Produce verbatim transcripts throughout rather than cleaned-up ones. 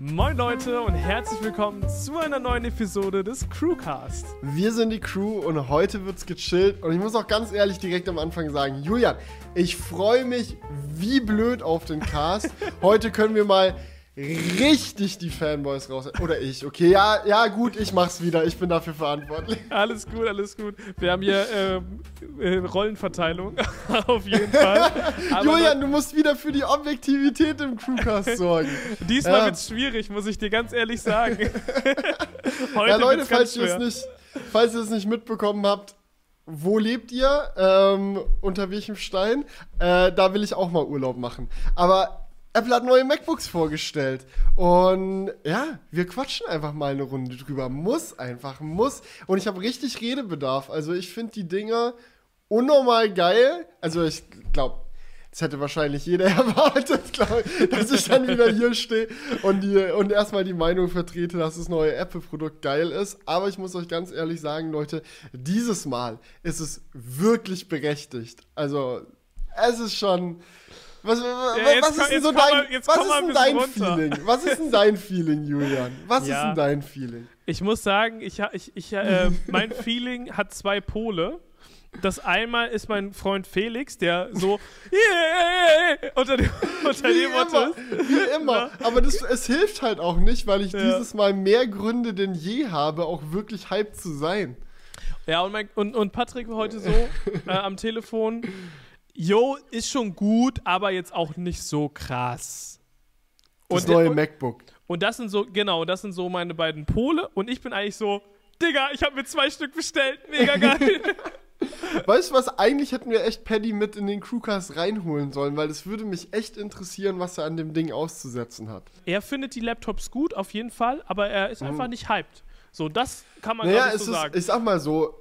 Moin Leute und herzlich willkommen zu einer neuen Episode des Crewcast. Wir sind die Crew und heute wird's gechillt und ich muss auch ganz ehrlich direkt am Anfang sagen, Julian, ich freue mich wie blöd auf den Cast. Heute können wir mal richtig die Fanboys raus. Oder ich, okay, ja, ja gut, ich mach's wieder, ich bin dafür verantwortlich. Alles gut, alles gut. Wir haben hier ähm, äh, Rollenverteilung, auf jeden Fall. Aber Julian, du musst wieder für die Objektivität im Crewcast sorgen. Diesmal ja. wird's schwierig, muss ich dir ganz ehrlich sagen. Heute ja, Leute, wird's falls ganz ihr, es nicht, falls ihr es nicht mitbekommen habt, wo lebt ihr? Ähm, unter welchem Stein? Äh, da will ich auch mal Urlaub machen. Aber Apple hat neue MacBooks vorgestellt. Und ja, wir quatschen einfach mal eine Runde drüber. Muss einfach, muss. Und ich habe richtig Redebedarf. Also ich finde die Dinger unnormal geil. Also ich glaube, das hätte wahrscheinlich jeder erwartet, glaub, dass ich dann wieder hier stehe und, die, und erstmal die Meinung vertrete, dass das neue Apple-Produkt geil ist. Aber ich muss euch ganz ehrlich sagen, Leute, dieses Mal ist es wirklich berechtigt. Also es ist schon... Was, was, ja, was ist denn so dein, wir, was ist denn dein runter. Feeling? Was ist denn dein Feeling, Julian? Was ja. ist denn dein Feeling? Ich muss sagen, ich, ich, ich, äh, mein Feeling hat zwei Pole. Das einmal ist mein Freund Felix, der so yeah, unter dem, unter wie dem Motto immer, wie immer. Aber das, es hilft halt auch nicht, weil ich ja. dieses Mal mehr Gründe denn je habe, auch wirklich hyped zu sein. Ja, und, mein, und, und Patrick war heute so äh, am Telefon, jo, ist schon gut, aber jetzt auch nicht so krass. Das und, neue und, MacBook. Und das sind so, genau, das sind so meine beiden Pole. Und ich bin eigentlich so, Digga, ich habe mir zwei Stück bestellt, mega geil. Weißt du was, eigentlich hätten wir echt Paddy mit in den Crewcast reinholen sollen, weil es würde mich echt interessieren, was er an dem Ding auszusetzen hat. Er findet die Laptops gut, auf jeden Fall, aber er ist einfach mhm. nicht hyped. So, das kann man naja, gar nicht so ist, sagen. Ich sag mal so,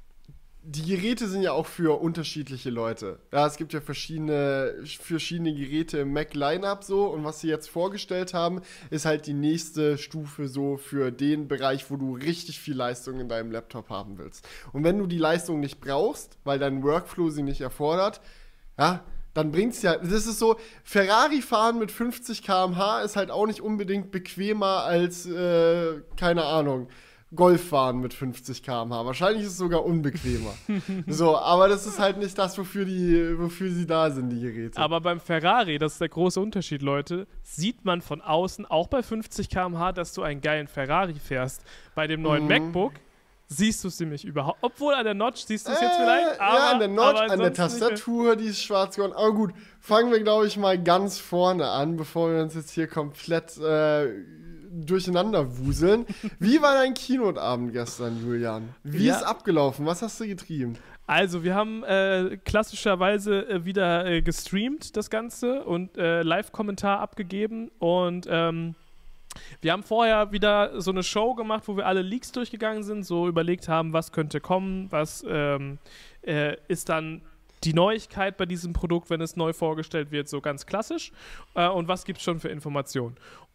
die Geräte sind ja auch für unterschiedliche Leute. Ja, es gibt ja verschiedene, verschiedene Geräte im Mac-Line-Up so und was sie jetzt vorgestellt haben, ist halt die nächste Stufe so für den Bereich, wo du richtig viel Leistung in deinem Laptop haben willst. Und wenn du die Leistung nicht brauchst, weil dein Workflow sie nicht erfordert, ja, dann bringt's ja, das ist so, Ferrari fahren mit fünfzig Kilometer pro Stunde ist halt auch nicht unbedingt bequemer als, äh, keine Ahnung, Golf fahren mit fünfzig Kilometer pro Stunde. Wahrscheinlich ist es sogar unbequemer. So, aber das ist halt nicht das, wofür, die, wofür sie da sind, die Geräte. Aber beim Ferrari, das ist der große Unterschied, Leute, sieht man von außen, auch bei fünfzig Kilometer pro Stunde, dass du einen geilen Ferrari fährst. Bei dem neuen mhm. MacBook siehst du es nämlich überhaupt. Obwohl an der Notch siehst du es äh, jetzt vielleicht, aber ja, an der Notch, an der Tastatur, Tastatur, die ist schwarz geworden. Aber gut, fangen wir, glaube ich, mal ganz vorne an, bevor wir uns jetzt hier komplett äh, durcheinander wuseln. Wie war dein Keynote-Abend gestern, Julian? Wie ja. ist abgelaufen? Was hast du getrieben? Also, wir haben äh, klassischerweise äh, wieder äh, gestreamt, das Ganze, und äh, Live-Kommentar abgegeben. Und ähm, wir haben vorher wieder so eine Show gemacht, wo wir alle Leaks durchgegangen sind, so überlegt haben, was könnte kommen, was ähm, äh, ist dann die Neuigkeit bei diesem Produkt, wenn es neu vorgestellt wird, so ganz klassisch. Äh, und was gibt es schon für Informationen?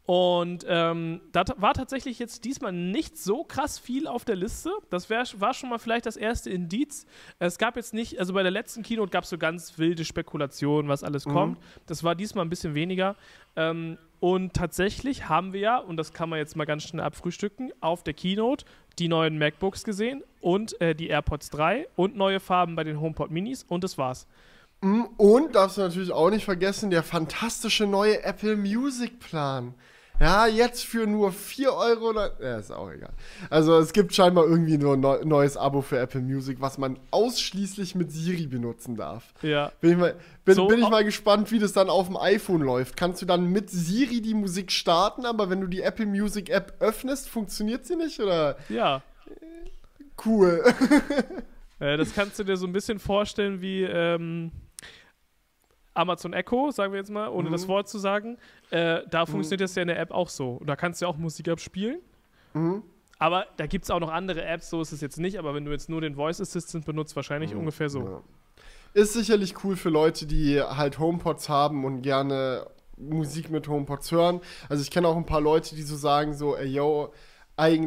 Und ähm, da t- war tatsächlich jetzt diesmal nicht so krass viel auf der Liste. Das wär, war schon mal vielleicht das erste Indiz. Es gab jetzt nicht, also bei der letzten Keynote gab es so ganz wilde Spekulationen, was alles mhm. kommt. Das war diesmal ein bisschen weniger. Ähm, und tatsächlich haben wir ja, und das kann man jetzt mal ganz schnell abfrühstücken, auf der Keynote die neuen MacBooks gesehen und äh, die AirPods drei und neue Farben bei den HomePod Minis, und das war's. Und, darfst du natürlich auch nicht vergessen, der fantastische neue Apple Music Plan. Ja, jetzt für nur vier Euro. Ja, ist auch egal. Also es gibt scheinbar irgendwie nur ein neu, neues Abo für Apple Music, was man ausschließlich mit Siri benutzen darf. Ja. Bin ich mal, bin, so, bin ich mal gespannt, wie das dann auf dem iPhone läuft. Kannst du dann mit Siri die Musik starten, aber wenn du die Apple Music App öffnest, funktioniert sie nicht? Oder? Ja. Cool. äh, das kannst du dir so ein bisschen vorstellen wie ähm Amazon Echo, sagen wir jetzt mal, ohne mhm. das Wort zu sagen, äh, da funktioniert mhm. das ja in der App auch so. Und da kannst du ja auch Musik abspielen. Mhm. Aber da gibt es auch noch andere Apps, so ist es jetzt nicht. Aber wenn du jetzt nur den Voice Assistant benutzt, wahrscheinlich mhm. ungefähr so. Ja. Ist sicherlich cool für Leute, die halt HomePods haben und gerne Musik mit HomePods hören. Also ich kenne auch ein paar Leute, die so sagen so, ey, yo, eigentlich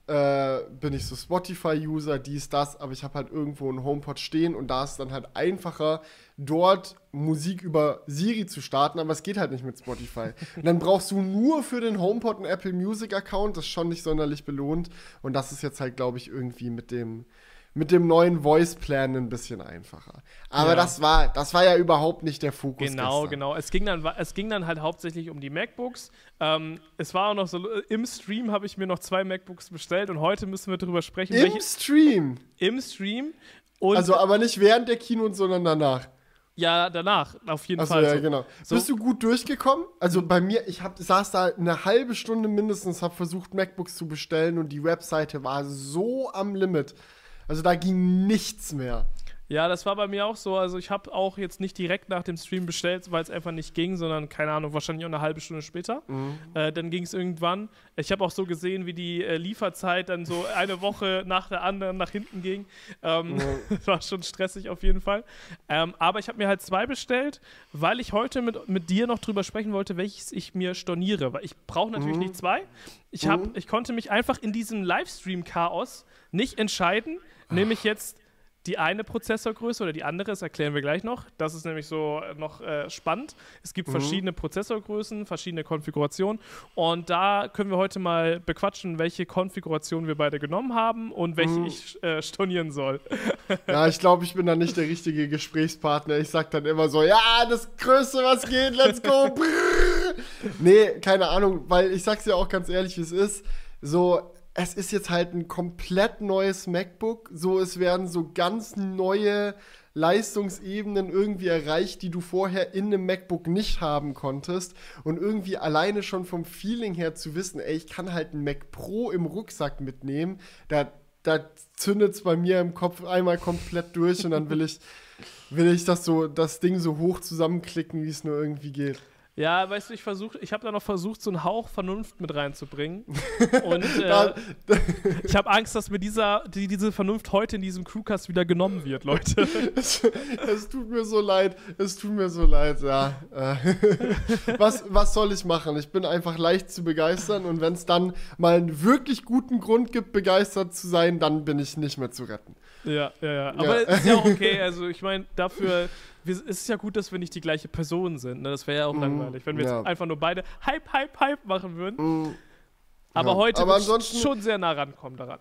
äh, bin ich so Spotify-User, dies, das, aber ich habe halt irgendwo einen HomePod stehen und da ist dann halt einfacher, dort Musik über Siri zu starten, aber es geht halt nicht mit Spotify. Und dann brauchst du nur für den HomePod einen Apple Music-Account, das ist schon nicht sonderlich belohnt und das ist jetzt halt, glaube ich, irgendwie mit dem mit dem neuen Voice-Plan ein bisschen einfacher. Aber ja. das war das war ja überhaupt nicht der Fokus. Genau, gestern. genau. Es ging, dann, es ging dann halt hauptsächlich um die MacBooks. Ähm, es war auch noch so, im Stream habe ich mir noch zwei MacBooks bestellt und heute müssen wir darüber sprechen. Im welche, Stream? Im Stream. Und also aber nicht während der Keynote, sondern danach. Ja, danach, auf jeden Achso, Fall. ja, so. genau. So. Bist du gut durchgekommen? Also bei mir, ich hab, saß da eine halbe Stunde mindestens, habe versucht, MacBooks zu bestellen und die Webseite war so am Limit. Also da ging nichts mehr. Ja, das war bei mir auch so. Also ich habe auch jetzt nicht direkt nach dem Stream bestellt, weil es einfach nicht ging, sondern, keine Ahnung, wahrscheinlich auch eine halbe Stunde später. Mhm. Äh, dann ging es irgendwann. Ich habe auch so gesehen, wie die äh, Lieferzeit dann so eine Woche nach der anderen nach hinten ging. Ähm, mhm. Das war schon stressig auf jeden Fall. Ähm, aber ich habe mir halt zwei bestellt, weil ich heute mit, mit dir noch drüber sprechen wollte, welches ich mir storniere. Weil ich brauche natürlich mhm. nicht zwei. Ich, hab, mhm. ich konnte mich einfach in diesem Livestream-Chaos nicht entscheiden, nämlich jetzt die eine Prozessorgröße oder die andere, das erklären wir gleich noch. Das ist nämlich so noch äh, spannend. Es gibt mhm. verschiedene Prozessorgrößen, verschiedene Konfigurationen und da können wir heute mal bequatschen, welche Konfiguration wir beide genommen haben und welche mhm. ich äh, stornieren soll. Ja, ich glaube, ich bin da nicht der richtige Gesprächspartner. Ich sag dann immer so, ja, das Größte, was geht, let's go. Nee, keine Ahnung, weil ich sag's ja auch ganz ehrlich, wie es ist. So, es ist jetzt halt ein komplett neues MacBook. So, es werden so ganz neue Leistungsebenen irgendwie erreicht, die du vorher in einem MacBook nicht haben konntest. Und irgendwie alleine schon vom Feeling her zu wissen, ey, ich kann halt einen Mac Pro im Rucksack mitnehmen, da, da zündet es bei mir im Kopf einmal komplett durch und dann will ich, will ich das so, das Ding so hoch zusammenklicken, wie es nur irgendwie geht. Ja, weißt du, ich versuch, ich habe da noch versucht, so einen Hauch Vernunft mit reinzubringen. Und äh, ich habe Angst, dass mir dieser, die, diese Vernunft heute in diesem Crewcast wieder genommen wird, Leute. Es, es tut mir so leid, es tut mir so leid, ja. was, was soll ich machen? Ich bin einfach leicht zu begeistern und wenn es dann mal einen wirklich guten Grund gibt, begeistert zu sein, dann bin ich nicht mehr zu retten. Ja, ja, ja. Aber ja. Ist ja auch okay. Also ich meine, dafür wir, es ist ja gut, dass wir nicht die gleiche Person sind. Ne? Das wäre ja auch mm, langweilig, wenn wir ja. jetzt einfach nur beide Hype, Hype, Hype machen würden. Mm, aber ja. heute aber ansonsten, schon sehr nah rankommen daran.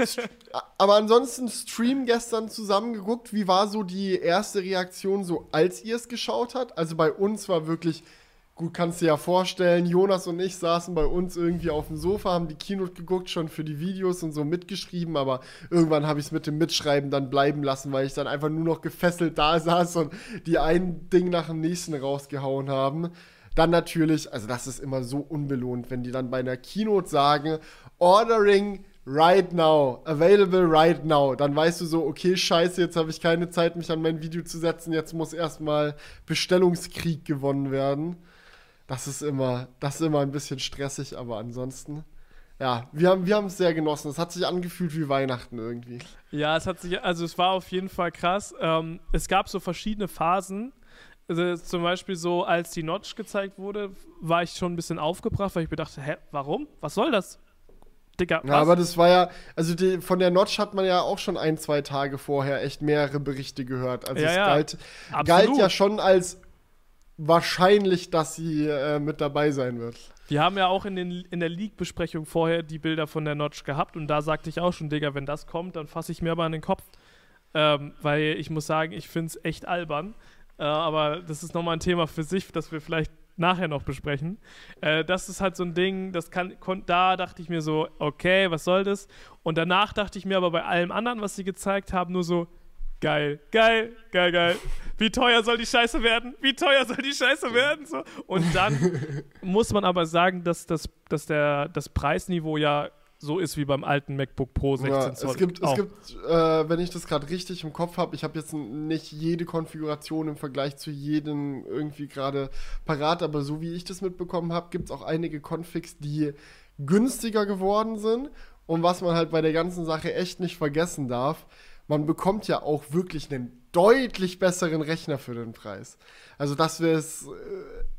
Aber ansonsten Stream gestern zusammengeguckt. Wie war so die erste Reaktion, so als ihr es geschaut habt? Also bei uns war wirklich, gut, kannst du dir ja vorstellen, Jonas und ich saßen bei uns irgendwie auf dem Sofa, haben die Keynote geguckt, schon für die Videos und so mitgeschrieben, aber irgendwann habe ich es mit dem Mitschreiben dann bleiben lassen, weil ich dann einfach nur noch gefesselt da saß und die ein Ding nach dem nächsten rausgehauen haben. Dann natürlich, also das ist immer so unbelohnt, wenn die dann bei einer Keynote sagen, ordering right now, available right now, dann weißt du so, okay, scheiße, jetzt habe ich keine Zeit, mich an mein Video zu setzen, jetzt muss erstmal Bestellungskrieg gewonnen werden. Das ist immer, das ist immer ein bisschen stressig, aber ansonsten, ja, wir haben wir haben es sehr genossen. Es hat sich angefühlt wie Weihnachten irgendwie. Ja, es hat sich, also es war auf jeden Fall krass. Ähm, es gab so verschiedene Phasen. Also zum Beispiel so, als die Notch gezeigt wurde, war ich schon ein bisschen aufgebracht, weil ich mir dachte, hä, warum? Was soll das? Digga, was? Ja, aber das war ja, also die, von der Notch hat man ja auch schon ein, zwei Tage vorher echt mehrere Berichte gehört. Also ja, es ja, galt, galt ja schon als wahrscheinlich, dass sie äh, mit dabei sein wird. Wir haben ja auch in, den, in der League-Besprechung vorher die Bilder von der Notch gehabt und da sagte ich auch schon, Digga, wenn das kommt, dann fasse ich mir aber an den Kopf. Ähm, weil ich muss sagen, ich finde es echt albern. Äh, aber das ist nochmal ein Thema für sich, das wir vielleicht nachher noch besprechen. Äh, das ist halt so ein Ding, das kann, kon, da dachte ich mir so, okay, was soll das? Und danach dachte ich mir aber bei allem anderen, was sie gezeigt haben, nur so, geil, geil, geil, geil. Wie teuer soll die Scheiße werden? Wie teuer soll die Scheiße werden? So. Und dann muss man aber sagen, dass, das, dass der, das Preisniveau ja so ist wie beim alten MacBook Pro sechzehn Zoll. Ja, es gibt, es gibt äh, wenn ich das gerade richtig im Kopf habe, ich habe jetzt nicht jede Konfiguration im Vergleich zu jedem irgendwie gerade parat, aber so wie ich das mitbekommen habe, gibt es auch einige Configs, die günstiger geworden sind. Und was man halt bei der ganzen Sache echt nicht vergessen darf, man bekommt ja auch wirklich einen deutlich besseren Rechner für den Preis. Also das wäre es,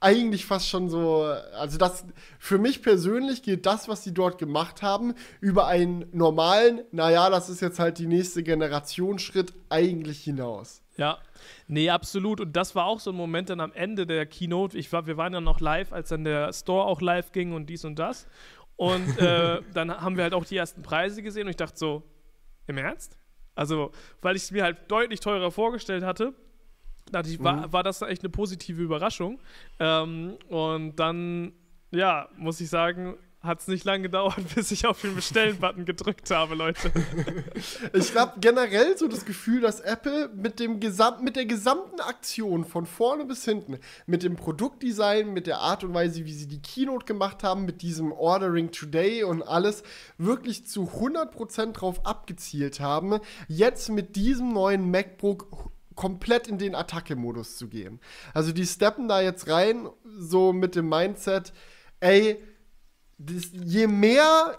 eigentlich fast schon so, also das, für mich persönlich geht das, was die dort gemacht haben, über einen normalen, naja, das ist jetzt halt die nächste Generation Schritt eigentlich hinaus. Ja, nee, absolut. Und das war auch so ein Moment dann am Ende der Keynote. Ich war, wir waren ja noch live, als dann der Store auch live ging und dies und das. Und äh, dann haben wir halt auch die ersten Preise gesehen und ich dachte so, im Ernst? Also, weil ich es mir halt deutlich teurer vorgestellt hatte, dachte ich, war, Mhm. war das echt eine positive Überraschung. Ähm, und dann, ja, muss ich sagen, hat es nicht lange gedauert, bis ich auf den Bestellen-Button gedrückt habe, Leute. Ich habe generell so das Gefühl, dass Apple mit, dem Gesam- mit der gesamten Aktion von vorne bis hinten, mit dem Produktdesign, mit der Art und Weise, wie sie die Keynote gemacht haben, mit diesem Ordering Today und alles, wirklich zu hundert Prozent drauf abgezielt haben, jetzt mit diesem neuen MacBook komplett in den Attacke-Modus zu gehen. Also die steppen da jetzt rein, so mit dem Mindset, ey, das, je mehr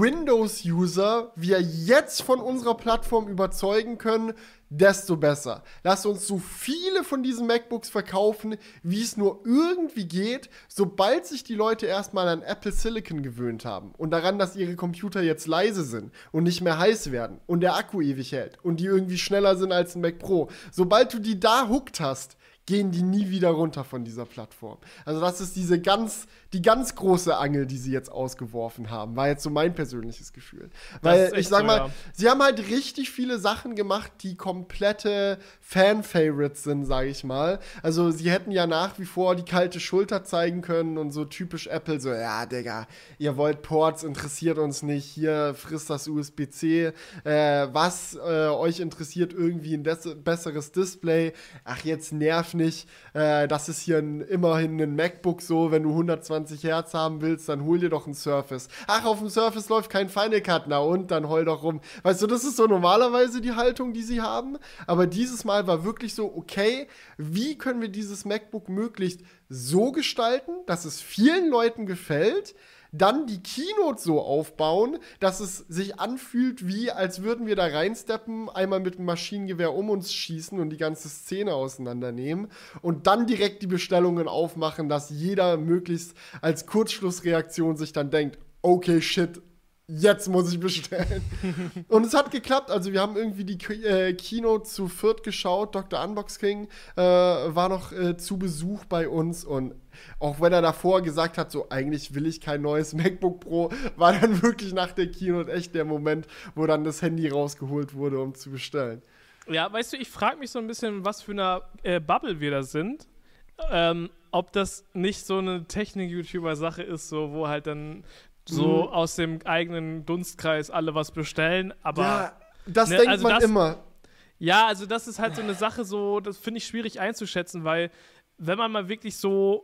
Windows-User wir jetzt von unserer Plattform überzeugen können, desto besser. Lasst uns so viele von diesen MacBooks verkaufen, wie es nur irgendwie geht, sobald sich die Leute erstmal an Apple Silicon gewöhnt haben und daran, dass ihre Computer jetzt leise sind und nicht mehr heiß werden und der Akku ewig hält und die irgendwie schneller sind als ein Mac Pro. Sobald du die da hooked hast, gehen die nie wieder runter von dieser Plattform. Also das ist diese ganz, die ganz große Angel, die sie jetzt ausgeworfen haben, war jetzt so mein persönliches Gefühl. Weil ich sag so, mal, ja. sie haben halt richtig viele Sachen gemacht, die komplette Fan-Favorites sind, sage ich mal. Also sie hätten ja nach wie vor die kalte Schulter zeigen können und so typisch Apple, so, ja, Digga, ihr wollt Ports, interessiert uns nicht, hier frisst das U S B C, äh, was äh, euch interessiert, irgendwie ein des- besseres Display, ach, jetzt nerv nicht, äh, das ist hier ein, immerhin ein MacBook so, wenn du hundertzwanzig Hertz haben willst, dann hol dir doch ein Surface. Ach, auf dem Surface läuft kein Final Cut, na und, dann heul doch rum. Weißt du, das ist so normalerweise die Haltung, die sie haben, aber dieses Mal war wirklich so, okay, wie können wir dieses MacBook möglichst so gestalten, dass es vielen Leuten gefällt, dann die Keynote so aufbauen, dass es sich anfühlt, wie als würden wir da reinsteppen, einmal mit dem Maschinengewehr um uns schießen und die ganze Szene auseinandernehmen und dann direkt die Bestellungen aufmachen, dass jeder möglichst als Kurzschlussreaktion sich dann denkt, okay, shit, jetzt muss ich bestellen. Und es hat geklappt. Also wir haben irgendwie die äh, Keynote zu viert geschaut. Doktor Unbox King äh, war noch äh, zu Besuch bei uns. Und auch wenn er davor gesagt hat, so eigentlich will ich kein neues MacBook Pro, war dann wirklich nach der Keynote echt der Moment, wo dann das Handy rausgeholt wurde, um zu bestellen. Ja, weißt du, ich frage mich so ein bisschen, was für eine äh, Bubble wir da sind. Ähm, ob das nicht so eine Technik-YouTuber-Sache ist, so wo halt dann so mhm. aus dem eigenen Dunstkreis alle was bestellen, aber ja, das ne, denkt also man das, immer. Ja, also das ist halt so eine Sache, so, das finde ich schwierig einzuschätzen, weil wenn man mal wirklich so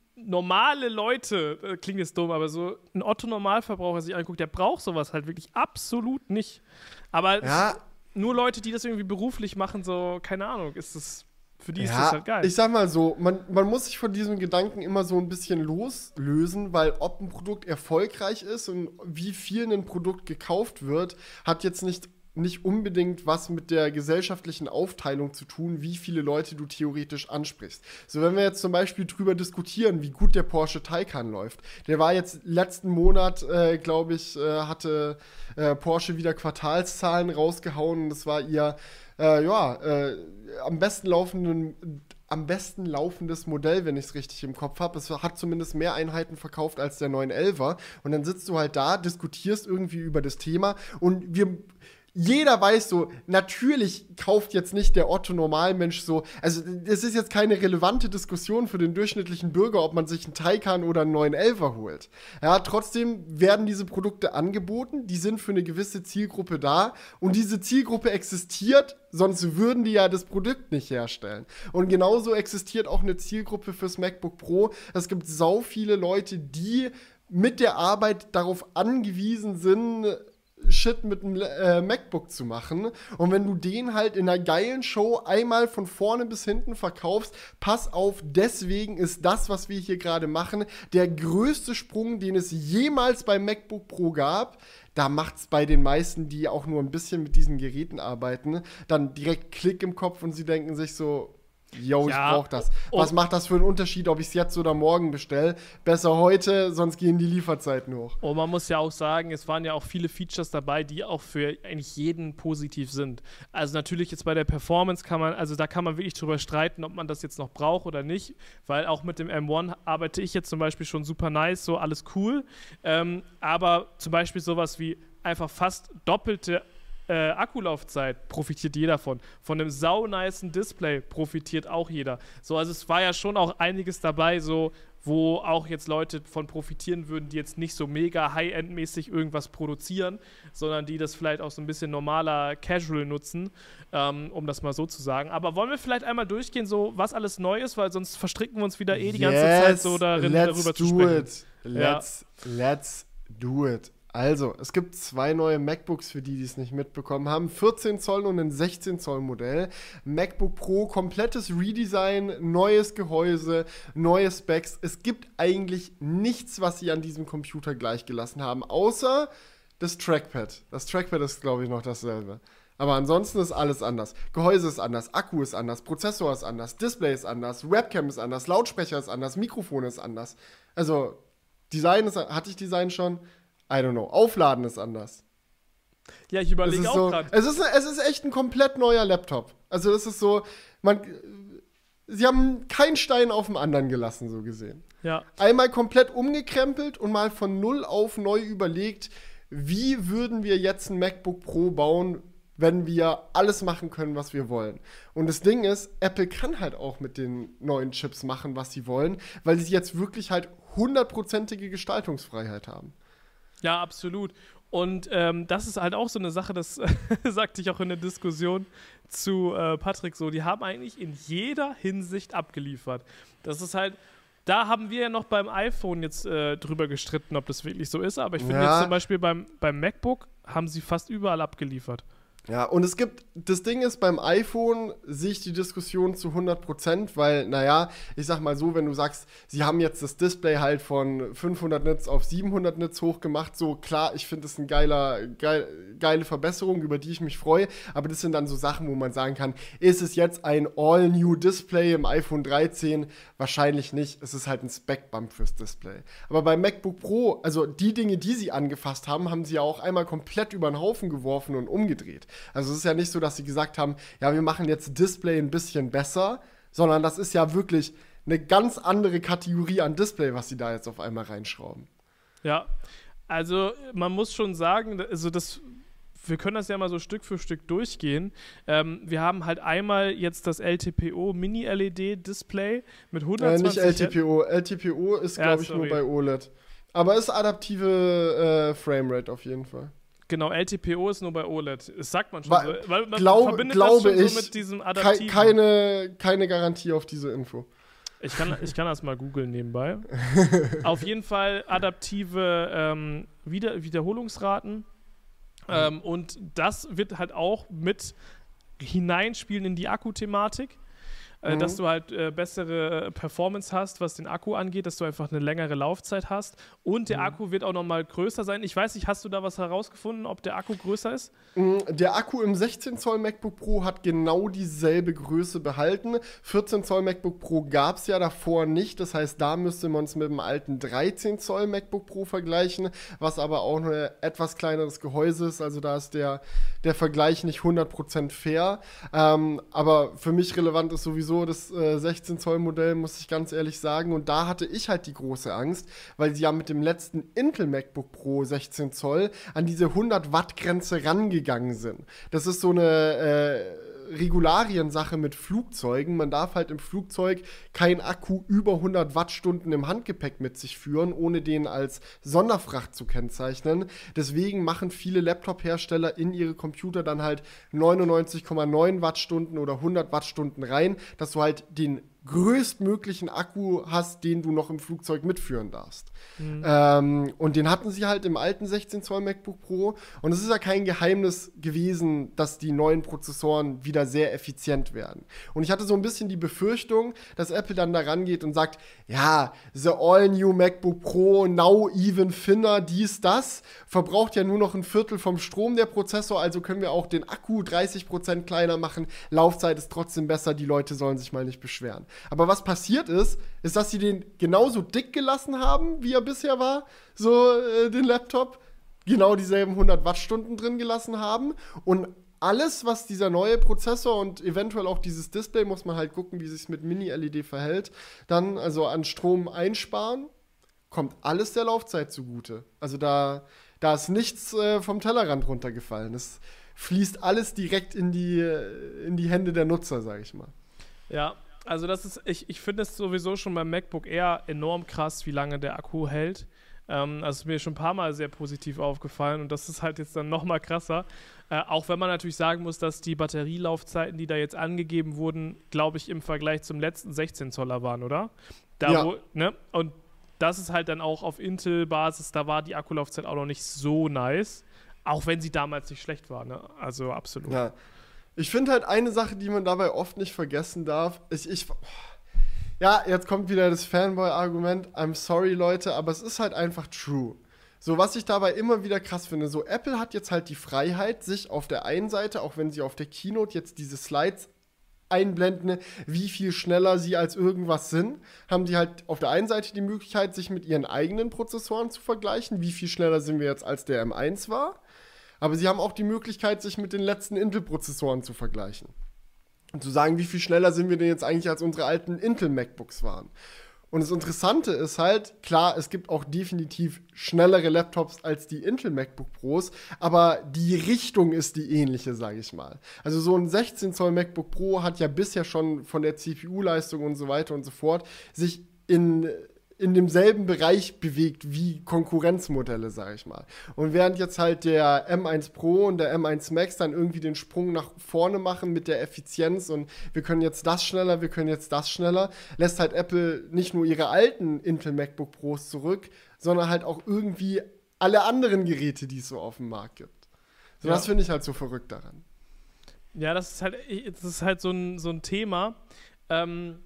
normale Leute, äh, klingt jetzt dumm, aber so ein Otto-Normalverbraucher sich anguckt, der braucht sowas halt wirklich absolut nicht. Aber ja. nur Leute, die das irgendwie beruflich machen, so, keine Ahnung, ist das für die ja, ist das halt geil. Ich sag mal so, man, man muss sich von diesem Gedanken immer so ein bisschen loslösen, weil ob ein Produkt erfolgreich ist und wie viel ein Produkt gekauft wird, hat jetzt nicht, nicht unbedingt was mit der gesellschaftlichen Aufteilung zu tun, wie viele Leute du theoretisch ansprichst. So, wenn wir jetzt zum Beispiel drüber diskutieren, wie gut der Porsche Taycan läuft. Der war jetzt letzten Monat, äh, glaube ich, äh, hatte äh, Porsche wieder Quartalszahlen rausgehauen. Das war ihr Äh, ja, äh, am besten laufenden, am besten laufendes Modell, wenn ich es richtig im Kopf habe. Es hat zumindest mehr Einheiten verkauft als der neun elfer. Und dann sitzt du halt da, diskutierst irgendwie über das Thema und wir jeder weiß so, natürlich kauft jetzt nicht der Otto-Normalmensch so, also es ist jetzt keine relevante Diskussion für den durchschnittlichen Bürger, ob man sich einen Taycan oder einen neun elfer holt. Ja, trotzdem werden diese Produkte angeboten, die sind für eine gewisse Zielgruppe da und diese Zielgruppe existiert, sonst würden die ja das Produkt nicht herstellen. Und genauso existiert auch eine Zielgruppe fürs MacBook Pro. Es gibt sau viele Leute, die mit der Arbeit darauf angewiesen sind, Shit mit einem äh, MacBook zu machen. Und wenn du den halt in einer geilen Show einmal von vorne bis hinten verkaufst, pass auf, deswegen ist das, was wir hier gerade machen, der größte Sprung, den es jemals beim MacBook Pro gab. Da macht es bei den meisten, die auch nur ein bisschen mit diesen Geräten arbeiten, dann direkt Klick im Kopf und sie denken sich so, yo, Ja, ich brauch das. Was und- macht das für einen Unterschied, ob ich es jetzt oder morgen bestelle? Besser heute, sonst gehen die Lieferzeiten hoch. Und man muss ja auch sagen, es waren ja auch viele Features dabei, die auch für eigentlich jeden positiv sind. Also natürlich jetzt bei der Performance kann man, also da kann man wirklich drüber streiten, ob man das jetzt noch braucht oder nicht, weil auch mit dem M eins arbeite ich jetzt zum Beispiel schon super nice, so alles cool. Ähm, aber zum Beispiel sowas wie einfach fast doppelte Äh, Akkulaufzeit profitiert jeder von. Von einem saunicen Display profitiert auch jeder. So, also es war ja schon auch einiges dabei, so, wo auch jetzt Leute von profitieren würden, die jetzt nicht so mega High-End-mäßig irgendwas produzieren, sondern die das vielleicht auch so ein bisschen normaler Casual nutzen, ähm, um das mal so zu sagen. Aber wollen wir vielleicht einmal durchgehen, so was alles neu ist, weil sonst verstricken wir uns wieder eh die ganze Yes, Zeit so darin, let's darüber zu do sprechen. it. Let's, let's do it. Also, es gibt zwei neue MacBooks für die, die es nicht mitbekommen haben. vierzehn Zoll und ein sechzehn Zoll Modell. MacBook Pro, komplettes Redesign, neues Gehäuse, neue Specs. Es gibt eigentlich nichts, was sie an diesem Computer gleichgelassen haben, außer das Trackpad. Das Trackpad ist, glaube ich, noch dasselbe. Aber ansonsten ist alles anders. Gehäuse ist anders, Akku ist anders, Prozessor ist anders, Display ist anders, Webcam ist anders, Lautsprecher ist anders, Mikrofon ist anders. Also, Design ist, hatte ich Design schon? I don't know. Aufladen ist anders. Ja, ich Es überlege ist, auch so, gerade. es, ist, es ist echt ein komplett neuer Laptop. Also es ist so, man, sie haben keinen Stein auf dem anderen gelassen, so gesehen. Ja. Einmal komplett umgekrempelt und mal von null auf neu überlegt, wie würden wir jetzt ein MacBook Pro bauen, wenn wir alles machen können, was wir wollen. Und das Ding ist, Apple kann halt auch mit den neuen Chips machen, was sie wollen, weil sie jetzt wirklich halt hundertprozentige Gestaltungsfreiheit haben. Ja, absolut. Und ähm, das ist halt auch so eine Sache, das sagte ich auch in der Diskussion zu äh, Patrick so, die haben eigentlich in jeder Hinsicht abgeliefert. Das ist halt, da haben wir ja noch beim iPhone jetzt äh, drüber gestritten, ob das wirklich so ist, aber ich finde Ja. jetzt zum Beispiel beim, beim MacBook haben sie fast überall abgeliefert. Ja, und es gibt, das Ding ist, beim iPhone sehe ich die Diskussion zu hundert Prozent, weil, naja, ich sag mal so, wenn du sagst, sie haben jetzt das Display halt von fünfhundert Nits auf siebenhundert Nits hochgemacht, so klar, ich finde das eine geiler, geil, geile Verbesserung, über die ich mich freue, aber das sind dann so Sachen, wo man sagen kann, ist es jetzt ein All-New-Display im iPhone dreizehn? Wahrscheinlich nicht, es ist halt ein Spec-Bump fürs Display. Aber beim MacBook Pro, also die Dinge, die sie angefasst haben, haben sie ja auch einmal komplett über den Haufen geworfen und umgedreht. Also es ist ja nicht so, dass sie gesagt haben, ja, wir machen jetzt Display ein bisschen besser, sondern das ist ja wirklich eine ganz andere Kategorie an Display, was sie da jetzt auf einmal reinschrauben. Ja, also man muss schon sagen, also das, wir können das ja mal so Stück für Stück durchgehen. Ähm, wir haben halt einmal jetzt das L T P O Mini-L E D-Display mit Äh, hundertzwanzig nicht L T P O. L T P O ist, Ja, glaube ich, nur sorry. bei O L E D. Aber ist adaptive äh, Framerate auf jeden Fall. Genau, L T P O ist nur bei O L E D. Das sagt man schon Wa- so. Weil man glaub- verbindet glaube das schon ich, so mit diesem Kei- Adaptiven. keine, keine Garantie auf diese Info. Ich kann, ich kann das mal googeln nebenbei. Auf jeden Fall adaptive ähm, Wieder Wiederholungsraten. Ähm, und das wird halt auch mit hineinspielen in die Akku-Thematik. Äh, Mhm. Dass du halt äh, bessere Performance hast, was den Akku angeht, dass du einfach eine längere Laufzeit hast. Und der Mhm. Akku wird auch nochmal größer sein. Ich weiß nicht, hast du da was herausgefunden, ob der Akku größer ist? Mm, Der Akku im sechzehn Zoll MacBook Pro hat genau dieselbe Größe behalten. vierzehn Zoll MacBook Pro gab es ja davor nicht. Das heißt, da müsste man es mit dem alten dreizehn Zoll MacBook Pro vergleichen, was aber auch ein etwas kleineres Gehäuse ist. Also da ist der, der Vergleich nicht hundert Prozent fair. Ähm, aber für mich relevant ist sowieso das äh, sechzehn Zoll Modell, muss ich ganz ehrlich sagen. Und da hatte ich halt die große Angst, weil sie ja mit dem letzten Intel MacBook Pro sechzehn Zoll an diese hundert Watt Grenze rangegangen sind. Das ist so eine äh, Regulariensache mit Flugzeugen. Man darf halt im Flugzeug kein Akku über hundert Wattstunden im Handgepäck mit sich führen, ohne den als Sonderfracht zu kennzeichnen. Deswegen machen viele Laptop-Hersteller in ihre Computer dann halt neunundneunzig Komma neun Wattstunden oder hundert Wattstunden rein, dass du halt den größtmöglichen Akku hast, den du noch im Flugzeug mitführen darfst. Mhm. Ähm, und den hatten sie halt im alten sechzehn Zoll MacBook Pro. Und es ist ja kein Geheimnis gewesen, dass die neuen Prozessoren wieder sehr effizient werden. Und ich hatte so ein bisschen die Befürchtung, dass Apple dann da rangeht und sagt, ja, the all new MacBook Pro, now even thinner, dies, das, verbraucht ja nur noch ein Viertel vom Strom der Prozessor, also können wir auch den Akku dreißig Prozent kleiner machen, Laufzeit ist trotzdem besser, die Leute sollen sich mal nicht beschweren. Aber was passiert ist, ist, dass sie den genauso dick gelassen haben, wie er bisher war, so äh, den Laptop, genau dieselben hundert Wattstunden drin gelassen haben und alles, was dieser neue Prozessor und eventuell auch dieses Display, muss man halt gucken, wie sich mit Mini-L E D verhält, dann also an Strom einsparen, kommt alles der Laufzeit zugute. Also da, da ist nichts äh, vom Tellerrand runtergefallen. Es fließt alles direkt in die, in die Hände der Nutzer, sage ich mal. Ja, also das ist, ich, ich finde es sowieso schon beim MacBook Air enorm krass, wie lange der Akku hält. Ähm, also ist mir schon ein paar Mal sehr positiv aufgefallen und das ist halt jetzt dann noch mal krasser. Äh, auch wenn man natürlich sagen muss, dass die Batterielaufzeiten, die da jetzt angegeben wurden, glaube ich, im Vergleich zum letzten sechzehn Zoller waren, oder? Da ja. Wo, ne? Und das ist halt dann auch auf Intel-Basis, da war die Akkulaufzeit auch noch nicht so nice. Auch wenn sie damals nicht schlecht war, ne? Also absolut. Ja. Ich finde halt eine Sache, die man dabei oft nicht vergessen darf, ich, ich ja, jetzt kommt wieder das Fanboy-Argument, I'm sorry, Leute, aber es ist halt einfach true. So, was ich dabei immer wieder krass finde, so Apple hat jetzt halt die Freiheit, sich auf der einen Seite, auch wenn sie auf der Keynote jetzt diese Slides einblenden, wie viel schneller sie als irgendwas sind, haben die halt auf der einen Seite die Möglichkeit, sich mit ihren eigenen Prozessoren zu vergleichen, wie viel schneller sind wir jetzt, als der M eins war. Aber sie haben auch die Möglichkeit, sich mit den letzten Intel-Prozessoren zu vergleichen. Und zu sagen, wie viel schneller sind wir denn jetzt eigentlich, als unsere alten Intel-MacBooks waren. Und das Interessante ist halt, klar, es gibt auch definitiv schnellere Laptops als die Intel-MacBook Pros, aber die Richtung ist die ähnliche, sage ich mal. Also so ein sechzehn Zoll MacBook Pro hat ja bisher schon von der C P U-Leistung und so weiter und so fort sich in in demselben Bereich bewegt wie Konkurrenzmodelle, sage ich mal. Und während jetzt halt der M eins Pro und der M eins Max dann irgendwie den Sprung nach vorne machen mit der Effizienz und wir können jetzt das schneller, wir können jetzt das schneller, lässt halt Apple nicht nur ihre alten Intel MacBook Pros zurück, sondern halt auch irgendwie alle anderen Geräte, die es so auf dem Markt gibt. So, ja. Das finde ich halt so verrückt daran. Ja, das ist halt, das ist halt so ein, so ein Thema, ähm,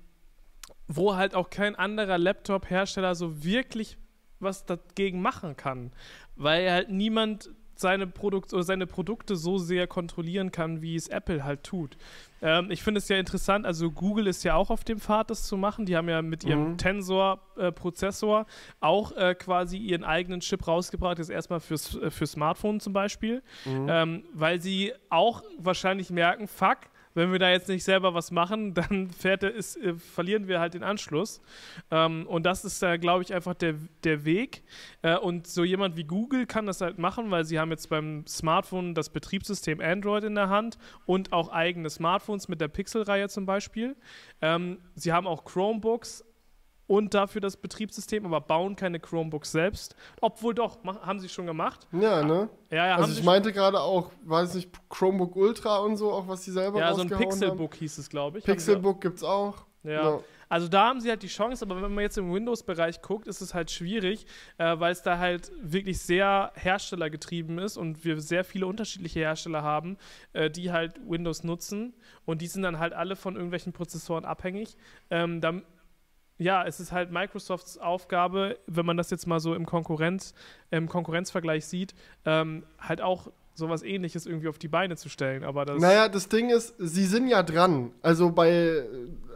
wo halt auch kein anderer Laptop-Hersteller so wirklich was dagegen machen kann, weil halt niemand seine, Produkt oder seine Produkte so sehr kontrollieren kann, wie es Apple halt tut. Ähm, ich finde es ja interessant, also Google ist ja auch auf dem Pfad, das zu machen. Die haben ja mit ihrem mhm. Tensor-Prozessor äh, auch äh, quasi ihren eigenen Chip rausgebracht, jetzt erstmal fürs, äh, für Smartphone zum Beispiel, mhm. ähm, weil sie auch wahrscheinlich merken, fuck, wenn wir da jetzt nicht selber was machen, dann fährt der, ist, äh, verlieren wir halt den Anschluss. Ähm, und das ist da, äh, glaube ich, einfach der, der Weg. Äh, und so jemand wie Google kann das halt machen, weil sie haben jetzt beim Smartphone das Betriebssystem Android in der Hand und auch eigene Smartphones mit der Pixel-Reihe zum Beispiel. Ähm, sie haben auch Chromebooks und dafür das Betriebssystem, aber bauen keine Chromebooks selbst. Obwohl doch, mach, haben sie schon gemacht. Ja, ne? Ja, ja, also ich meinte gerade auch, weiß nicht, Chromebook Ultra und so, auch was die selber ja, rausgehauen haben. Ja, so ein Pixelbook hieß es, glaube ich. Pixelbook gibt's auch. Ja. ja, also da haben sie halt die Chance, aber wenn man jetzt im Windows-Bereich guckt, ist es halt schwierig, äh, weil es da halt wirklich sehr herstellergetrieben ist und wir sehr viele unterschiedliche Hersteller haben, äh, die halt Windows nutzen und die sind dann halt alle von irgendwelchen Prozessoren abhängig. Ähm, dann Ja, es ist halt Microsofts Aufgabe, wenn man das jetzt mal so im, Konkurrenz, im Konkurrenzvergleich sieht, ähm, halt auch sowas Ähnliches irgendwie auf die Beine zu stellen. Aber das naja, das Ding ist, sie sind ja dran. Also bei,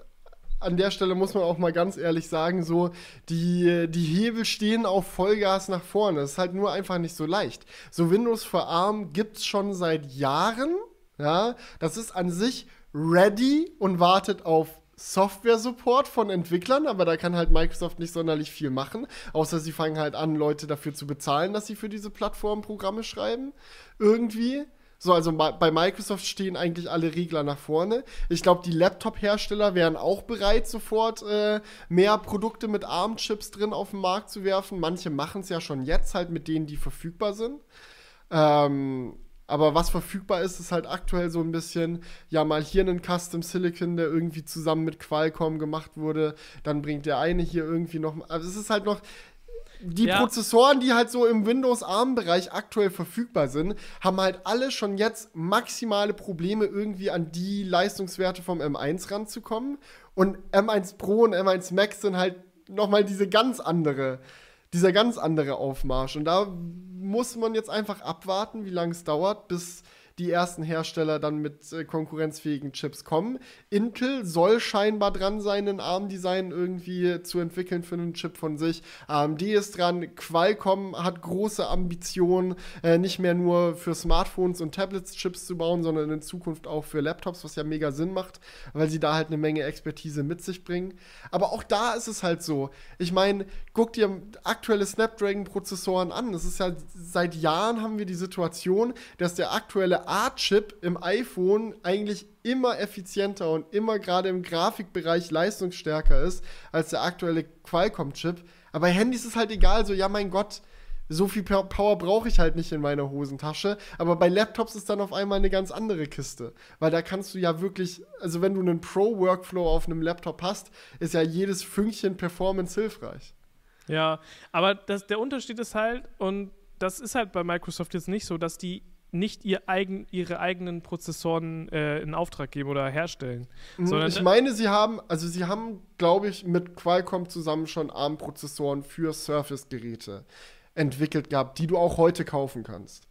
an der Stelle muss man auch mal ganz ehrlich sagen, so, die, die Hebel stehen auf Vollgas nach vorne. Das ist halt nur einfach nicht so leicht. So Windows für ARM gibt's schon seit Jahren. Ja, das ist an sich ready und wartet auf Software-Support von Entwicklern, aber da kann halt Microsoft nicht sonderlich viel machen, außer sie fangen halt an, Leute dafür zu bezahlen, dass sie für diese Plattform Programme schreiben. Irgendwie. So, also bei Microsoft stehen eigentlich alle Regler nach vorne. Ich glaube, die Laptop-Hersteller wären auch bereit, sofort äh, mehr Produkte mit ARM-Chips drin auf den Markt zu werfen. Manche machen es ja schon jetzt halt mit denen, die verfügbar sind. Ähm, Aber was verfügbar ist, ist halt aktuell so ein bisschen, ja, mal hier einen Custom Silicon, der irgendwie zusammen mit Qualcomm gemacht wurde. Dann bringt der eine hier irgendwie noch, also es ist halt noch, die ja. Prozessoren, die halt so im Windows-ARM-Bereich aktuell verfügbar sind, haben halt alle schon jetzt maximale Probleme, irgendwie an die Leistungswerte vom M eins ranzukommen. Und M eins Pro und M eins Max sind halt nochmal diese ganz andere, dieser ganz andere Aufmarsch. Und da muss man jetzt einfach abwarten, wie lange es dauert, bis die ersten Hersteller dann mit äh, konkurrenzfähigen Chips kommen. Intel soll scheinbar dran sein, ein ARM-Design irgendwie zu entwickeln für einen Chip von sich. A M D ist dran, Qualcomm hat große Ambitionen, äh, nicht mehr nur für Smartphones und Tablets Chips zu bauen, sondern in Zukunft auch für Laptops, was ja mega Sinn macht, weil sie da halt eine Menge Expertise mit sich bringen. Aber auch da ist es halt so. Ich meine, guck dir aktuelle Snapdragon-Prozessoren an. Das ist ja, seit Jahren haben wir die Situation, dass der aktuelle A-Chip im iPhone eigentlich immer effizienter und immer gerade im Grafikbereich leistungsstärker ist als der aktuelle Qualcomm-Chip. Aber bei Handys ist halt egal, so, ja mein Gott, so viel Power brauche ich halt nicht in meiner Hosentasche. Aber bei Laptops ist dann auf einmal eine ganz andere Kiste. Weil da kannst du ja wirklich, also wenn du einen Pro-Workflow auf einem Laptop hast, ist ja jedes Fünkchen Performance hilfreich. Ja, aber das, der Unterschied ist halt, und das ist halt bei Microsoft jetzt nicht so, dass die nicht ihr eigen, ihre eigenen Prozessoren äh, in Auftrag geben oder herstellen. Sondern ich meine, sie haben, also sie haben, glaube ich, mit Qualcomm zusammen schon ARM-Prozessoren für Surface-Geräte entwickelt gehabt, die du auch heute kaufen kannst.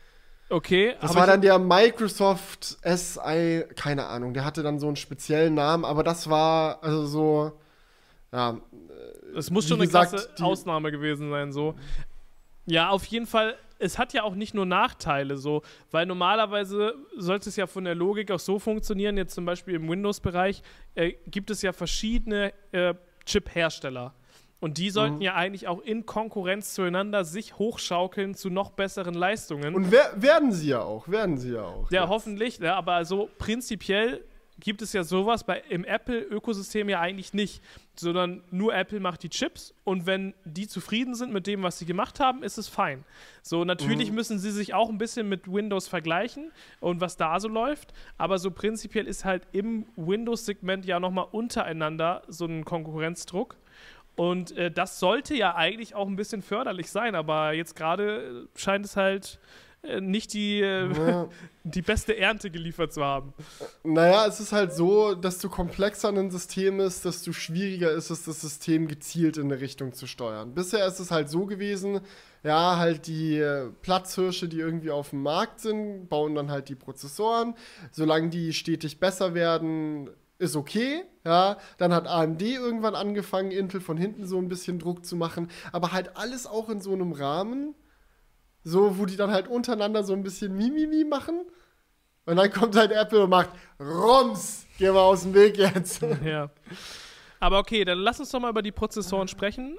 Okay. Das war dann der Microsoft S I, keine Ahnung, der hatte dann so einen speziellen Namen, aber das war also so, ja. Es muss schon eine klasse Ausnahme gewesen sein, so. Ja, auf jeden Fall. Es hat ja auch nicht nur Nachteile, so, weil normalerweise sollte es ja von der Logik auch so funktionieren, jetzt zum Beispiel im Windows-Bereich äh, gibt es ja verschiedene äh, Chip-Hersteller. Und die sollten mhm. ja eigentlich auch in Konkurrenz zueinander sich hochschaukeln zu noch besseren Leistungen. Und wer, werden sie ja auch, werden sie ja auch. Ja, jetzt. Hoffentlich, ja, aber so prinzipiell gibt es ja sowas bei, im Apple-Ökosystem ja eigentlich nicht, sondern nur Apple macht die Chips und wenn die zufrieden sind mit dem, was sie gemacht haben, ist es fein. So, natürlich mhm. müssen sie sich auch ein bisschen mit Windows vergleichen und was da so läuft, aber so prinzipiell ist halt im Windows-Segment ja nochmal untereinander so ein Konkurrenzdruck. Und äh, das sollte ja eigentlich auch ein bisschen förderlich sein, aber jetzt gerade scheint es halt äh, nicht die, äh, ja. die beste Ernte geliefert zu haben. Naja, es ist halt so, desto komplexer ein System ist, desto schwieriger ist es, das System gezielt in eine Richtung zu steuern. Bisher ist es halt so gewesen, ja, halt die äh, Platzhirsche, die irgendwie auf dem Markt sind, bauen dann halt die Prozessoren. Solange die stetig besser werden, ist okay, ja, dann hat A M D irgendwann angefangen, Intel von hinten so ein bisschen Druck zu machen, aber halt alles auch in so einem Rahmen, so, wo die dann halt untereinander so ein bisschen Mimimi machen und dann kommt halt Apple und macht Rums, geh mal aus dem Weg jetzt. Ja. Aber okay, dann lass uns doch mal über die Prozessoren sprechen.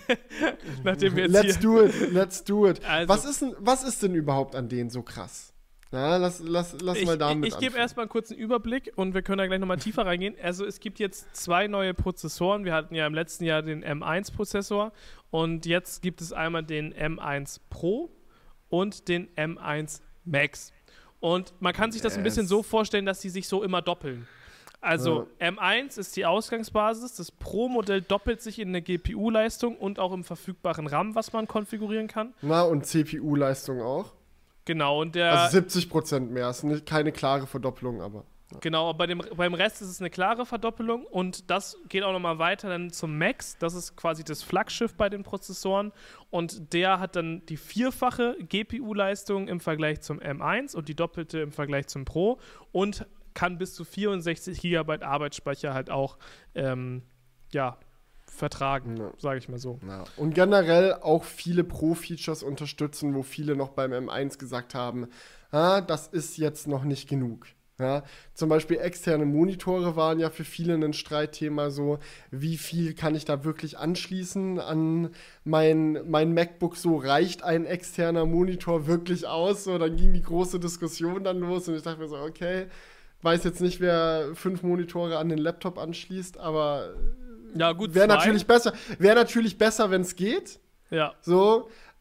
Nachdem wir jetzt let's hier do it, let's do it. Also. Was ist denn, was ist denn überhaupt an denen so krass? Ja, lass, lass, lass ich, mal damit Ich, ich gebe erstmal einen kurzen Überblick und wir können da gleich nochmal tiefer reingehen. Also es gibt jetzt zwei neue Prozessoren. Wir hatten ja im letzten Jahr den M eins Prozessor und jetzt gibt es einmal den M eins Pro und den M eins Max. Und man kann sich das yes. ein bisschen so vorstellen, dass sie sich so immer doppeln. Also ja. M eins ist die Ausgangsbasis, das Pro-Modell doppelt sich in der G P U-Leistung und auch im verfügbaren RAM, was man konfigurieren kann. Na, und C P U-Leistung auch. Genau, und der. Also siebzig Prozent mehr, ist nicht, keine klare Verdoppelung, aber. Ja. Genau, bei dem, beim Rest ist es eine klare Verdoppelung und das geht auch nochmal weiter dann zum Max. Das ist quasi das Flaggschiff bei den Prozessoren und der hat dann die vierfache G P U-Leistung im Vergleich zum M eins und die doppelte im Vergleich zum Pro und kann bis zu vierundsechzig Gigabyte Arbeitsspeicher halt auch, ähm, ja, vertragen, ja. sage ich mal so. Ja. Und generell auch viele Pro-Features unterstützen, wo viele noch beim M eins gesagt haben, ah, das ist jetzt noch nicht genug. Ja, zum Beispiel externe Monitore waren ja für viele ein Streitthema, so wie viel kann ich da wirklich anschließen an mein, mein MacBook, so reicht ein externer Monitor wirklich aus? So, dann ging die große Diskussion dann los und ich dachte mir so, okay, weiß jetzt nicht, wer fünf Monitore an den Laptop anschließt, aber ja, gut, wäre natürlich besser, wäre natürlich besser, wenn es geht. Ja. So,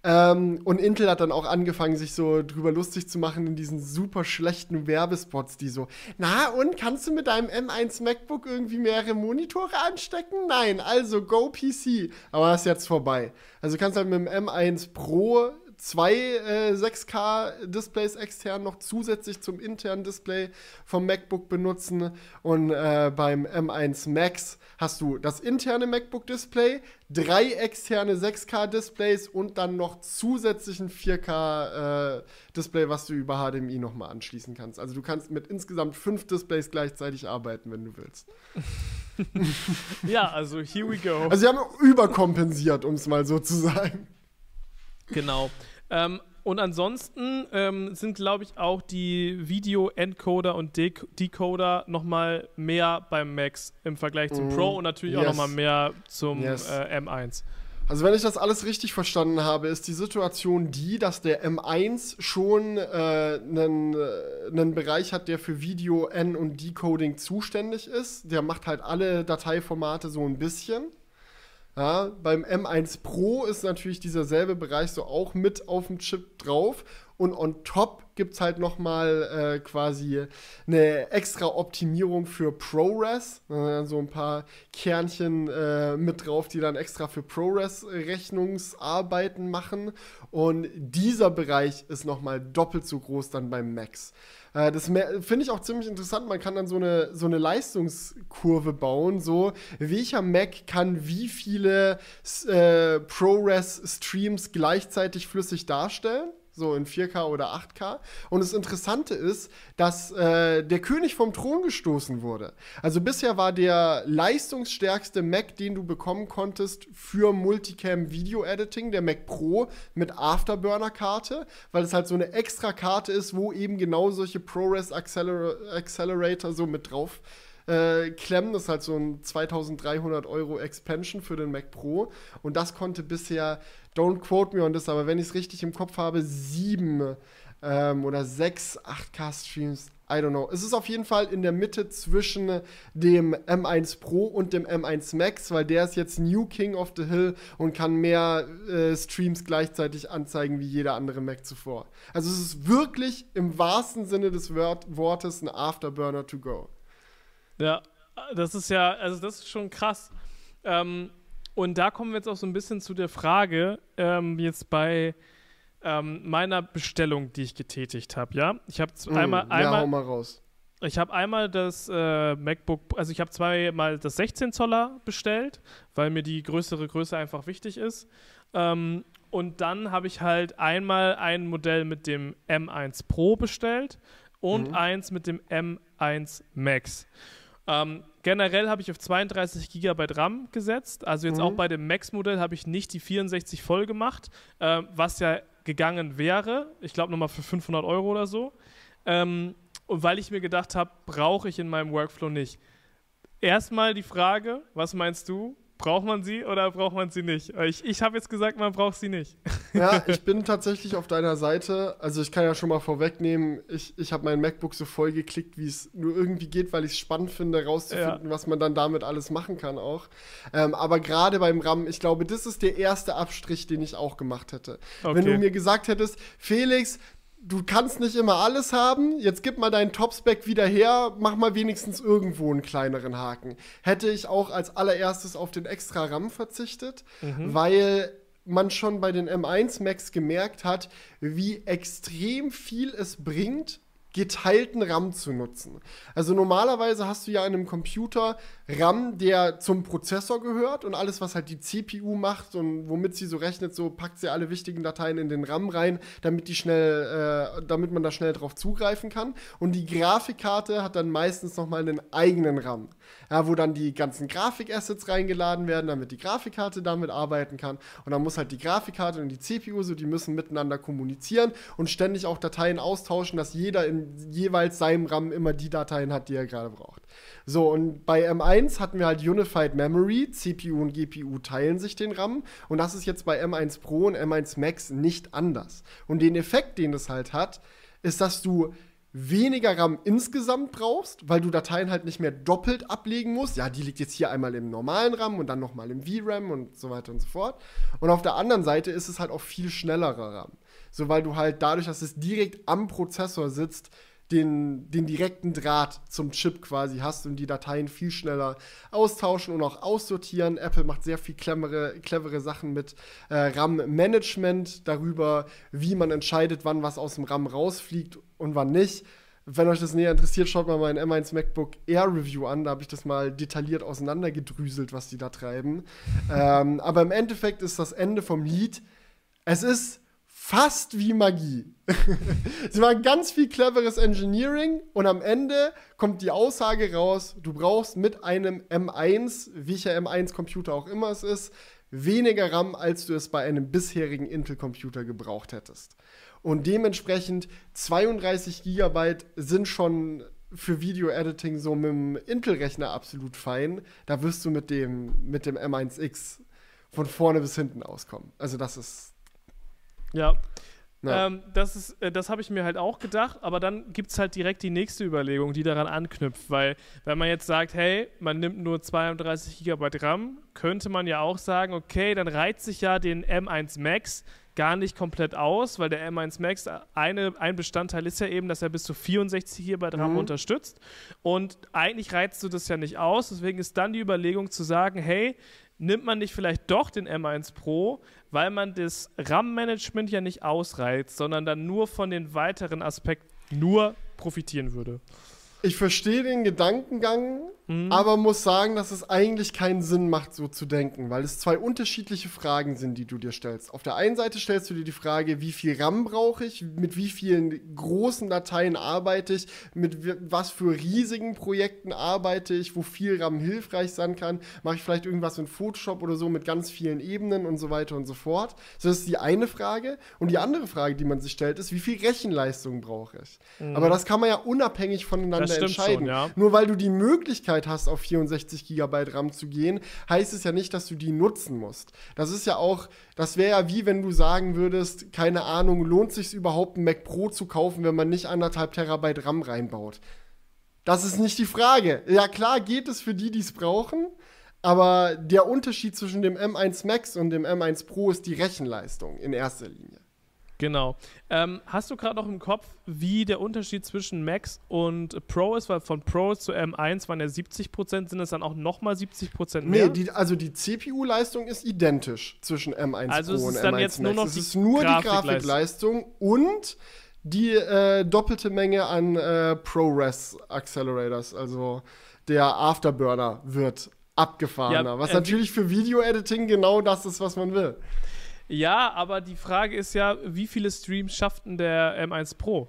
Ähm, und Intel hat dann auch angefangen, sich so drüber lustig zu machen in diesen super schlechten Werbespots, die so, na und, kannst du mit deinem M eins MacBook irgendwie mehrere Monitore anstecken? Nein, also go P C. Aber das ist jetzt vorbei. Also du kannst halt mit dem M eins Pro zwei äh, sechs K-Displays extern noch zusätzlich zum internen Display vom MacBook benutzen. Und äh, beim M eins Max hast du das interne MacBook-Display, drei externe sechs K-Displays und dann noch zusätzlich ein vier K-Display, äh, was du über H D M I nochmal anschließen kannst. Also du kannst mit insgesamt fünf Displays gleichzeitig arbeiten, wenn du willst. Ja, also here we go. Also sie haben überkompensiert, um es mal so zu sagen. Genau. Ähm, und ansonsten ähm, sind, glaube ich, auch die Video-Encoder und De- Decoder noch mal mehr beim Max im Vergleich zum mm, Pro und natürlich yes. auch noch mal mehr zum yes. äh, M eins. Also wenn ich das alles richtig verstanden habe, ist die Situation die, dass der M eins schon äh, einen, äh, einen Bereich hat, der für Video, N und Decoding zuständig ist. Der macht halt alle Dateiformate so ein bisschen. Ja, beim M eins Pro ist natürlich dieser selbe Bereich so auch mit auf dem Chip drauf. Und on top gibt es halt noch mal äh, quasi eine extra Optimierung für ProRes. Äh, so ein paar Kernchen äh, mit drauf, die dann extra für ProRes-Rechnungsarbeiten machen. Und dieser Bereich ist noch mal doppelt so groß dann beim Max. Äh, das finde ich auch ziemlich interessant. Man kann dann so eine, so eine Leistungskurve bauen. So, welcher Mac kann wie viele äh, ProRes-Streams gleichzeitig flüssig darstellen? So in vier K oder acht K. Und das Interessante ist, dass äh, der König vom Thron gestoßen wurde. Also bisher war der leistungsstärkste Mac, den du bekommen konntest für Multicam-Video-Editing, der Mac Pro mit Afterburner-Karte, weil es halt so eine extra Karte ist, wo eben genau solche ProRes-Accelerator so mit drauf Äh, klemmen. Das ist halt so ein zweitausenddreihundert Euro Expansion für den Mac Pro. Und das konnte bisher, don't quote me on this, aber wenn ich es richtig im Kopf habe, sieben ähm, oder sechs acht K-Streams. I don't know. Es ist auf jeden Fall in der Mitte zwischen dem M eins Pro und dem M eins Max, weil der ist jetzt New King of the Hill und kann mehr äh, Streams gleichzeitig anzeigen wie jeder andere Mac zuvor. Also es ist wirklich im wahrsten Sinne des Wort- Wortes ein Afterburner to go. Ja, das ist ja, also das ist schon krass. Ähm, und da kommen wir jetzt auch so ein bisschen zu der Frage, ähm, jetzt bei ähm, meiner Bestellung, die ich getätigt habe, ja? Ich habe mm, einmal, ja, einmal, hau mal raus. Ich habe einmal das äh, MacBook, also ich habe zweimal das sechzehn Zoller bestellt, weil mir die größere Größe einfach wichtig ist. Ähm, und dann habe ich halt einmal ein Modell mit dem M eins Pro bestellt und mhm. eins mit dem M eins Max. Ähm, generell habe ich auf zweiunddreißig Gigabyte RAM gesetzt, also jetzt mhm. auch bei dem Max-Modell habe ich nicht die vierundsechzig voll gemacht, äh, was ja gegangen wäre, ich glaube nochmal für fünfhundert Euro oder so, ähm, und weil ich mir gedacht habe, brauche ich in meinem Workflow nicht. Erstmal die Frage, was meinst du? Braucht man sie oder braucht man sie nicht? Ich, ich habe jetzt gesagt, man braucht sie nicht. Ja, ich bin tatsächlich auf deiner Seite. Also ich kann ja schon mal vorwegnehmen, ich, ich habe mein MacBook so voll geklickt, wie es nur irgendwie geht, weil ich es spannend finde, rauszufinden, ja. was man dann damit alles machen kann auch. Ähm, aber gerade beim RAM, ich glaube, das ist der erste Abstrich, den ich auch gemacht hätte. Okay. Wenn du mir gesagt hättest, Felix, du kannst nicht immer alles haben, jetzt gib mal deinen Top-Spec wieder her, mach mal wenigstens irgendwo einen kleineren Haken. Hätte ich auch als allererstes auf den extra RAM verzichtet, mhm. weil man schon bei den M eins Max gemerkt hat, wie extrem viel es bringt, geteilten RAM zu nutzen. Also normalerweise hast du ja in einem Computer RAM, der zum Prozessor gehört und alles, was halt die C P U macht und womit sie so rechnet, so packt sie alle wichtigen Dateien in den RAM rein, damit die schnell, äh, damit man da schnell drauf zugreifen kann. Und die Grafikkarte hat dann meistens nochmal einen eigenen RAM, ja, wo dann die ganzen Grafikassets reingeladen werden, damit die Grafikkarte damit arbeiten kann. Und dann muss halt die Grafikkarte und die C P U, so die müssen miteinander kommunizieren und ständig auch Dateien austauschen, dass jeder in jeweils seinem RAM immer die Dateien hat, die er gerade braucht. So, und bei M eins hatten wir halt Unified Memory, C P U und G P U teilen sich den RAM und das ist jetzt bei M eins Pro und M eins Max nicht anders. Und den Effekt, den es halt hat, ist, dass du weniger RAM insgesamt brauchst, weil du Dateien halt nicht mehr doppelt ablegen musst. Ja, die liegt jetzt hier einmal im normalen RAM und dann nochmal im V RAM und so weiter und so fort. Und auf der anderen Seite ist es halt auch viel schnellerer RAM. So, weil du halt dadurch, dass es direkt am Prozessor sitzt, den, den direkten Draht zum Chip quasi hast und die Dateien viel schneller austauschen und auch aussortieren. Apple macht sehr viel clevere, clevere Sachen mit äh, RAM-Management darüber, wie man entscheidet, wann was aus dem RAM rausfliegt und wann nicht. Wenn euch das näher interessiert, schaut mal mein M eins MacBook Air Review an. Da habe ich das mal detailliert auseinandergedrüselt, was die da treiben. ähm, aber im Endeffekt ist das Ende vom Lied. Es ist fast wie Magie. Sie machen ganz viel cleveres Engineering und am Ende kommt die Aussage raus, du brauchst mit einem M eins, welcher M eins Computer auch immer es ist, weniger RAM, als du es bei einem bisherigen Intel-Computer gebraucht hättest. Und dementsprechend zweiunddreißig Gigabyte sind schon für Video-Editing so mit dem Intel-Rechner absolut fein. Da wirst du mit dem, mit dem M eins X von vorne bis hinten auskommen. Also das ist Ja, Ja. ähm, das ist, äh, das habe ich mir halt auch gedacht, aber dann gibt es halt direkt die nächste Überlegung, die daran anknüpft, weil wenn man jetzt sagt, hey, man nimmt nur zweiunddreißig Gigabyte RAM, könnte man ja auch sagen, okay, dann reizt sich ja den M eins Max gar nicht komplett aus, weil der M eins Max, eine, ein Bestandteil ist ja eben, dass er bis zu vierundsechzig Gigabyte RAM Mhm. unterstützt und eigentlich reizt du das ja nicht aus, deswegen ist dann die Überlegung zu sagen, hey, nimmt man nicht vielleicht doch den M eins Pro, weil man das RAM-Management ja nicht ausreizt, sondern dann nur von den weiteren Aspekten nur profitieren würde. Ich verstehe den Gedankengang, Mhm. aber muss sagen, dass es eigentlich keinen Sinn macht, so zu denken, weil es zwei unterschiedliche Fragen sind, die du dir stellst. Auf der einen Seite stellst du dir die Frage, wie viel RAM brauche ich, mit wie vielen großen Dateien arbeite ich, mit wie- was für riesigen Projekten arbeite ich, wo viel RAM hilfreich sein kann, mache ich vielleicht irgendwas in Photoshop oder so mit ganz vielen Ebenen und so weiter und so fort. So, das ist die eine Frage. Und die andere Frage, die man sich stellt, ist, wie viel Rechenleistung brauche ich? Mhm. Aber das kann man ja unabhängig voneinander Das stimmt entscheiden. schon, ja. Nur weil du die Möglichkeit hast, auf vierundsechzig Gigabyte RAM zu gehen, heißt es ja nicht, dass du die nutzen musst. Das ist ja auch, das wäre ja wie wenn du sagen würdest, keine Ahnung, lohnt es sich überhaupt, einen Mac Pro zu kaufen, wenn man nicht anderthalb Terabyte RAM reinbaut? Das ist nicht die Frage. Ja, klar geht es für die, die es brauchen, aber der Unterschied zwischen dem M eins Max und dem M eins Pro ist die Rechenleistung in erster Linie. Genau. Ähm, hast du gerade noch im Kopf, wie der Unterschied zwischen Max und Pro ist? Weil von Pro zu M eins waren ja siebzig Prozent, sind es dann auch nochmal siebzig Prozent mehr? Nee, die, also die C P U-Leistung ist identisch zwischen M eins Also es Pro ist und dann M eins jetzt Max. nur noch es die ist nur die Grafikleistung. Grafikleistung und die äh, doppelte Menge an äh, ProRes Accelerators. Also der Afterburner wird abgefahrener. Ja, was äh, natürlich für Video-Editing genau das ist, was man will. Ja, aber die Frage ist ja, wie viele Streams schafft denn der M eins Pro?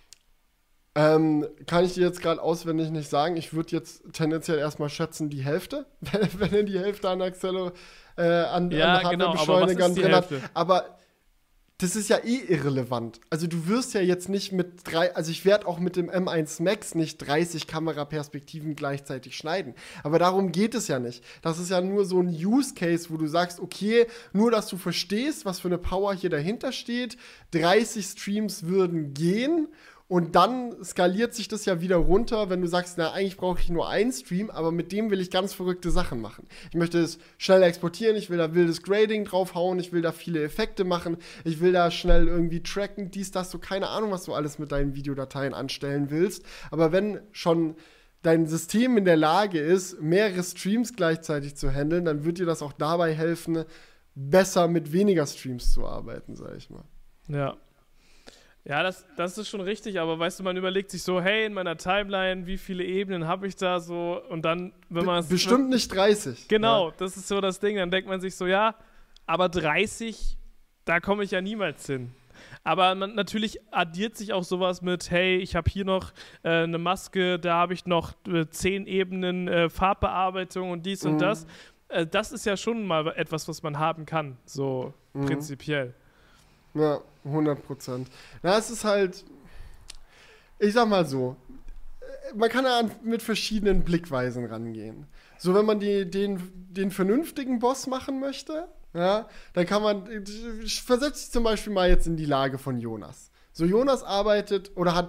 Ähm, kann ich dir jetzt gerade auswendig nicht sagen. Ich würde jetzt tendenziell erstmal schätzen, die Hälfte, wenn, wenn er die Hälfte an Acceler, äh, an, Ja, an genau, aber was Hardware-Beschleunigern ist die drin hat. Hälfte? Aber das ist ja eh irrelevant. Also du wirst ja jetzt nicht mit drei, also ich werde auch mit dem M eins Max nicht dreißig Kameraperspektiven gleichzeitig schneiden. Aber darum geht es ja nicht. Das ist ja nur so ein Use Case, wo du sagst, okay, nur dass du verstehst, was für eine Power hier dahinter steht, dreißig Streams würden gehen. Und dann skaliert sich das ja wieder runter, wenn du sagst, na, eigentlich brauche ich nur einen Stream, aber mit dem will ich ganz verrückte Sachen machen. Ich möchte es schnell exportieren, ich will da wildes Grading draufhauen, ich will da viele Effekte machen, ich will da schnell irgendwie tracken, dies, das, so keine Ahnung, was du alles mit deinen Videodateien anstellen willst. Aber wenn schon dein System in der Lage ist, mehrere Streams gleichzeitig zu handeln, dann wird dir das auch dabei helfen, besser mit weniger Streams zu arbeiten, sag ich mal. Ja. Ja, das, das ist schon richtig, aber weißt du, man überlegt sich so, hey, in meiner Timeline, wie viele Ebenen habe ich da so? Und dann, wenn man es. Bestimmt nicht dreißig. Genau, Ja. das ist so das Ding. Dann denkt man sich so, ja, aber dreißig, da komme ich ja niemals hin. Aber man, natürlich addiert sich auch sowas mit, hey, ich habe hier noch äh, eine Maske, da habe ich noch äh, zehn Ebenen äh, Farbbearbeitung und dies Mhm. und das. Äh, das ist ja schon mal etwas, was man haben kann, so Mhm. prinzipiell. Ja, hundert Prozent. Na, es ist halt, ich sag mal so, man kann ja mit verschiedenen Blickweisen rangehen. So, wenn man die, den, den vernünftigen Boss machen möchte, ja, dann kann man, versetzt sich zum Beispiel mal jetzt in die Lage von Jonas. So, Jonas arbeitet oder hat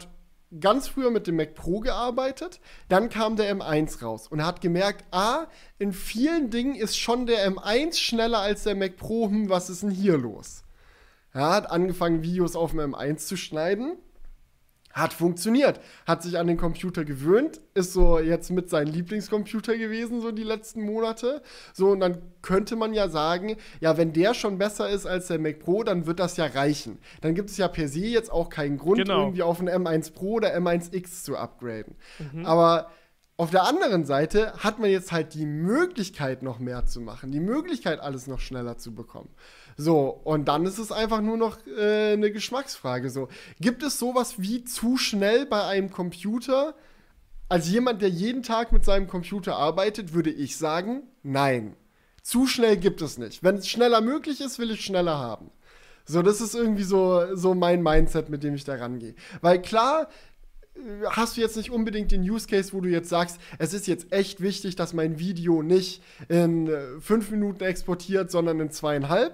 ganz früher mit dem Mac Pro gearbeitet, dann kam der M eins raus und er hat gemerkt, ah, in vielen Dingen ist schon der M eins schneller als der Mac Pro, hm, was ist denn hier los? Er hat angefangen, Videos auf dem M eins zu schneiden, hat funktioniert, hat sich an den Computer gewöhnt, ist so jetzt mit seinem Lieblingscomputer gewesen, so die letzten Monate. So, und dann könnte man ja sagen, ja, wenn der schon besser ist als der Mac Pro, dann wird das ja reichen. Dann gibt es ja per se jetzt auch keinen Grund, genau. irgendwie auf einen M eins Pro oder M eins X zu upgraden. Mhm. Aber auf der anderen Seite hat man jetzt halt die Möglichkeit, noch mehr zu machen, die Möglichkeit, alles noch schneller zu bekommen. So, und dann ist es einfach nur noch äh, eine Geschmacksfrage. So, gibt es sowas wie zu schnell bei einem Computer? Als jemand, der jeden Tag mit seinem Computer arbeitet, würde ich sagen, nein. Zu schnell gibt es nicht. Wenn es schneller möglich ist, will ich schneller haben. So, das ist irgendwie so, so mein Mindset, mit dem ich da rangehe. Weil klar, hast du jetzt nicht unbedingt den Use Case, wo du jetzt sagst, es ist jetzt echt wichtig, dass mein Video nicht in fünf Minuten exportiert, sondern in zweieinhalb.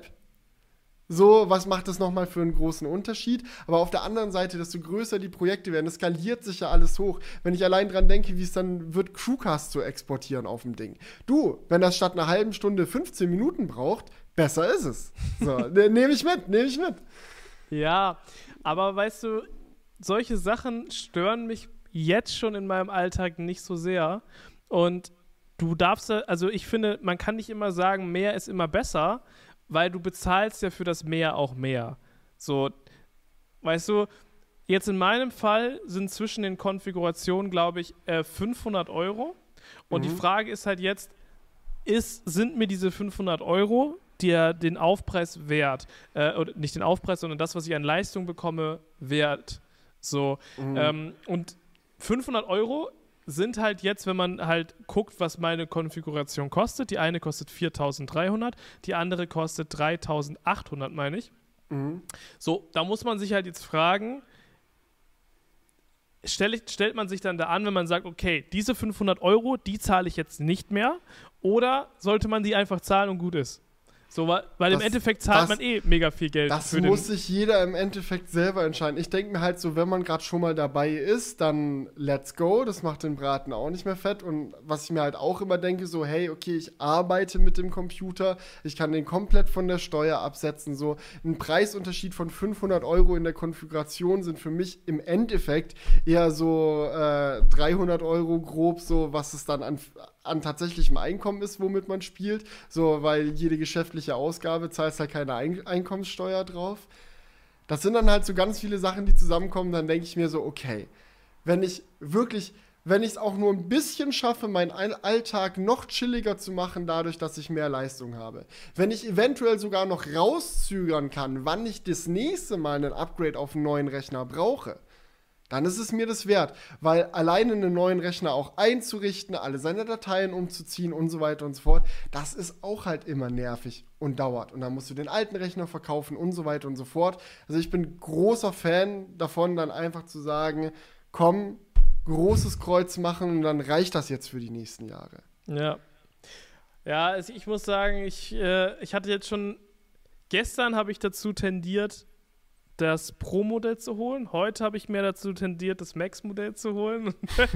So, was macht das nochmal für einen großen Unterschied? Aber auf der anderen Seite, desto größer die Projekte werden, das skaliert sich ja alles hoch. Wenn ich allein dran denke, wie es dann wird, Crewcast zu exportieren auf dem Ding. Du, wenn das statt einer halben Stunde fünfzehn Minuten braucht, besser ist es. So, ne, nehme ich mit, nehme ich mit. Ja, aber weißt du, solche Sachen stören mich jetzt schon in meinem Alltag nicht so sehr. Und du darfst, also ich finde, man kann nicht immer sagen, mehr ist immer besser, weil du bezahlst ja für das Mehr auch mehr. So, weißt du, jetzt in meinem Fall sind zwischen den Konfigurationen, glaube ich, äh, fünfhundert Euro. Und mhm. die Frage ist halt jetzt, ist, sind mir diese fünfhundert Euro dir den Aufpreis wert? Äh, oder nicht den Aufpreis, sondern das, was ich an Leistung bekomme, wert. So, mhm. ähm, und fünfhundert Euro sind halt jetzt, wenn man halt guckt, was meine Konfiguration kostet. Die eine kostet viertausenddreihundert, die andere kostet dreitausendachthundert, meine ich. Mhm. So, da muss man sich halt jetzt fragen, stell, stellt man sich dann da an, wenn man sagt, okay, diese fünfhundert Euro, die zahle ich jetzt nicht mehr, oder sollte man die einfach zahlen und gut ist? So, weil, weil das, im Endeffekt zahlt das, man eh mega viel Geld. Das für muss den sich jeder im Endeffekt selber entscheiden. Ich denke mir halt so, wenn man gerade schon mal dabei ist, dann let's go. Das macht den Braten auch nicht mehr fett. Und was ich mir halt auch immer denke, so hey, okay, ich arbeite mit dem Computer, ich kann den komplett von der Steuer absetzen. So ein Preisunterschied von fünfhundert Euro in der Konfiguration sind für mich im Endeffekt eher so äh, dreihundert Euro grob, so was es dann an an tatsächlichem Einkommen ist, womit man spielt, so, weil jede geschäftliche Ausgabe zahlt halt keine Ein- Einkommenssteuer drauf. Das sind dann halt so ganz viele Sachen, die zusammenkommen, dann denke ich mir so, okay, wenn ich wirklich, wenn ich es auch nur ein bisschen schaffe, meinen Alltag noch chilliger zu machen, dadurch, dass ich mehr Leistung habe, wenn ich eventuell sogar noch rauszögern kann, wann ich das nächste Mal einen Upgrade auf einen neuen Rechner brauche, dann ist es mir das wert, weil alleine einen neuen Rechner auch einzurichten, alle seine Dateien umzuziehen und so weiter und so fort, das ist auch halt immer nervig und dauert. Und dann musst du den alten Rechner verkaufen und so weiter und so fort. Also ich bin großer Fan davon, dann einfach zu sagen, komm, großes Kreuz machen und dann reicht das jetzt für die nächsten Jahre. Ja. Ja, also ich muss sagen, ich, äh, ich hatte jetzt schon, gestern habe ich dazu tendiert, das Pro-Modell zu holen. Heute habe ich mehr dazu tendiert, das Max-Modell zu holen.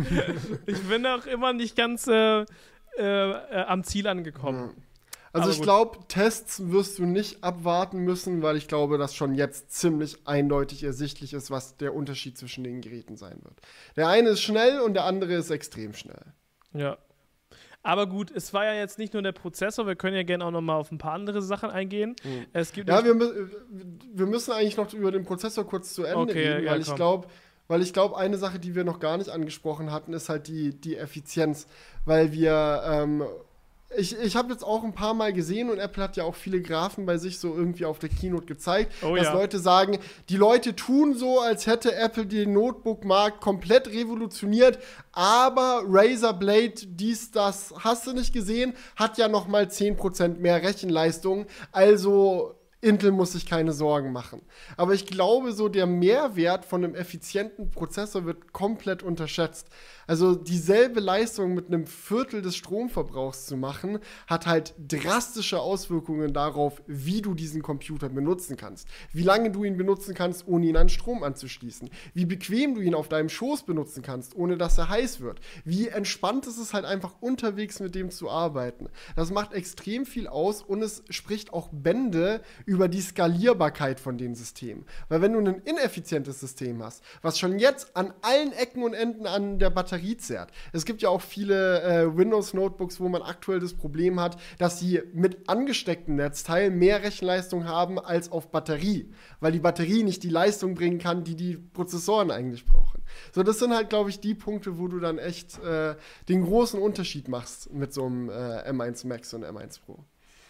Ich bin auch immer nicht ganz äh, äh, äh, am Ziel angekommen. Also Aber ich gut. glaube, Tests wirst du nicht abwarten müssen, weil ich glaube, dass schon jetzt ziemlich eindeutig ersichtlich ist, was der Unterschied zwischen den Geräten sein wird. Der eine ist schnell und der andere ist extrem schnell. Ja. Aber gut, es war ja jetzt nicht nur der Prozessor, wir können ja gerne auch noch mal auf ein paar andere Sachen eingehen. Mhm. Es gibt ja, wir, wir müssen eigentlich noch über den Prozessor kurz zu Ende okay, reden, ja, weil ich glaube, weil ich glaube, eine Sache, die wir noch gar nicht angesprochen hatten, ist halt die, die Effizienz, weil wir ähm, Ich, ich habe jetzt auch ein paar Mal gesehen und Apple hat ja auch viele Graphen bei sich so irgendwie auf der Keynote gezeigt, oh, dass ja. Leute sagen, die Leute tun so, als hätte Apple den Notebook-Markt komplett revolutioniert, aber Razer Blade, dies, das, hast du nicht gesehen, hat ja noch mal zehn Prozent mehr Rechenleistung, also Intel muss sich keine Sorgen machen. Aber ich glaube, so der Mehrwert von einem effizienten Prozessor wird komplett unterschätzt. Also dieselbe Leistung mit einem Viertel des Stromverbrauchs zu machen, hat halt drastische Auswirkungen darauf, wie du diesen Computer benutzen kannst. Wie lange du ihn benutzen kannst, ohne ihn an Strom anzuschließen. Wie bequem du ihn auf deinem Schoß benutzen kannst, ohne dass er heiß wird. Wie entspannt ist es halt einfach unterwegs mit dem zu arbeiten. Das macht extrem viel aus und es spricht auch Bände über die Skalierbarkeit von den Systemen. Weil wenn du ein ineffizientes System hast, was schon jetzt an allen Ecken und Enden an der Batterie zerrt. Es gibt ja auch viele äh, Windows-Notebooks, wo man aktuell das Problem hat, dass sie mit angestecktem Netzteil mehr Rechenleistung haben als auf Batterie, weil die Batterie nicht die Leistung bringen kann, die die Prozessoren eigentlich brauchen. So, das sind halt, glaube ich, die Punkte, wo du dann echt äh, den großen Unterschied machst mit so einem äh, M eins Max und M eins Pro.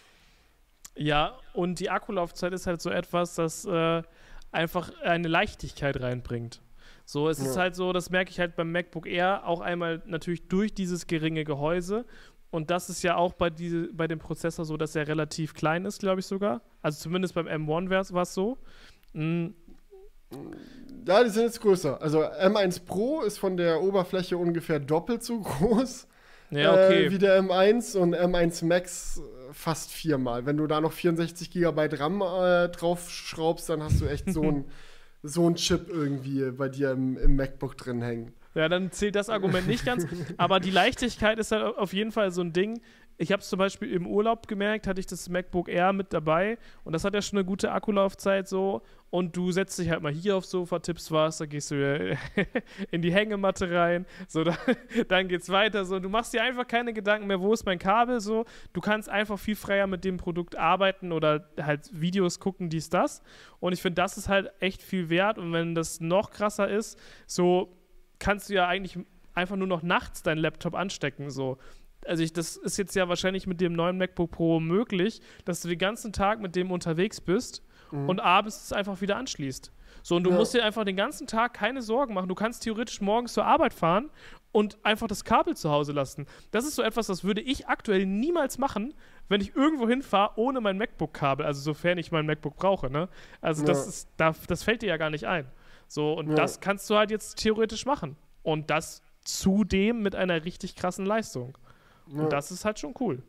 Ja, und die Akkulaufzeit ist halt so etwas, das äh, einfach eine Leichtigkeit reinbringt. So, es ja. ist halt so, das merke ich halt beim MacBook Air auch einmal natürlich durch dieses geringe Gehäuse. Und das ist ja auch bei, diese, bei dem Prozessor so, dass er relativ klein ist, glaube ich sogar. Also zumindest beim M eins war es so. Mhm. Ja, die sind jetzt größer. Also M eins Pro ist von der Oberfläche ungefähr doppelt so groß ja, okay. äh, wie der M eins und M eins Max fast viermal. Wenn du da noch vierundsechzig Gigabyte RAM äh, drauf schraubst, dann hast du echt so ein so ein Chip irgendwie bei dir im, im MacBook drin hängen. Ja, dann zählt das Argument nicht ganz. Aber die Leichtigkeit ist halt auf jeden Fall so ein Ding. Ich habe es zum Beispiel im Urlaub gemerkt, hatte ich das MacBook Air mit dabei und das hat ja schon eine gute Akkulaufzeit so und du setzt dich halt mal hier aufs Sofa, tippst was, dann gehst du wieder in die Hängematte rein, so, dann, dann geht's weiter, so, du machst dir einfach keine Gedanken mehr, wo ist mein Kabel, so, du kannst einfach viel freier mit dem Produkt arbeiten oder halt Videos gucken, dies, das und ich finde, das ist halt echt viel wert und wenn das noch krasser ist, so kannst du ja eigentlich einfach nur noch nachts deinen Laptop anstecken, so. Also ich, das ist jetzt ja wahrscheinlich mit dem neuen MacBook Pro möglich, dass du den ganzen Tag mit dem unterwegs bist mhm. und abends es einfach wieder anschließt. So, und du ja. musst dir einfach den ganzen Tag keine Sorgen machen. Du kannst theoretisch morgens zur Arbeit fahren und einfach das Kabel zu Hause lassen. Das ist so etwas, das würde ich aktuell niemals machen, wenn ich irgendwo hinfahre ohne mein MacBook-Kabel. Also sofern ich mein MacBook brauche, ne? Also ja. das ist, da, das fällt dir ja gar nicht ein. So, und ja. das kannst du halt jetzt theoretisch machen. Und das zudem mit einer richtig krassen Leistung. Und ja. das ist halt schon cool.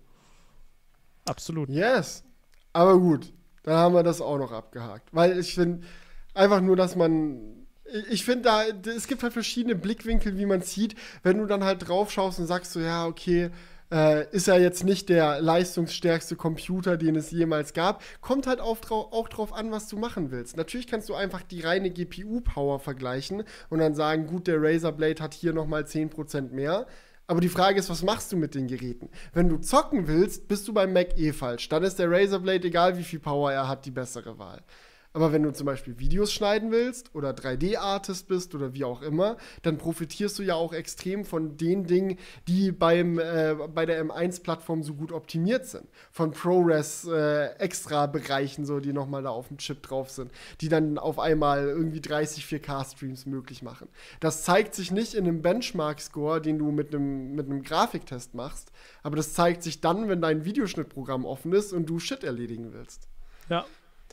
Absolut. Yes. Aber gut, dann haben wir das auch noch abgehakt. Weil ich finde, einfach nur, dass man, ich finde da, es gibt halt verschiedene Blickwinkel, wie man es sieht. Wenn du dann halt drauf schaust und sagst so, ja, okay, äh, ist ja jetzt nicht der leistungsstärkste Computer, den es jemals gab. Kommt halt auch, trau- auch drauf an, was du machen willst. Natürlich kannst du einfach die reine G P U-Power vergleichen und dann sagen, gut, der Razer Blade hat hier nochmal zehn Prozent mehr. Aber die Frage ist, was machst du mit den Geräten? Wenn du zocken willst, bist du beim Mac eh falsch. Dann ist der Razer Blade, egal wie viel Power er hat, die bessere Wahl. Aber wenn du zum Beispiel Videos schneiden willst oder drei D-Artist bist oder wie auch immer, dann profitierst du ja auch extrem von den Dingen, die beim, äh, bei der M eins Plattform so gut optimiert sind. Von ProRes äh, extra Bereichen, so, die nochmal da auf dem Chip drauf sind, die dann auf einmal irgendwie dreißig vier K-Streams möglich machen. Das zeigt sich nicht in einem Benchmark-Score, den du mit einem mit einem Grafiktest machst, aber das zeigt sich dann, wenn dein Videoschnittprogramm offen ist und du Shit erledigen willst. Ja.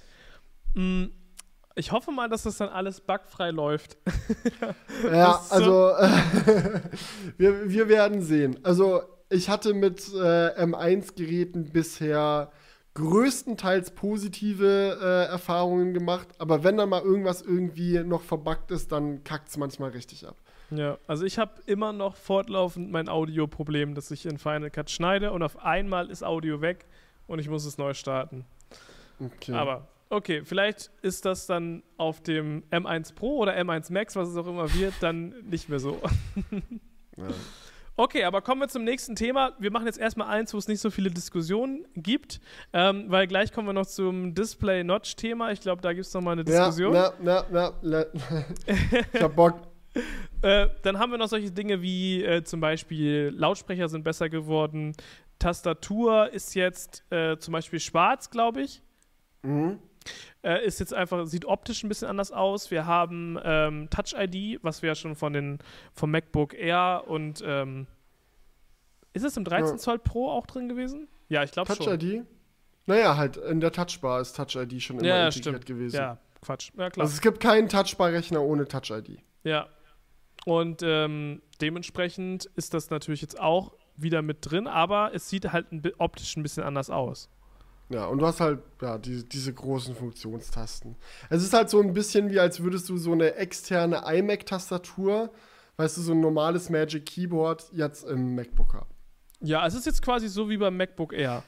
Ich hoffe mal, dass das dann alles bugfrei läuft. Ja, also äh, wir, wir werden sehen. Also ich hatte mit äh, M eins Geräten bisher größtenteils positive äh, Erfahrungen gemacht, aber wenn dann mal irgendwas irgendwie noch verbuggt ist, dann kackt es manchmal richtig ab. Ja, also ich habe immer noch fortlaufend mein Audioproblem, dass ich in Final Cut schneide und auf einmal ist Audio weg und ich muss es neu starten. Okay. Aber okay, vielleicht ist das dann auf dem M eins Pro oder M eins Max, was es auch immer wird, dann nicht mehr so. Ja. Okay, aber kommen wir zum nächsten Thema. Wir machen jetzt erstmal eins, wo es nicht so viele Diskussionen gibt, ähm, weil gleich kommen wir noch zum Display-Notch-Thema. Ich glaube, da gibt es noch mal eine Diskussion. Ja, ja, ja, ja. Ich hab Bock. äh, dann haben wir noch solche Dinge wie äh, zum Beispiel Lautsprecher sind besser geworden, Tastatur ist jetzt äh, zum Beispiel schwarz, glaube ich. Mhm. Äh, ist jetzt einfach, sieht optisch ein bisschen anders aus. Wir haben ähm, Touch I D, was wir ja schon von den, vom MacBook Air und ähm, ist es im dreizehn Zoll Pro auch drin gewesen? Ja, ich glaube schon. Touch I D? Naja, halt in der Touchbar ist Touch I D schon immer Ja, ja, integriert stimmt. gewesen. Ja, Quatsch. Ja, klar. Also es gibt keinen Touchbar-Rechner ohne Touch I D. Ja. Und ähm, dementsprechend ist das natürlich jetzt auch wieder mit drin, aber es sieht halt ein, bi- optisch ein bisschen anders aus. Ja, und du hast halt, ja, die, diese großen Funktionstasten. Es ist halt so ein bisschen wie, als würdest du so eine externe iMac-Tastatur, weißt du, so ein normales Magic Keyboard jetzt im MacBook haben. Ja, es ist jetzt quasi so wie beim MacBook Air.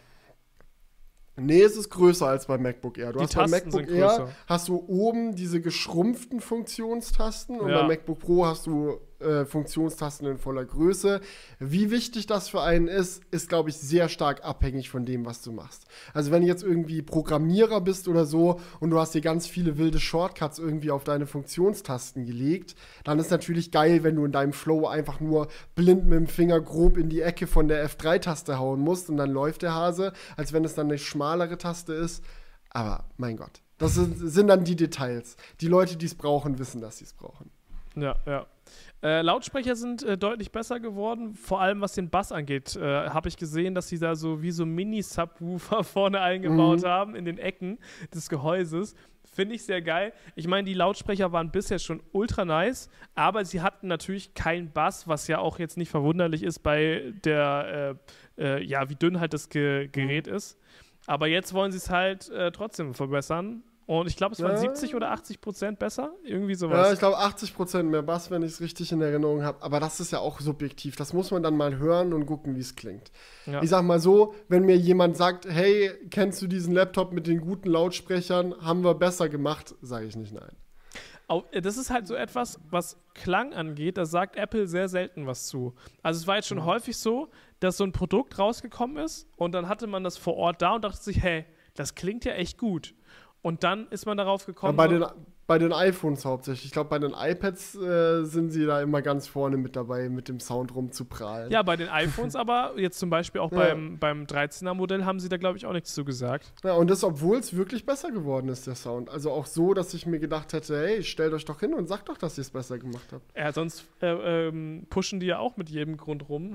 Nee, es ist größer als beim MacBook Air. Du Die hast beim Tasten MacBook sind Air größer. hast du oben diese geschrumpften Funktionstasten und Ja. beim MacBook Pro hast du äh, Funktionstasten in voller Größe. Wie wichtig das für einen ist, ist, glaube ich, sehr stark abhängig von dem, was du machst. Also wenn du jetzt irgendwie Programmierer bist oder so und du hast dir ganz viele wilde Shortcuts irgendwie auf deine Funktionstasten gelegt, dann ist natürlich geil, wenn du in deinem Flow einfach nur blind mit dem Finger grob in die Ecke von der F drei Taste hauen musst und dann läuft der Hase, als wenn es dann eine schmalere Taste ist. Aber mein Gott, das sind, sind dann die Details. Die Leute, die es brauchen, wissen, dass sie es brauchen. Ja, ja. Äh, Lautsprecher sind äh, deutlich besser geworden, vor allem was den Bass angeht. Äh, Habe ich gesehen, dass sie da so wie so Mini-Subwoofer vorne eingebaut Mhm. haben in den Ecken des Gehäuses. Finde ich sehr geil. Ich meine, die Lautsprecher waren bisher schon ultra nice, aber sie hatten natürlich keinen Bass, was ja auch jetzt nicht verwunderlich ist bei der, äh, äh, ja, wie dünn halt das Ge Gerät ist. Aber jetzt wollen sie es halt äh, trotzdem verbessern. Und ich glaube, es waren Ja. siebzig oder achtzig Prozent besser. Irgendwie Ja, sowas. ich glaube achtzig Prozent mehr Bass, wenn ich es richtig in Erinnerung habe. Aber das ist ja auch subjektiv. Das muss man dann mal hören und gucken, wie es klingt. Ja. Ich sag mal so, wenn mir jemand sagt, hey, kennst du diesen Laptop mit den guten Lautsprechern? Haben wir besser gemacht, sage ich nicht nein. Au- äh, Das ist halt so etwas, was Klang angeht, da sagt Apple sehr selten was zu. Also es war jetzt schon häufig so, dass so ein Produkt rausgekommen ist und dann hatte man das vor Ort da und dachte sich, hey, das klingt ja echt gut. Und dann ist man darauf Ja, gekommen, bei, so- den, bei den iPhones hauptsächlich. Ich glaube, bei den iPads äh, sind sie da immer ganz vorne mit dabei, mit dem Sound rumzuprahlen. ja, bei den iPhones aber, jetzt zum Beispiel auch Ja. beim, beim dreizehner Modell haben sie da, glaube ich, auch nichts zu gesagt. Ja, und das, obwohl es wirklich besser geworden ist, der Sound. Also auch so, dass ich mir gedacht hätte, hey, stellt euch doch hin und sagt doch, dass ihr es besser gemacht habt. Ja, sonst äh, ähm, pushen die ja auch mit jedem Grund rum.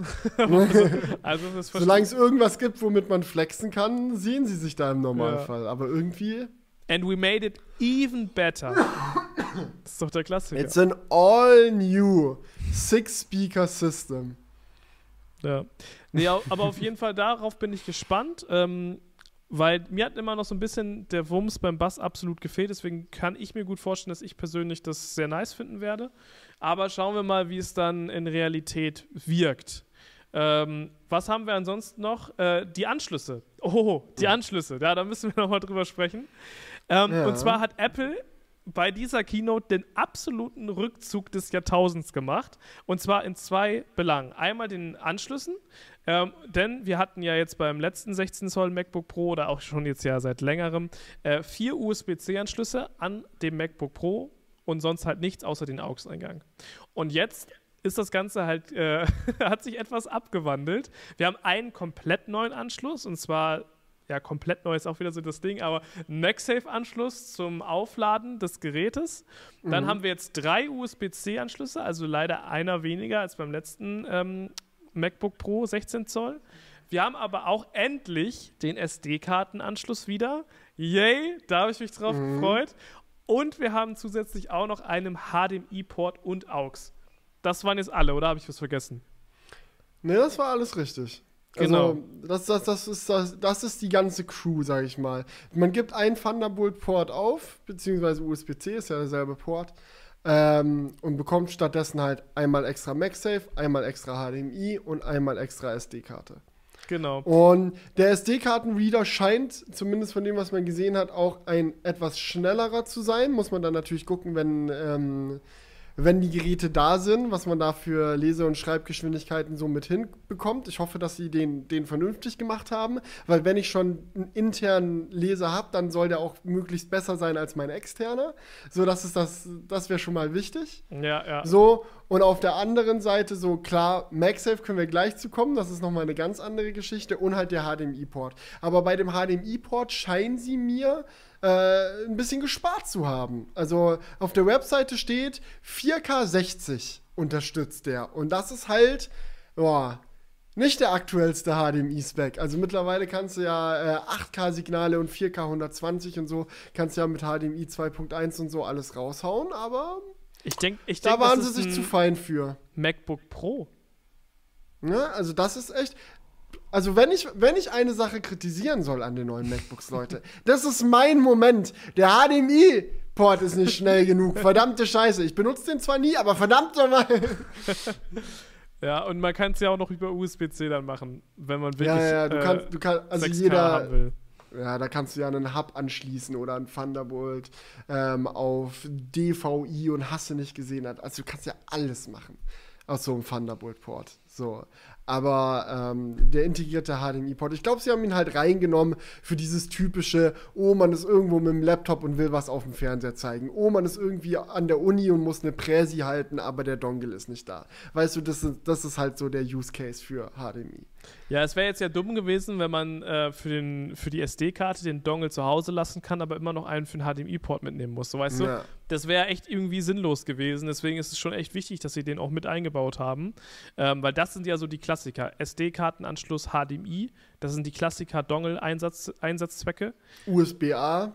also das Solange es irgendwas gibt, womit man flexen kann, sehen sie sich da im Normalfall. Aber irgendwie, And we made it even better. Das ist doch der Klassiker. it's an all new Six-Speaker System. Ja. Nee, au- aber auf jeden Fall darauf bin ich gespannt, ähm, weil mir hat immer noch so ein bisschen der Wumms beim Bass absolut gefehlt. Deswegen kann ich mir gut vorstellen, dass ich persönlich das sehr nice finden werde. Aber schauen wir mal, wie es dann in Realität wirkt. Ähm, was haben wir ansonsten noch? Äh, die Anschlüsse. Oh, die Anschlüsse. Ja, da müssen wir nochmal drüber sprechen. Ähm, Ja. Und zwar hat Apple bei dieser Keynote den absoluten Rückzug des Jahrtausends gemacht. Und zwar in zwei Belangen. Einmal den Anschlüssen, ähm, denn wir hatten ja jetzt beim letzten sechzehn Zoll MacBook Pro oder auch schon jetzt ja seit längerem äh, vier U S B C-Anschlüsse an dem MacBook Pro und sonst halt nichts außer den A U X-Eingang. Und jetzt ist das Ganze halt, äh, hat sich etwas abgewandelt. Wir haben einen komplett neuen Anschluss und zwar, ja, komplett neu ist auch wieder so das Ding, aber MagSafe-Anschluss zum Aufladen des Gerätes. Dann haben wir jetzt drei U S B C-Anschlüsse, also leider einer weniger als beim letzten ähm, MacBook Pro sechzehn Zoll. Wir haben aber auch endlich den S D-Kartenanschluss wieder. Yay, da habe ich mich drauf gefreut. Und wir haben zusätzlich auch noch einen H D M I-Port und A U X. Das waren jetzt alle, oder habe ich was vergessen? Ne, das war alles richtig. Genau. Also, das, das, das, ist, das, das ist die ganze Crew, sage ich mal. Man gibt einen Thunderbolt-Port auf, beziehungsweise U S B C ist ja derselbe Port, ähm, und bekommt stattdessen halt einmal extra MagSafe, einmal extra H D M I und einmal extra S D-Karte. Genau. Und der S D-Kartenreader scheint, zumindest von dem, was man gesehen hat, auch ein etwas schnellerer zu sein. Muss man dann natürlich gucken, wenn, ähm, wenn die Geräte da sind, was man da für Lese- und Schreibgeschwindigkeiten so mit hinbekommt. Ich hoffe, dass sie den, den vernünftig gemacht haben, weil wenn ich schon einen internen Leser habe, dann soll der auch möglichst besser sein als mein externer. So, das ist das, das wäre schon mal wichtig. Ja, ja. So, und auf der anderen Seite, so klar, MagSafe können wir gleich zu kommen, das ist nochmal eine ganz andere Geschichte und halt der H D M I-Port. Aber bei dem H D M I-Port scheinen sie mir äh, ein bisschen gespart zu haben. Also auf der Webseite steht vier K sechzig unterstützt der und das ist halt, boah, nicht der aktuellste H D M I-Spec. Also mittlerweile kannst du ja äh, acht K-Signale und vier K hundertzwanzig und so, kannst du ja mit H D M I zwei Punkt eins und so alles raushauen, aber Ich denke, ich da denk, waren das sie ist sich ein zu fein für. MacBook Pro. Ne? Also das ist echt. Also wenn ich, wenn ich eine Sache kritisieren soll an den neuen MacBooks, Leute, das ist mein Moment. Der H D M I-Port ist nicht schnell genug. Verdammte Scheiße. Ich benutze den zwar nie, aber verdammt nochmal. Ja, und man kann es ja auch noch über U S B C dann machen, wenn man wirklich Ja, ja, du äh, kannst, du kannst, also sechs K jeder, haben will. ja, da kannst du ja einen Hub anschließen oder einen Thunderbolt ähm, auf D V I und hast du nicht gesehen. Also du kannst ja alles machen aus so einem Thunderbolt-Port. So. Aber ähm, der integrierte H D M I-Port, ich glaube, sie haben ihn halt reingenommen für dieses typische, oh, man ist irgendwo mit dem Laptop und will was auf dem Fernseher zeigen. Oh, man ist irgendwie an der Uni und muss eine Präsi halten, aber der Dongle ist nicht da. Weißt du, das ist, das ist halt so der Use Case für H D M I. Ja, es wäre jetzt ja dumm gewesen, wenn man äh, für, den, für die S D-Karte den Dongle zu Hause lassen kann, aber immer noch einen für den H D M I-Port mitnehmen muss. So, weißt Ja. du, das wäre echt irgendwie sinnlos gewesen. Deswegen ist es schon echt wichtig, dass sie den auch mit eingebaut haben. Ähm, weil das sind ja so die Klassiker. S D-Kartenanschluss, H D M I, das sind die Klassiker-Dongle-Einsatzzwecke. U S B A,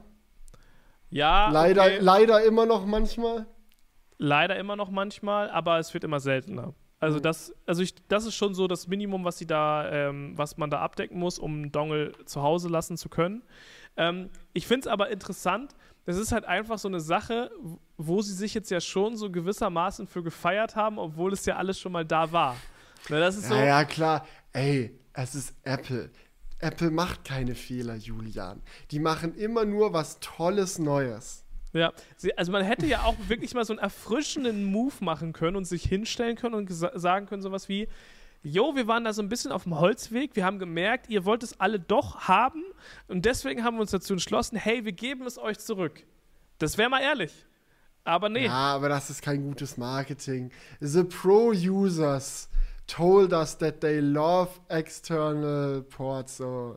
Ja, leider, okay. leider immer noch manchmal. Leider immer noch manchmal, aber es wird immer seltener. Also Mhm. das, also ich, das ist schon so das Minimum, was sie da, ähm, was man da abdecken muss, um einen Dongle zu Hause lassen zu können. Ähm, ich finde es aber interessant. Das ist halt einfach so eine Sache, wo sie sich jetzt ja schon so gewissermaßen für gefeiert haben, obwohl es ja alles schon mal da war. Na, das ist so. Ja, ja, klar. Ey, es ist Apple. Apple macht keine Fehler, Julian. Die machen immer nur was Tolles Neues. Ja, sie, also man hätte ja auch wirklich mal so einen erfrischenden Move machen können und sich hinstellen können und gesa- sagen können sowas wie, jo, wir waren da so ein bisschen auf dem Holzweg, wir haben gemerkt, ihr wollt es alle doch haben und deswegen haben wir uns dazu entschlossen, hey, wir geben es euch zurück. Das wäre mal ehrlich. Aber nee. Ja, aber das ist kein gutes Marketing. The Pro-Users told us that they love external ports, so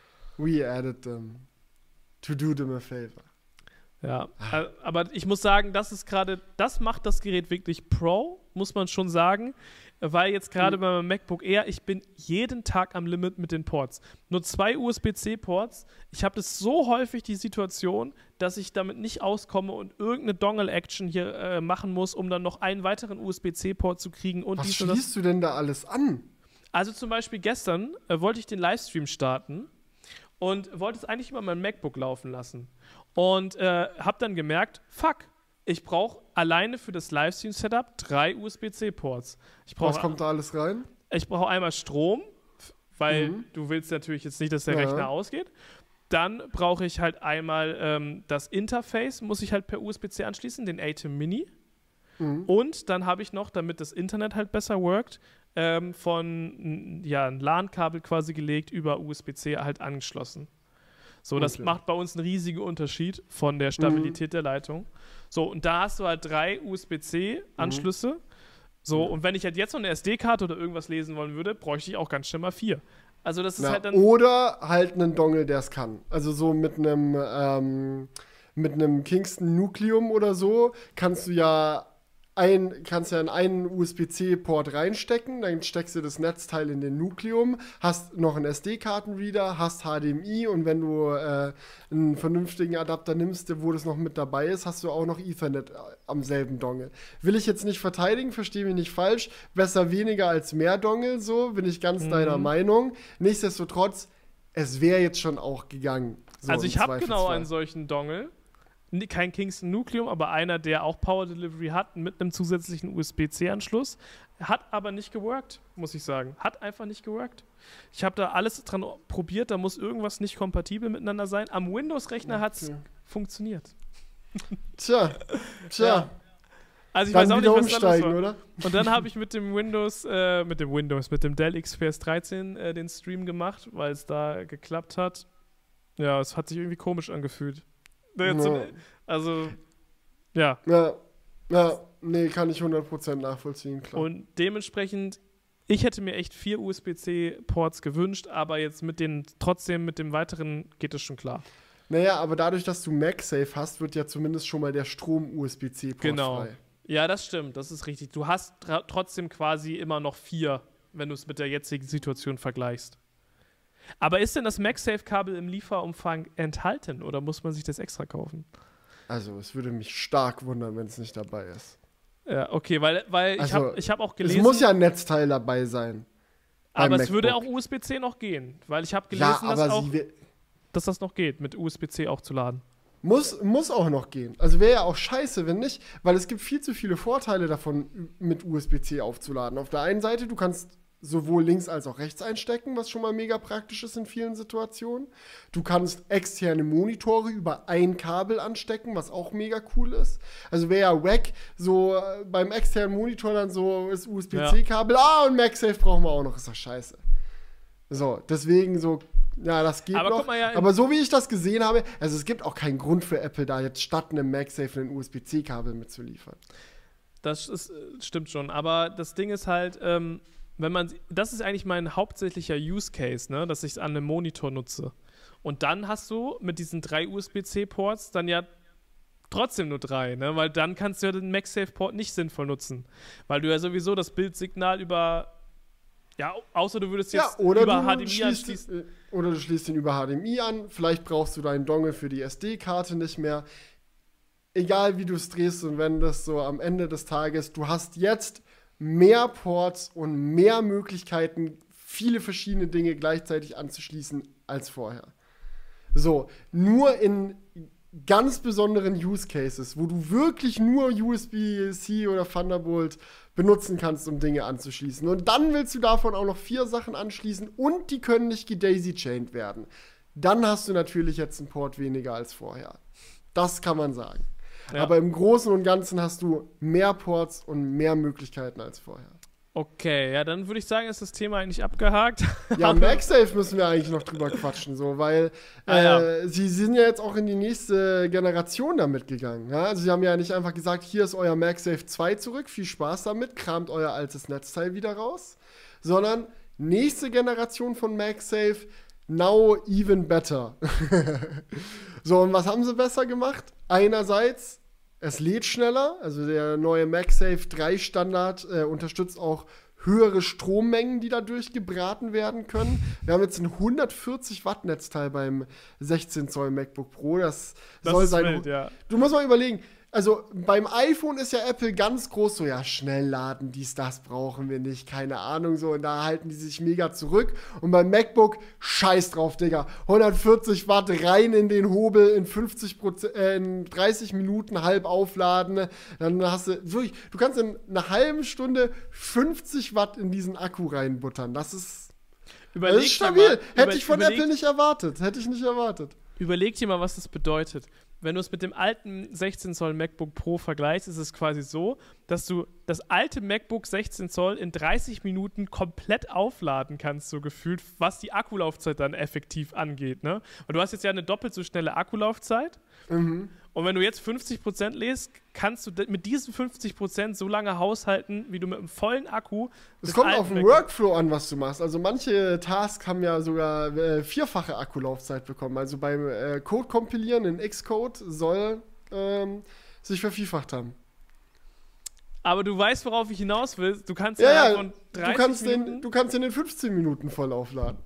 we added them to do them a favor. Ja, äh, aber ich muss sagen, das ist gerade, das macht das Gerät wirklich Pro, muss man schon sagen, weil jetzt gerade Mhm. bei meinem MacBook Air, ich bin jeden Tag am Limit mit den Ports. Nur zwei U S B C-Ports. Ich habe das so häufig die Situation, dass ich damit nicht auskomme und irgendeine Dongle-Action hier äh, machen muss, um dann noch einen weiteren U S B C-Port zu kriegen. Und Was dies und das. schließt du denn da alles an? Also zum Beispiel gestern äh, wollte ich den Livestream starten und wollte es eigentlich über mein MacBook laufen lassen. Und äh, habe dann gemerkt, fuck, ich brauche alleine für das Livestream-Setup drei U S B C-Ports. Ich Was brauche kommt da alles rein? ich brauche einmal Strom, f- weil Mhm. du willst natürlich jetzt nicht, dass der Ja. Rechner ausgeht. Dann brauche ich halt einmal ähm, das Interface, muss ich halt per U S B C anschließen, den ATEM Mini. Mhm. Und dann habe ich noch, damit das Internet halt besser workt, ähm, von n- ja, ein LAN-Kabel quasi gelegt, über U S B C halt angeschlossen. So, das Okay. macht bei uns einen riesigen Unterschied von der Stabilität der Leitung. So, und da hast du halt drei U S B C-Anschlüsse. So, Mhm. und wenn ich halt jetzt noch eine S D-Karte oder irgendwas lesen wollen würde, bräuchte ich auch ganz schnell mal vier. Also das ist Ja, halt dann. oder halt einen Dongle, der es kann. Also so mit einem ähm, mit einem Kingston Nucleum oder so kannst du ja ein, kannst ja in einen U S B C-Port reinstecken, dann steckst du das Netzteil in den Nucleum, hast noch einen S D-Kartenreader, hast H D M I und wenn du äh, einen vernünftigen Adapter nimmst, wo das noch mit dabei ist, hast du auch noch Ethernet am selben Dongle. Will ich jetzt nicht verteidigen, verstehe mich nicht falsch. Besser weniger als mehr Dongle, so bin ich ganz Mhm. deiner Meinung. Nichtsdestotrotz, es wäre jetzt schon auch gegangen. So Also im ich habe genau Zweifelsfall. einen solchen Dongle. N- Kein Kingston Nucleum, aber einer, der auch Power Delivery hat mit einem zusätzlichen U S B C-Anschluss. Hat aber nicht geworkt, muss ich sagen. Hat einfach nicht geworkt. Ich habe da alles dran probiert, da muss irgendwas nicht kompatibel miteinander sein. Am Windows-Rechner hat es Okay. funktioniert. Tja, tja. Ja. Also ich Dann weiß auch wieder nicht, was das umsteigen, war. oder? Und dann habe ich mit dem Windows, äh, mit dem Windows, mit dem Dell X P S dreizehn äh, den Stream gemacht, weil es da geklappt hat. Ja, es hat sich irgendwie komisch angefühlt. Ne, Ja. zum- Also, ja. Ja, ja, nee, kann ich hundert Prozent nachvollziehen, klar. Und dementsprechend, ich hätte mir echt vier U S B C-Ports gewünscht, aber jetzt mit den, trotzdem mit dem weiteren geht es schon klar. Naja, aber dadurch, dass du MagSafe hast, wird ja zumindest schon mal der Strom-U S B C-Port Genau. frei. Ja, das stimmt, das ist richtig. Du hast tra- trotzdem quasi immer noch vier, wenn du es mit der jetzigen Situation vergleichst. Aber ist denn das MagSafe-Kabel im Lieferumfang enthalten oder muss man sich das extra kaufen? Also, es würde mich stark wundern, wenn es nicht dabei ist. Ja, okay, weil, weil Also, ich habe ich hab auch gelesen... Es muss ja ein Netzteil dabei sein. Aber es würde auch U S B C noch gehen, weil ich habe gelesen, ja, dass, auch, sie dass das noch geht, mit U S B C auch zu laden. Muss, muss auch noch gehen. Also wäre ja auch scheiße, wenn nicht, weil es gibt viel zu viele Vorteile davon, mit U S B C aufzuladen. Auf der einen Seite, du kannst sowohl links als auch rechts einstecken, was schon mal mega praktisch ist in vielen Situationen. Du kannst externe Monitore über ein Kabel anstecken, was auch mega cool ist. Also wäre ja wack, so äh, beim externen Monitor dann so ist U S B C-Kabel, ja. ah, und MagSafe brauchen wir auch noch, ist doch scheiße. So, deswegen so, ja, das geht aber noch. Guck mal, ja, aber so wie ich das gesehen habe, also es gibt auch keinen Grund für Apple, da jetzt statt einem MagSafe ein U S B C-Kabel mitzuliefern. Das ist, stimmt schon, aber das Ding ist halt, ähm, wenn man, das ist eigentlich mein hauptsächlicher Use Case, ne, dass ich es an einem Monitor nutze. Und dann hast du mit diesen drei U S B C-Ports dann ja trotzdem nur drei, ne, weil dann kannst du ja den MagSafe-Port nicht sinnvoll nutzen, weil du ja sowieso das Bildsignal über, ja, außer du würdest jetzt ja, oder über du H D M I schließt, anschließen. Oder du schließt ihn über H D M I an, vielleicht brauchst du deinen Dongle für die S D-Karte nicht mehr. Egal wie du es drehst und wendest, so am Ende des Tages, du hast jetzt mehr Ports und mehr Möglichkeiten, viele verschiedene Dinge gleichzeitig anzuschließen als vorher. So, nur in ganz besonderen Use Cases, wo du wirklich nur U S B C oder Thunderbolt benutzen kannst, um Dinge anzuschließen. Und dann willst du davon auch noch vier Sachen anschließen und die können nicht gedaisy-chained werden. Dann hast du natürlich jetzt einen Port weniger als vorher. Das kann man sagen. Ja. Aber im Großen und Ganzen hast du mehr Ports und mehr Möglichkeiten als vorher. Okay, ja, dann würde ich sagen, ist das Thema eigentlich abgehakt. Ja, MagSafe müssen wir eigentlich noch drüber quatschen, so, weil äh, ah, ja. sie sind ja jetzt auch in die nächste Generation damit gegangen. Ja? Also sie haben ja nicht einfach gesagt, hier ist euer MagSafe zwei zurück, viel Spaß damit, kramt euer altes Netzteil wieder raus, sondern nächste Generation von MagSafe, now even better. So, und was haben sie besser gemacht? Einerseits, es lädt schneller, also der neue MagSafe drei Standard äh, unterstützt auch höhere Strommengen, die dadurch gebraten werden können. Wir haben jetzt ein hundertvierzig Watt Netzteil beim sechzehn Zoll MacBook Pro. Das, das soll ist sein. wild, ja. Du musst mal überlegen, also beim iPhone ist ja Apple ganz groß so, ja, schnell laden, dies, das brauchen wir nicht, keine Ahnung, so, und da halten die sich mega zurück. Und beim MacBook, scheiß drauf, Digga, hundertvierzig Watt rein in den Hobel, in fünfzig Prozent, äh, in dreißig Minuten halb aufladen, dann hast du, wirklich, du kannst in einer halben Stunde fünfzig Watt in diesen Akku reinbuttern, das ist, überleg das ist stabil, mal, hätte über, ich von überleg, Apple nicht erwartet, hätte ich nicht erwartet. Überleg dir mal, was das bedeutet. Wenn du es mit dem alten sechzehn Zoll MacBook Pro vergleichst, ist es quasi so, dass du das alte MacBook sechzehn Zoll in dreißig Minuten komplett aufladen kannst, so gefühlt, was die Akkulaufzeit dann effektiv angeht, ne? Und du hast jetzt ja eine doppelt so schnelle Akkulaufzeit. Mhm. Und wenn du jetzt fünfzig Prozent lädst, kannst du mit diesen fünfzig Prozent so lange haushalten, wie du mit einem vollen Akku. Es kommt auf den Workflow an, was du machst. Also manche Tasks haben ja sogar äh, vierfache Akkulaufzeit bekommen. Also beim äh, Code kompilieren in Xcode soll ähm, sich vervielfacht haben. Aber du weißt, worauf ich hinaus will. Du kannst ja, ja, ja von dreißig du kannst Minuten den, du kannst den in fünfzehn Minuten voll aufladen.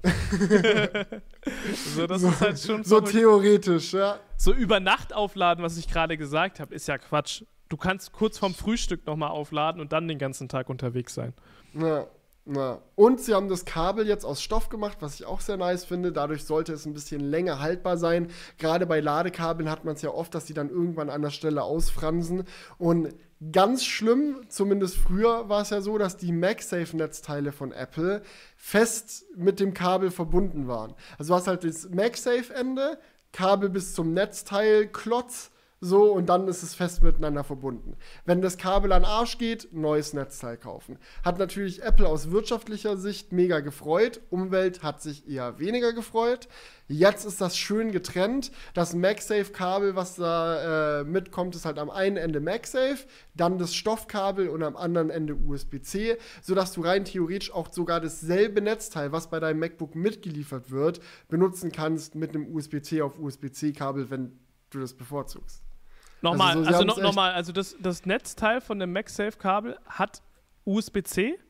so, das so, ist halt schon so theoretisch, ja. So über Nacht aufladen, was ich gerade gesagt habe, ist ja Quatsch. Du kannst kurz vorm Frühstück nochmal aufladen und dann den ganzen Tag unterwegs sein. Ja, ja. Und sie haben das Kabel jetzt aus Stoff gemacht, was ich auch sehr nice finde. Dadurch sollte es ein bisschen länger haltbar sein. Gerade bei Ladekabeln hat man es ja oft, dass die dann irgendwann an der Stelle ausfransen. Und ganz schlimm, zumindest früher war es ja so, dass die MagSafe-Netzteile von Apple fest mit dem Kabel verbunden waren. Also du hast halt das MagSafe-Ende, Kabel bis zum Netzteil, Klotz, so, und dann ist es fest miteinander verbunden. Wenn das Kabel an den Arsch geht, neues Netzteil kaufen. Hat natürlich Apple aus wirtschaftlicher Sicht mega gefreut. Umwelt hat sich eher weniger gefreut. Jetzt ist das schön getrennt. Das MagSafe-Kabel, was da äh, mitkommt, ist halt am einen Ende MagSafe, dann das Stoffkabel und am anderen Ende U S B C, sodass du rein theoretisch auch sogar dasselbe Netzteil, was bei deinem MacBook mitgeliefert wird, benutzen kannst mit einem U S B C auf U S B C-Kabel, wenn du das bevorzugst. Nochmal, also, so, also, no, nochmal, also das, das Netzteil von dem MagSafe-Kabel hat U S B C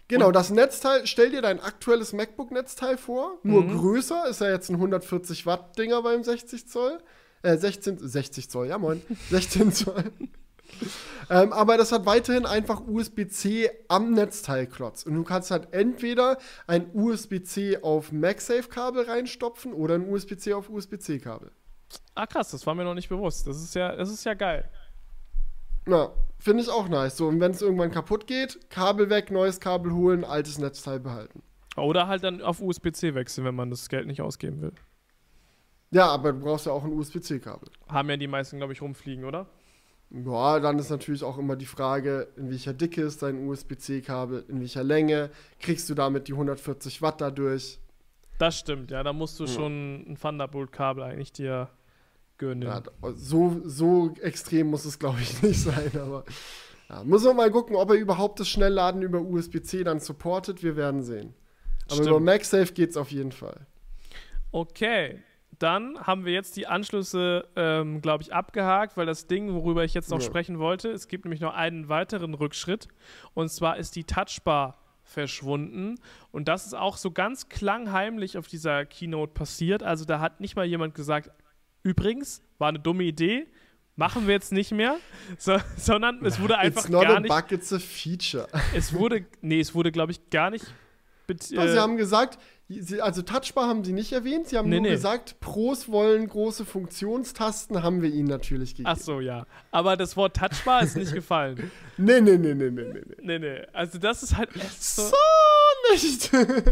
Genau, Und- das Netzteil, stell dir dein aktuelles MacBook-Netzteil vor, nur Mhm. größer, ist ja jetzt ein hundertvierzig Watt Dinger beim sechzig Zoll, äh, sechzehn, sechzig Zoll, ja moin, sechzehn Zoll. ähm, aber das hat weiterhin einfach U S B C am Netzteilklotz. Und du kannst halt entweder ein U S B C auf MagSafe-Kabel reinstopfen oder ein U S B C auf U S B C-Kabel. Ah, krass, das war mir noch nicht bewusst. Das ist ja, das ist ja geil. Ja, finde ich auch nice. So, und wenn es irgendwann kaputt geht, Kabel weg, neues Kabel holen, altes Netzteil behalten. Oder halt dann auf U S B C wechseln, wenn man das Geld nicht ausgeben will. Ja, aber du brauchst ja auch ein U S B C-Kabel. Haben ja die meisten, glaube ich, rumfliegen, oder? Ja, dann ist natürlich auch immer die Frage, in welcher Dicke ist dein U S B C-Kabel, in welcher Länge, kriegst du damit die hundertvierzig Watt dadurch? Das stimmt, ja. Da musst du Ja. schon ein Thunderbolt-Kabel eigentlich dir gönnen. Ja, so, so extrem muss es, glaube ich, nicht sein, aber ja, muss man mal gucken, ob er überhaupt das Schnellladen über U S B C dann supportet, wir werden sehen. Aber Stimmt. über MagSafe geht's auf jeden Fall. Okay, dann haben wir jetzt die Anschlüsse, ähm, glaube ich, abgehakt, weil das Ding, worüber ich jetzt noch Ja. sprechen wollte, es gibt nämlich noch einen weiteren Rückschritt. Und zwar ist die Touchbar verschwunden. Und das ist auch so ganz klangheimlich auf dieser Keynote passiert. Also da hat nicht mal jemand gesagt, übrigens, war eine dumme Idee, machen wir jetzt nicht mehr, so, sondern es wurde einfach It's not gar a nicht, bug, it's a feature. es wurde, nee, es wurde, glaube ich, gar nicht bet- Ja, sie äh, haben gesagt, sie, also Touchbar haben sie nicht erwähnt, sie haben Nee, nur nee. gesagt, Pros wollen große Funktionstasten, haben wir ihnen natürlich gegeben. ach so, ja. Aber das Wort Touchbar ist nicht gefallen. Nee, nee, nee, nee, nee, nee. nee. Nee, nee. Also das ist halt echt so, So nicht.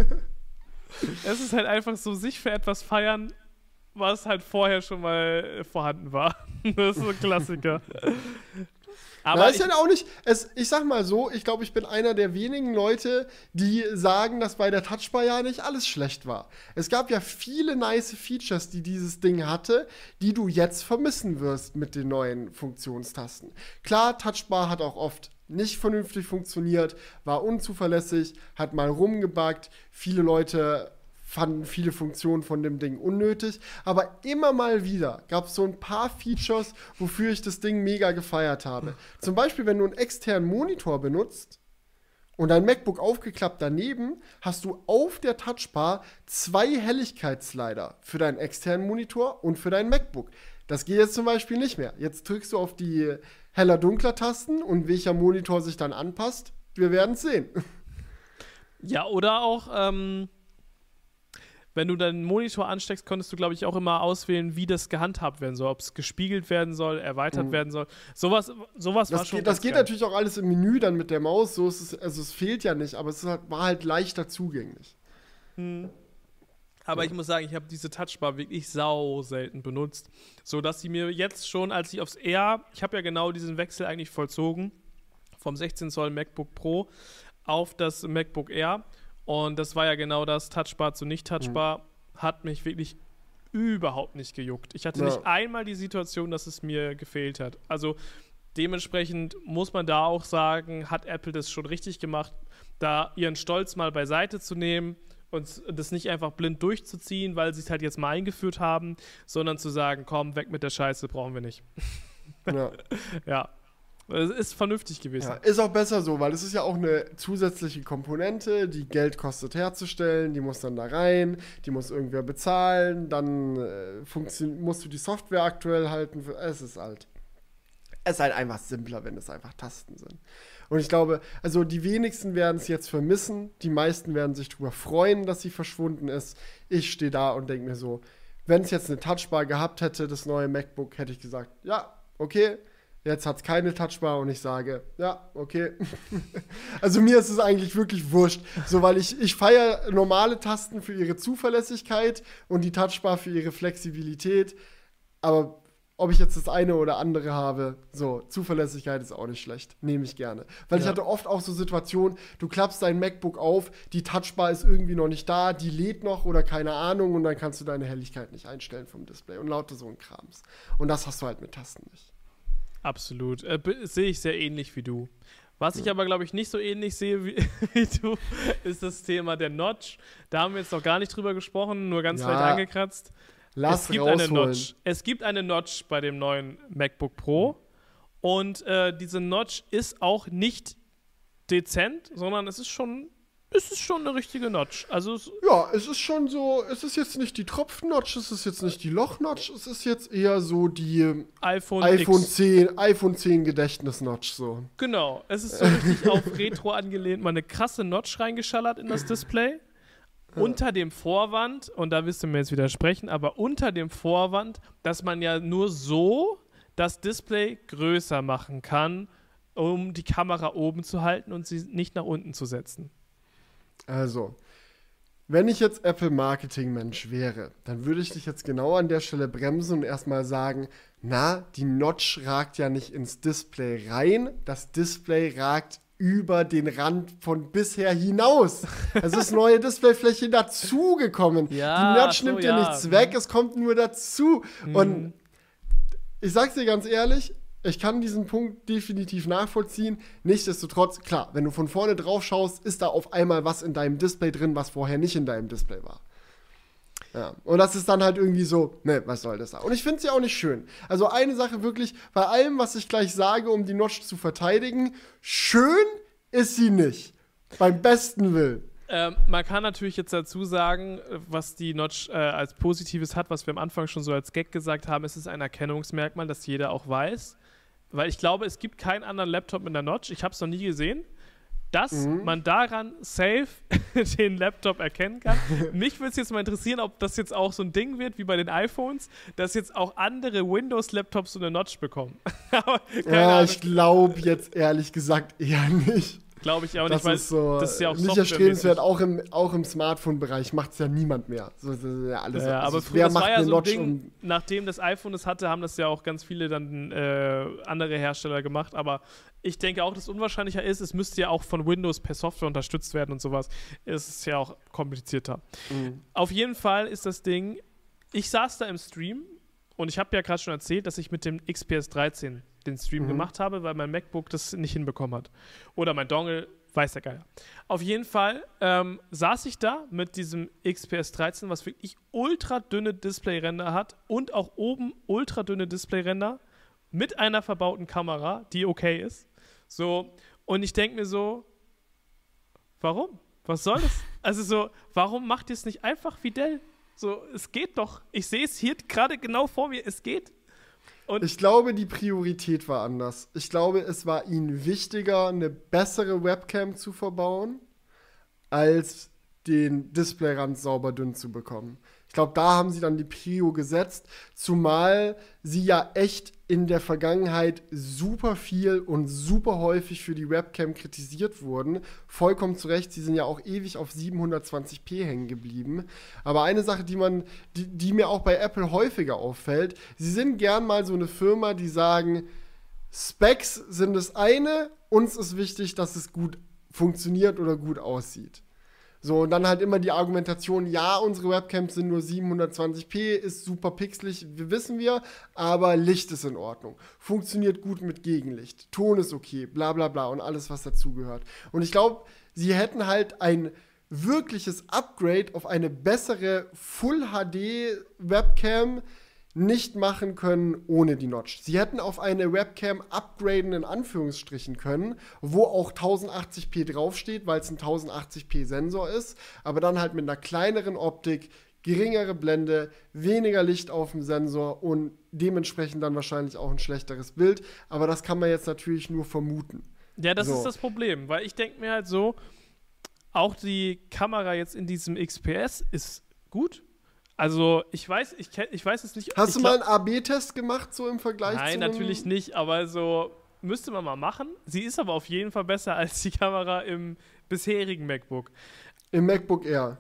es ist halt einfach so, sich für etwas feiern, was halt vorher schon mal äh, vorhanden war. Das ist so ein Klassiker. Aber Aber ist ich, ja auch nicht, es, ich sag mal so, ich glaube, ich bin einer der wenigen Leute, die sagen, dass bei der Touchbar ja nicht alles schlecht war. Es gab ja viele nice Features, die dieses Ding hatte, die du jetzt vermissen wirst mit den neuen Funktionstasten. Klar, Touchbar hat auch oft nicht vernünftig funktioniert, war unzuverlässig, hat mal rumgebuggt, viele Leute fanden viele Funktionen von dem Ding unnötig, aber immer mal wieder gab es so ein paar Features, wofür ich das Ding mega gefeiert habe. Zum Beispiel, wenn du einen externen Monitor benutzt und dein MacBook aufgeklappt daneben, hast du auf der Touchbar zwei Helligkeitsslider für deinen externen Monitor und für dein MacBook. Das geht jetzt zum Beispiel nicht mehr. Jetzt drückst du auf die heller-dunkler-Tasten und welcher Monitor sich dann anpasst, wir werden es sehen. ja, oder auch, ähm, wenn du deinen Monitor ansteckst, konntest du, glaube ich, auch immer auswählen, wie das gehandhabt werden soll. Ob es gespiegelt werden soll, erweitert Mhm. werden soll. Sowas, sowas war Das schon geht, das ganz geht geil. natürlich auch alles im Menü dann mit der Maus. So ist es, also es fehlt ja nicht, aber es ist halt, war halt leichter zugänglich. Hm. Aber ich muss sagen, ich habe diese Touchbar wirklich sau selten benutzt, so dass sie mir jetzt schon, als ich aufs Air, ich habe ja genau diesen Wechsel eigentlich vollzogen, vom sechzehn Zoll MacBook Pro auf das MacBook Air, und das war ja genau das, Touchbar zu Nicht-Touchbar, hat mich wirklich überhaupt nicht gejuckt. Ich hatte Ja. nicht einmal die Situation, dass es mir gefehlt hat. Also dementsprechend muss man da auch sagen, hat Apple das schon richtig gemacht, da ihren Stolz mal beiseite zu nehmen und das nicht einfach blind durchzuziehen, weil sie es halt jetzt mal eingeführt haben, sondern zu sagen, komm, weg mit der Scheiße, brauchen wir nicht. Ja. Ja, es ist vernünftig gewesen. Ja, ist auch besser so, weil es ist ja auch eine zusätzliche Komponente, die Geld kostet herzustellen, die muss dann da rein, die muss irgendwer bezahlen, dann äh, funktio- musst du die Software aktuell halten. Es ist halt. Es ist halt einfach simpler, wenn es einfach Tasten sind. Und ich glaube, also die wenigsten werden es jetzt vermissen, die meisten werden sich darüber freuen, dass sie verschwunden ist. Ich stehe da und denke mir so, wenn es jetzt eine Touchbar gehabt hätte, das neue MacBook, hätte ich gesagt, ja, okay. Jetzt hat es keine Touchbar und ich sage, ja, okay. Also mir ist es eigentlich wirklich wurscht. So, weil ich, ich feiere normale Tasten für ihre Zuverlässigkeit und die Touchbar für ihre Flexibilität. Aber ob ich jetzt das eine oder andere habe, so, Zuverlässigkeit ist auch nicht schlecht. Nehme ich gerne. Weil ich Ja. hatte oft auch so Situationen, du klappst dein MacBook auf, die Touchbar ist irgendwie noch nicht da, die lädt noch oder keine Ahnung und dann kannst du deine Helligkeit nicht einstellen vom Display und lauter so ein Krams. Und das hast du halt mit Tasten nicht. Absolut. Äh, be- sehe ich sehr ähnlich wie du. Was ich aber, glaube ich, nicht so ähnlich sehe wie, wie du, ist das Thema der Notch. Da haben wir jetzt noch gar nicht drüber gesprochen, nur ganz Ja, leicht angekratzt. Lass es gibt rausholen. eine Notch. Es gibt eine Notch bei dem neuen MacBook Pro. Und äh, diese Notch ist auch nicht dezent, sondern es ist schon es ist schon eine richtige Notch. Also es Ja, es ist schon so, es ist jetzt nicht die Tropfen-Notch, es ist jetzt nicht die Loch-Notch, es ist jetzt eher so die iPhone, iPhone X. zehn, iPhone zehn Gedächtnis-Notch so. Genau, es ist so richtig auf Retro angelehnt, mal eine krasse Notch reingeschallert in das Display. Ja. Unter dem Vorwand, und da wirst du mir jetzt widersprechen, aber unter dem Vorwand, dass man ja nur so das Display größer machen kann, um die Kamera oben zu halten und sie nicht nach unten zu setzen. Also, wenn ich jetzt Apple-Marketing-Mensch wäre, dann würde ich dich jetzt genau an der Stelle bremsen und erstmal sagen, na, die Notch ragt ja nicht ins Display rein, das Display ragt über den Rand von bisher hinaus. Es ist neue Displayfläche dazugekommen. Ja, die Notch so, nimmt ja. dir nichts weg, es kommt nur dazu. Mhm. Und ich sag's dir ganz ehrlich, ich kann diesen Punkt definitiv nachvollziehen. Nichtsdestotrotz, klar, wenn du von vorne drauf schaust, ist da auf einmal was in deinem Display drin, was vorher nicht in deinem Display war. Ja, und das ist dann halt irgendwie so, ne, was soll das da? Und ich finde es ja auch nicht schön. Also eine Sache wirklich, bei allem, was ich gleich sage, um die Notch zu verteidigen, schön ist sie nicht. Beim besten Willen. Ähm, man kann natürlich jetzt dazu sagen, was die Notch äh, als Positives hat, was wir am Anfang schon so als Gag gesagt haben, es ist ein Erkennungsmerkmal, das jeder auch weiß. Weil ich glaube, es gibt keinen anderen Laptop mit einer Notch, ich habe es noch nie gesehen, dass mhm. man daran safe den Laptop erkennen kann. Mich würde es jetzt mal interessieren, ob das jetzt auch so ein Ding wird, wie bei den iPhones, dass jetzt auch andere Windows-Laptops so eine Notch bekommen. Ja, Ahnung. Ich glaube jetzt ehrlich gesagt eher nicht. Glaube ich auch das nicht, weil ist so das ist ja auch nicht erstrebenswert, auch im, auch im Smartphone-Bereich macht es ja niemand mehr. So, das ist ja alles ja, also, aber wer das macht war ja eine so ein Notch Ding, um nachdem das iPhone es hatte, haben das ja auch ganz viele dann äh, andere Hersteller gemacht, aber ich denke auch, dass es unwahrscheinlicher ist, es müsste ja auch von Windows per Software unterstützt werden und sowas. Es ist ja auch komplizierter. Mhm. Auf jeden Fall ist das Ding, ich saß da im Stream und ich habe ja gerade schon erzählt, dass ich mit dem X P S dreizehn den Stream mhm. gemacht habe, weil mein MacBook das nicht hinbekommen hat. Oder mein Dongle, weiß der Geier. Auf jeden Fall ähm, saß ich da mit diesem X P S dreizehn, was wirklich ultra dünne Displayränder hat und auch oben ultra dünne Displayränder mit einer verbauten Kamera, die okay ist. So, und ich denke mir so, warum? Was soll das? Also so, warum macht ihr es nicht einfach wie Dell? So, es geht doch. Ich sehe es hier gerade genau vor mir, es geht. Und ich glaube, die Priorität war anders. Ich glaube, es war ihnen wichtiger, eine bessere Webcam zu verbauen, als den Displayrand sauber dünn zu bekommen. Ich glaube, da haben sie dann die Prio gesetzt, zumal sie ja echt in der Vergangenheit super viel und super häufig für die Webcam kritisiert wurden. Vollkommen zu Recht, sie sind ja auch ewig auf siebenhundertzwanzig p hängen geblieben. Aber eine Sache, die man, die, die mir auch bei Apple häufiger auffällt, sie sind gern mal so eine Firma, die sagen, Specs sind das eine, uns ist wichtig, dass es gut funktioniert oder gut aussieht. So, und dann halt immer die Argumentation, ja, unsere Webcams sind nur siebenhundertzwanzig p, ist super pixelig, wissen wir, aber Licht ist in Ordnung. Funktioniert gut mit Gegenlicht, Ton ist okay, bla bla bla und alles, was dazugehört. Und ich glaube, sie hätten halt ein wirkliches Upgrade auf eine bessere Full-H D-Webcam nicht machen können ohne die Notch. Sie hätten auf eine Webcam upgraden in Anführungsstrichen können, wo auch tausendachtzig p draufsteht, weil es ein tausendachtzig p Sensor ist, aber dann halt mit einer kleineren Optik, geringere Blende, weniger Licht auf dem Sensor und dementsprechend dann wahrscheinlich auch ein schlechteres Bild. Aber das kann man jetzt natürlich nur vermuten. Ja, das so. ist das Problem, weil ich denke mir halt so, auch die Kamera jetzt in diesem X P S ist gut. Also, ich weiß, ich, ich weiß es nicht. Hast du glaub, mal einen A B Test gemacht, so im Vergleich nein, zu Nein, natürlich nicht, aber so müsste man mal machen. Sie ist aber auf jeden Fall besser als die Kamera im bisherigen MacBook. Im MacBook Air.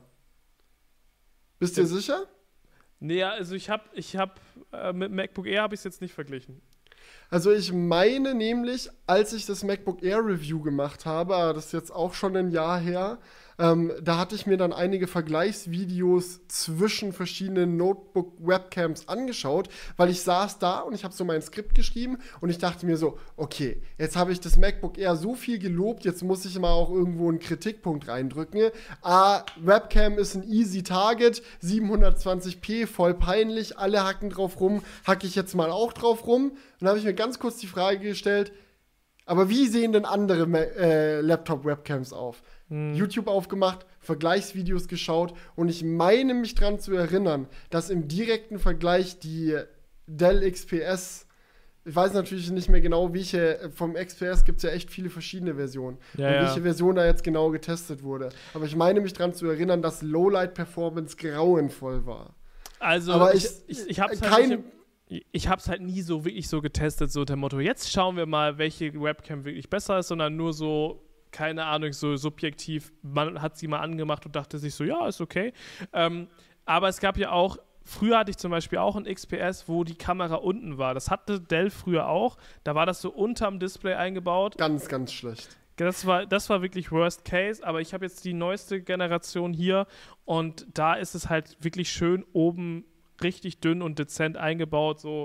Bist du dir sicher? Nee, also ich habe, ich hab, äh, mit MacBook Air habe ich es jetzt nicht verglichen. Also ich meine nämlich, als ich das MacBook Air Review gemacht habe, das ist jetzt auch schon ein Jahr her, ähm, da hatte ich mir dann einige Vergleichsvideos zwischen verschiedenen Notebook-Webcams angeschaut, weil ich saß da und ich habe so mein Skript geschrieben und ich dachte mir so, okay, jetzt habe ich das MacBook Air so viel gelobt, jetzt muss ich mal auch irgendwo einen Kritikpunkt reindrücken. Ah, Webcam ist ein easy Target, siebenhundertzwanzig p, voll peinlich, alle hacken drauf rum, hacke ich jetzt mal auch drauf rum. Und dann habe ich mir ganz kurz die Frage gestellt, Aber wie sehen denn andere äh, Laptop-Webcams auf? Hm. YouTube aufgemacht, Vergleichsvideos geschaut und ich meine mich dran zu erinnern, dass im direkten Vergleich die Dell X P S, ich weiß natürlich nicht mehr genau, welche, vom X P S gibt es ja echt viele verschiedene Versionen. Ja, und ja. welche Version da jetzt genau getestet wurde. Aber ich meine mich dran zu erinnern, dass Lowlight-Performance grauenvoll war. Also, Aber ich, ich, ich, ich hab's halt kein, nicht, ich hab's halt nie so wirklich so getestet, so unter dem Motto, jetzt schauen wir mal, welche Webcam wirklich besser ist, sondern nur so, keine Ahnung, so subjektiv, man hat sie mal angemacht und dachte sich so, ja, ist okay. Ähm, aber es gab ja auch, früher hatte ich zum Beispiel auch ein X P S, wo die Kamera unten war. Das hatte Dell früher auch. Da war das so unterm Display eingebaut. Ganz, ganz schlecht. Das war, das war wirklich Worst Case, aber ich habe jetzt die neueste Generation hier und da ist es halt wirklich schön oben richtig dünn und dezent eingebaut. So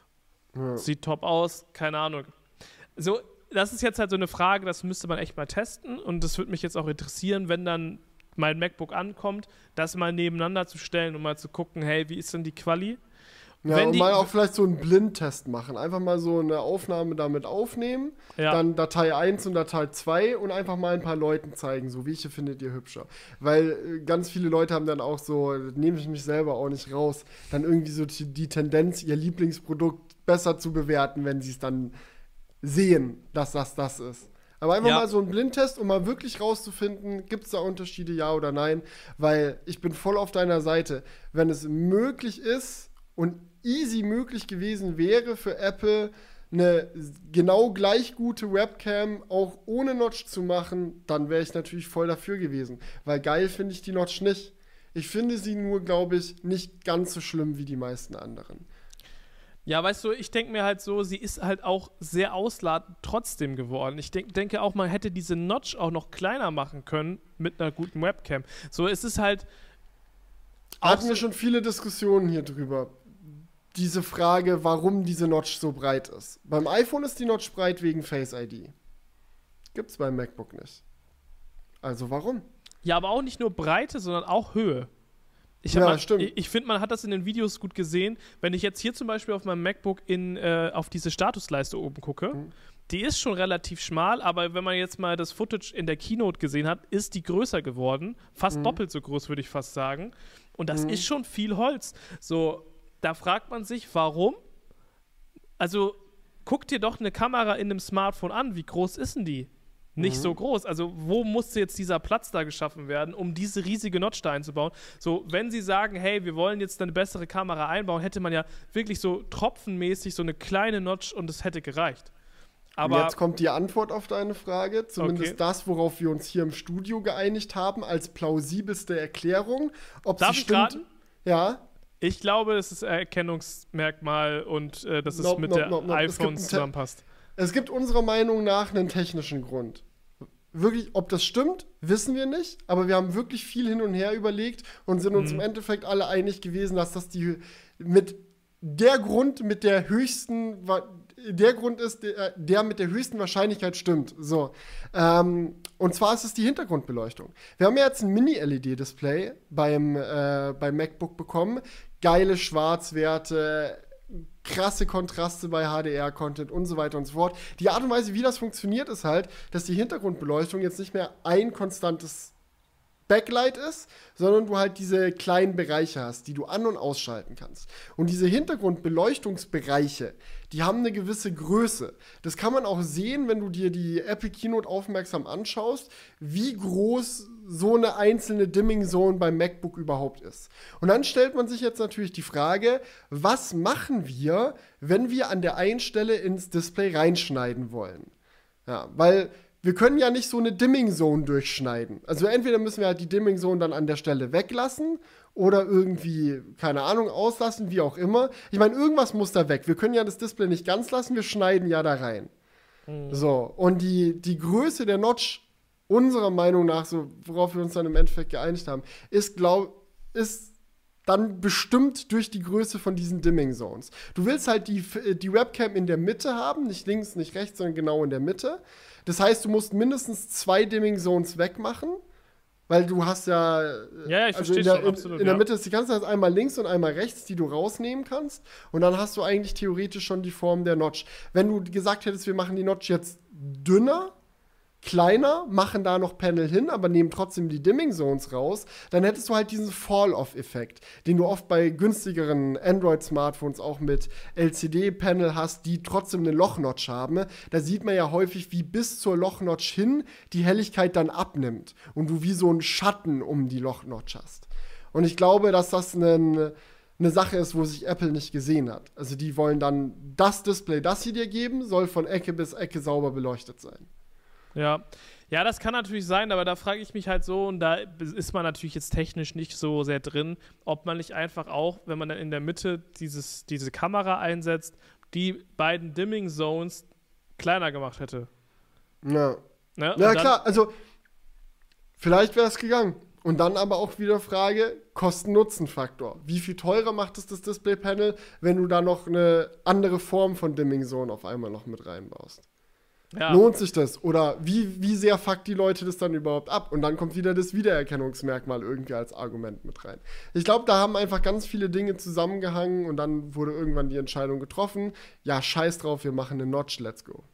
Ja. sieht top aus, keine Ahnung. So, das ist jetzt halt so eine Frage, das müsste man echt mal testen und das würde mich jetzt auch interessieren, wenn dann mein MacBook ankommt, das mal nebeneinander zu stellen und mal zu gucken, hey, wie ist denn die Quali? Ja, Wenn und die- mal auch vielleicht so einen Blindtest machen. Einfach mal so eine Aufnahme damit aufnehmen, Ja. dann Datei eins und Datei zwei und einfach mal ein paar Leuten zeigen, so welche findet ihr hübscher. Weil äh, ganz viele Leute haben dann auch so, das nehme ich mich selber auch nicht raus, dann irgendwie so die, die Tendenz, ihr Lieblingsprodukt besser zu bewerten, wenn sie es dann sehen, dass das das ist. Aber einfach Ja. mal so einen Blindtest, um mal wirklich rauszufinden, gibt es da Unterschiede, ja oder nein. Weil ich bin voll auf deiner Seite. Wenn es möglich ist und easy möglich gewesen wäre für Apple, eine genau gleich gute Webcam auch ohne Notch zu machen, dann wäre ich natürlich voll dafür gewesen. Weil geil finde ich die Notch nicht. Ich finde sie nur, glaube ich, nicht ganz so schlimm wie die meisten anderen. Ja, weißt du, ich denke mir halt so, sie ist halt auch sehr ausladend trotzdem geworden. Ich denk, denke auch, man hätte diese Notch auch noch kleiner machen können mit einer guten Webcam. So, es ist halt auch Hatten wir so, schon viele Diskussionen hier drüber. Diese Frage, warum diese Notch so breit ist. Beim iPhone ist die Notch breit wegen Face I D. Gibt's beim MacBook nicht. Also warum? ja, aber auch nicht nur Breite, sondern auch Höhe. Ich, Ja, man, stimmt. ich, ich finde, man hat das in den Videos gut gesehen. Wenn ich jetzt hier zum Beispiel auf meinem MacBook in, äh, auf diese Statusleiste oben gucke, Mhm. die ist schon relativ schmal, aber wenn man jetzt mal das Footage in der Keynote gesehen hat, ist die größer geworden. Fast Mhm. doppelt so groß, würde ich fast sagen. Und das Mhm. ist schon viel Holz. So, da fragt man sich, warum? Also, guck dir doch eine Kamera in einem Smartphone an. Wie groß ist denn die? Nicht Mhm. so groß. Also, wo musste jetzt dieser Platz da geschaffen werden, um diese riesige Notch da einzubauen? So, wenn sie sagen, hey, wir wollen jetzt eine bessere Kamera einbauen, hätte man ja wirklich so tropfenmäßig so eine kleine Notch und es hätte gereicht. Aber Aber jetzt kommt die Antwort auf deine Frage. Zumindest Okay. das, worauf wir uns hier im Studio geeinigt haben, als plausibelste Erklärung. Ob darf sie ich stimmt. raten? Ja. Ich glaube, es ist ein Erkennungsmerkmal und äh, dass es Nope, mit nope, der nope, nope. Es gibt iPhones ein Te- zusammenpasst. Es gibt unserer Meinung nach einen technischen Grund. Wirklich, ob das stimmt, wissen wir nicht, aber wir haben wirklich viel hin und her überlegt und sind uns Mhm. im Endeffekt alle einig gewesen, dass das die mit der Grund mit der höchsten wa- der Grund ist, der, der mit der höchsten Wahrscheinlichkeit stimmt. So. Ähm, und zwar ist es die Hintergrundbeleuchtung. Wir haben ja jetzt ein Mini-L E D-Display beim, äh, beim MacBook bekommen. Geile Schwarzwerte, krasse Kontraste bei H D R-Content und so weiter und so fort. Die Art und Weise, wie das funktioniert, ist halt, dass die Hintergrundbeleuchtung jetzt nicht mehr ein konstantes Backlight ist, sondern du halt diese kleinen Bereiche hast, die du an- und ausschalten kannst. Und diese Hintergrundbeleuchtungsbereiche, die haben eine gewisse Größe. Das kann man auch sehen, wenn du dir die Apple Keynote aufmerksam anschaust, wie groß so eine einzelne Dimming Zone beim MacBook überhaupt ist. Und dann stellt man sich jetzt natürlich die Frage, was machen wir, wenn wir an der einen Stelle ins Display reinschneiden wollen? Ja, weil wir können ja nicht so eine Dimming Zone durchschneiden. Also entweder müssen wir halt die Dimming Zone dann an der Stelle weglassen oder irgendwie, keine Ahnung, auslassen, wie auch immer. Ich meine, irgendwas muss da weg. Wir können ja das Display nicht ganz lassen, wir schneiden ja da rein. So, und die, die Größe der Notch, unserer Meinung nach, so worauf wir uns dann im Endeffekt geeinigt haben, ist, glaub, ist dann bestimmt durch die Größe von diesen Dimming Zones. Du willst halt die, die Webcam in der Mitte haben, nicht links, nicht rechts, sondern genau in der Mitte. Das heißt, du musst mindestens zwei Dimming Zones wegmachen Weil du hast ja, Ja, ja, ich also verstehe in der, schon, in, absolut. in der ja. Mitte ist die ganze Zeit einmal links und einmal rechts, die du rausnehmen kannst. Und dann hast du eigentlich theoretisch schon die Form der Notch. Wenn du gesagt hättest, wir machen die Notch jetzt dünner, kleiner, machen da noch Panel hin, aber nehmen trotzdem die Dimming Zones raus, dann hättest du halt diesen Fall-Off-Effekt, den du oft bei günstigeren Android-Smartphones auch mit L C D-Panel hast, die trotzdem eine Loch-Notch haben. Da sieht man ja häufig, wie bis zur Loch-Notch hin die Helligkeit dann abnimmt und du wie so einen Schatten um die Loch-Notch hast. Und ich glaube, dass das eine, eine Sache ist, wo sich Apple nicht gesehen hat. Also die wollen dann das Display, das sie dir geben, soll von Ecke bis Ecke sauber beleuchtet sein. Ja. Ja, das kann natürlich sein, aber da frage ich mich halt so, und da ist man natürlich jetzt technisch nicht so sehr drin, ob man nicht einfach auch, wenn man dann in der Mitte dieses, diese Kamera einsetzt, die beiden Dimming Zones kleiner gemacht hätte. Ja, Ne? ja Und dann- klar, also vielleicht wäre es gegangen. Und dann aber auch wieder Frage, Kosten-Nutzen-Faktor. Wie viel teurer macht es das Display-Panel, wenn du da noch eine andere Form von Dimming Zone auf einmal noch mit reinbaust? Ja. Lohnt sich das? Oder wie, wie sehr fuckt die Leute das dann überhaupt ab? Und dann kommt wieder das Wiedererkennungsmerkmal irgendwie als Argument mit rein. Ich glaube, da haben einfach ganz viele Dinge zusammengehangen und dann wurde irgendwann die Entscheidung getroffen, ja, scheiß drauf, wir machen eine Notch, let's go.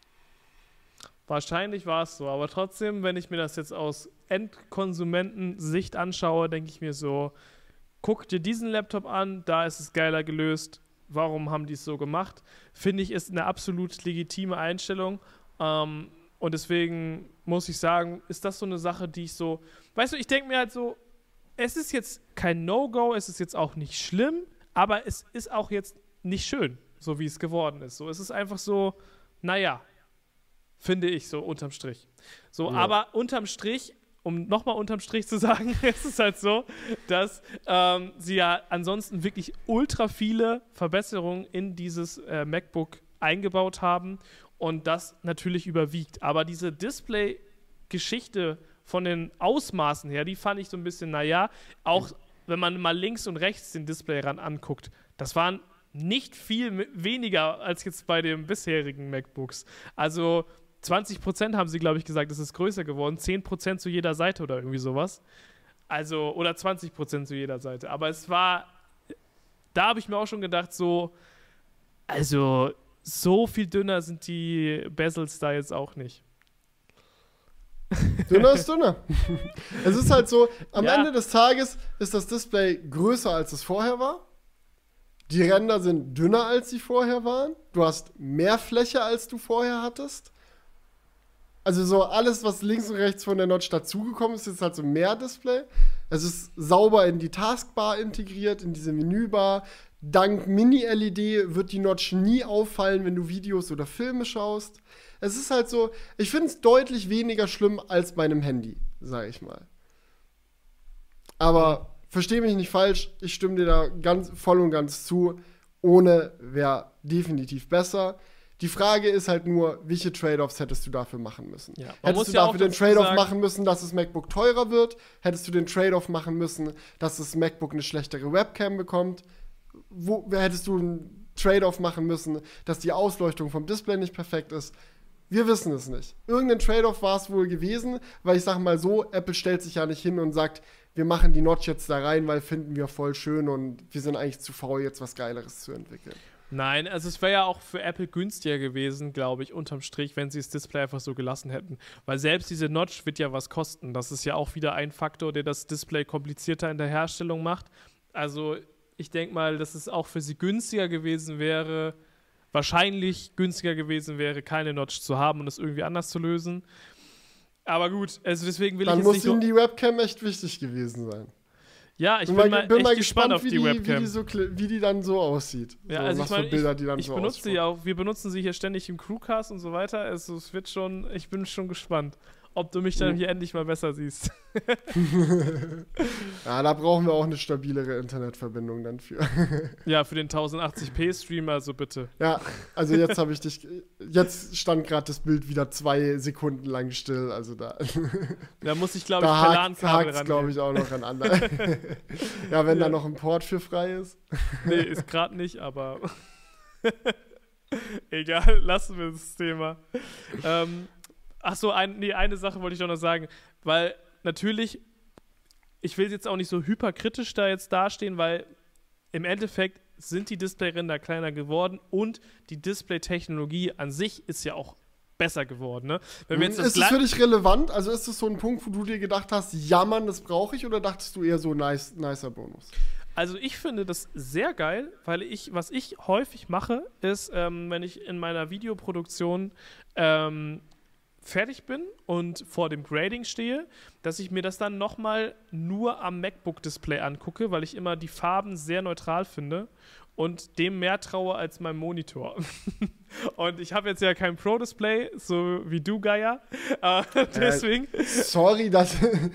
Wahrscheinlich war es so, aber trotzdem, wenn ich mir das jetzt aus Endkonsumentensicht anschaue, denke ich mir so, guck dir diesen Laptop an, da ist es geiler gelöst. Warum haben die es so gemacht? Finde ich, ist eine absolut legitime Einstellung. Ähm, und deswegen muss ich sagen, ist das so eine Sache, die ich so, weißt du, ich denke mir halt so, es ist jetzt kein No-Go, es ist jetzt auch nicht schlimm, aber es ist auch jetzt nicht schön, so wie es geworden ist. So, es ist einfach so, naja, finde ich so unterm Strich. So, Ja. aber unterm Strich, um nochmal unterm Strich zu sagen, ist es halt so, dass ähm, sie ja ansonsten wirklich ultra viele Verbesserungen in dieses äh, MacBook eingebaut haben und das natürlich überwiegt. Aber diese Display-Geschichte von den Ausmaßen her, die fand ich so ein bisschen, naja, auch wenn man mal links und rechts den Display ran anguckt, das waren nicht viel mi- weniger als jetzt bei den bisherigen MacBooks. Also zwanzig Prozent haben sie, glaube ich, gesagt, es ist größer geworden, zehn Prozent zu jeder Seite oder irgendwie sowas. Also, oder zwanzig Prozent zu jeder Seite. Aber es war, da habe ich mir auch schon gedacht, so, also, so viel dünner sind die Bezels da jetzt auch nicht. Dünner ist dünner. Es ist halt so, am Ja. Ende des Tages ist das Display größer, als es vorher war. Die Ränder sind dünner, als sie vorher waren. Du hast mehr Fläche, als du vorher hattest. Also so alles, was links und rechts von der Notch dazugekommen ist, ist halt so mehr Display. Es ist sauber in die Taskbar integriert, in diese Menübar. Dank Mini-L E D wird die Notch nie auffallen, wenn du Videos oder Filme schaust. Es ist halt so, ich finde es deutlich weniger schlimm als bei einem Handy, sage ich mal. Aber verstehe mich nicht falsch, ich stimme dir da ganz voll und ganz zu. Ohne wäre definitiv besser. Die Frage ist halt nur, welche Trade-offs hättest du dafür machen müssen? Ja, man muss Hättest du ja auch dafür den dazu Trade-off sagen- machen müssen, dass das MacBook teurer wird? Hättest du den Trade-off machen müssen, dass das MacBook eine schlechtere Webcam bekommt? Wo hättest du einen Trade-off machen müssen, dass die Ausleuchtung vom Display nicht perfekt ist? Wir wissen es nicht. Irgendein Trade-off war es wohl gewesen, weil ich sage mal so, Apple stellt sich ja nicht hin und sagt, wir machen die Notch jetzt da rein, weil finden wir voll schön und wir sind eigentlich zu faul, jetzt was Geileres zu entwickeln. Nein, also es wäre ja auch für Apple günstiger gewesen, glaube ich, unterm Strich, wenn sie das Display einfach so gelassen hätten. Weil selbst diese Notch wird ja was kosten. Das ist ja auch wieder ein Faktor, der das Display komplizierter in der Herstellung macht. Also ich denke mal, dass es auch für sie günstiger gewesen wäre, wahrscheinlich günstiger gewesen wäre, keine Notch zu haben und das irgendwie anders zu lösen. Aber gut, also deswegen will Dann ich jetzt muss nicht so... ihnen die Webcam echt wichtig gewesen sein. Ja, ich bin, bin, mal, mal, bin echt mal gespannt, gespannt, auf wie, die, die, wie, Webcam. die so, kle- wie die dann so aussieht. Ja, so, also was ich meine, für Bilder ich, die dann ich so benutze ausspucken. die auch, wir benutzen sie hier ständig im Crewcast und so weiter. Also es wird schon, ich bin schon gespannt, ob du mich dann Mhm. hier endlich mal besser siehst. Ja, da brauchen wir auch eine stabilere Internetverbindung dann für. Ja, für den tausendachtzig p Streamer, also bitte. Ja, also jetzt habe ich dich. Jetzt stand gerade das Bild wieder zwei Sekunden lang still. Also da, Da muss ich, glaube ich, da per hakt LAN-Kabel es, ran. glaube ich, auch noch an anderen. Ja, wenn Ja. da noch ein Port für frei ist. Nee, ist gerade nicht, aber egal, lassen wir das Thema. Ähm, ach so, ein, nee, eine Sache wollte ich doch noch sagen, weil natürlich, ich will jetzt auch nicht so hyperkritisch da jetzt dastehen, weil im Endeffekt sind die Displayränder kleiner geworden und die Display-Technologie an sich ist ja auch besser geworden. Ne? Wenn wir jetzt das ist es für dich relevant? Also ist es so ein Punkt, wo du dir gedacht hast, ja Mann, das brauche ich, oder dachtest du eher so nice, nicer Bonus? Also ich finde das sehr geil, weil ich, was ich häufig mache, ist, ähm, wenn ich in meiner Videoproduktion ähm, fertig bin und vor dem Grading stehe, dass ich mir das dann nochmal nur am MacBook-Display angucke, weil ich immer die Farben sehr neutral finde und dem mehr traue als meinem Monitor. Und ich habe jetzt ja kein Pro-Display, so wie du, Geier. Äh, deswegen. Äh, sorry, dass,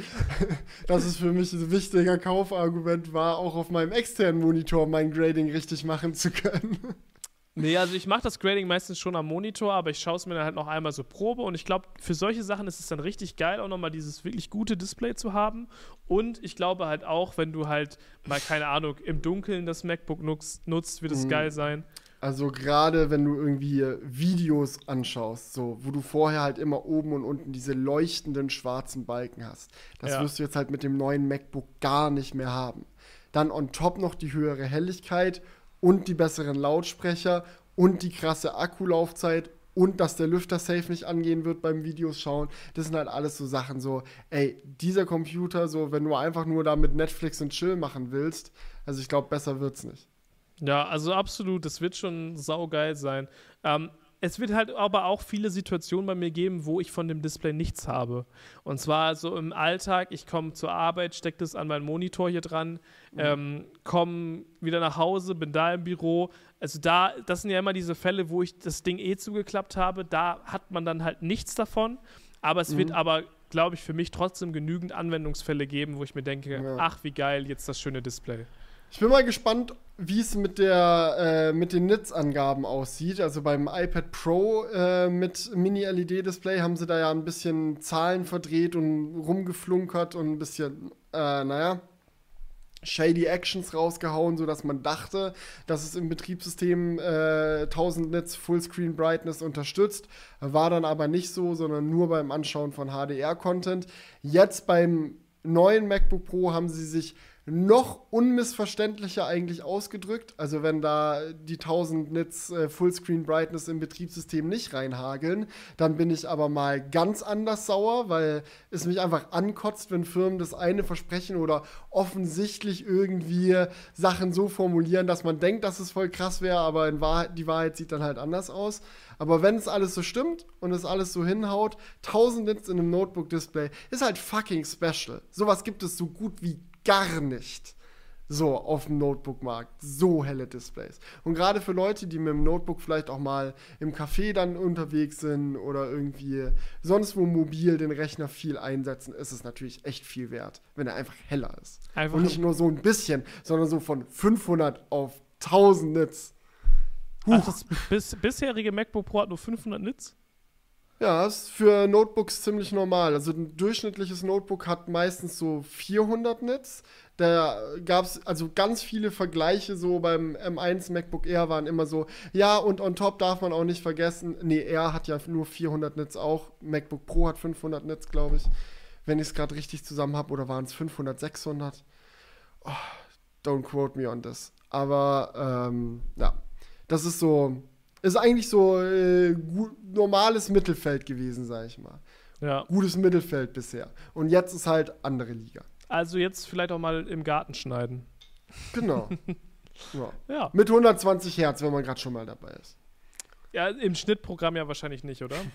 dass es für mich ein wichtiger Kaufargument war, auch auf meinem externen Monitor mein Grading richtig machen zu können. Nee, also ich mache das Grading meistens schon am Monitor, aber ich schaue es mir dann halt noch einmal so Probe und ich glaube, für solche Sachen ist es dann richtig geil, auch nochmal dieses wirklich gute Display zu haben. Und ich glaube halt auch, wenn du halt mal, keine Ahnung, im Dunkeln das MacBook nutzt, nutzt wird es mhm. geil sein. Also gerade wenn du irgendwie Videos anschaust, so, wo du vorher halt immer oben und unten diese leuchtenden schwarzen Balken hast, das ja. wirst du jetzt halt mit dem neuen MacBook gar nicht mehr haben. Dann on top noch die höhere Helligkeit und die besseren Lautsprecher und die krasse Akkulaufzeit und dass der Lüfter safe nicht angehen wird beim Videos schauen. Das sind halt alles so Sachen so, ey, dieser Computer, so, wenn du einfach nur da mit Netflix und Chill machen willst, also ich glaube, besser wird's nicht. Ja, also absolut, das wird schon saugeil sein. Ähm, es wird halt aber auch viele Situationen bei mir geben, wo ich von dem Display nichts habe. Und zwar so im Alltag, ich komme zur Arbeit, stecke das an meinen Monitor hier dran, mhm. ähm, komme wieder nach Hause, bin da im Büro. Also da, das sind ja immer diese Fälle, wo ich das Ding eh zugeklappt habe. Da hat man dann halt nichts davon. Aber es mhm. wird aber, glaube ich, für mich trotzdem genügend Anwendungsfälle geben, wo ich mir denke, ja. ach, wie geil, jetzt das schöne Display. Ich bin mal gespannt, wie es mit der äh, mit den Nits-Angaben aussieht. Also beim iPad Pro äh, mit Mini-L E D-Display haben sie da ja ein bisschen Zahlen verdreht und rumgeflunkert und ein bisschen, äh, naja, shady Actions rausgehauen, sodass man dachte, dass es im Betriebssystem äh, tausend Nits Fullscreen Brightness unterstützt. War dann aber nicht so, sondern nur beim Anschauen von H D R-Content. Jetzt beim neuen MacBook Pro haben sie sich noch unmissverständlicher eigentlich ausgedrückt. Also wenn da die tausend Nits äh, Fullscreen Brightness im Betriebssystem nicht reinhageln, dann bin ich aber mal ganz anders sauer, weil es mich einfach ankotzt, wenn Firmen das eine versprechen oder offensichtlich irgendwie Sachen so formulieren, dass man denkt, dass es voll krass wäre, aber in Wahrheit, die Wahrheit sieht dann halt anders aus. Aber wenn es alles so stimmt und es alles so hinhaut, tausend Nits in einem Notebook-Display ist halt fucking special. Sowas gibt es so gut wie gar nicht so auf dem Notebook-Markt. So helle Displays. Und gerade für Leute, die mit dem Notebook vielleicht auch mal im Café dann unterwegs sind oder irgendwie sonst wo mobil den Rechner viel einsetzen, ist es natürlich echt viel wert, wenn er einfach heller ist. Einfach und nicht nur so ein bisschen, sondern so von fünfhundert auf tausend Nits. Huch. Ach, das bis, bisherige MacBook Pro hat nur fünfhundert Nits? Ja, ist für Notebooks ziemlich normal. Also ein durchschnittliches Notebook hat meistens so vierhundert Nits. Da gab es also ganz viele Vergleiche so beim M eins MacBook Air waren immer so, ja, und on top darf man auch nicht vergessen, nee, Air hat ja nur vierhundert Nits auch, MacBook Pro hat fünfhundert Nits, glaube ich, wenn ich es gerade richtig zusammen habe, oder waren es fünfhundert, sechshundert? Oh, don't quote me on this. Aber, ähm, ja, das ist so... Ist eigentlich so äh, gut, normales Mittelfeld gewesen, sag ich mal. Ja. Gutes Mittelfeld bisher. Und jetzt ist halt andere Liga. Also jetzt vielleicht auch mal im Garten schneiden. Genau. ja. Ja. Mit hundertzwanzig Hertz, wenn man gerade schon mal dabei ist. Ja, im Schnittprogramm ja wahrscheinlich nicht, oder?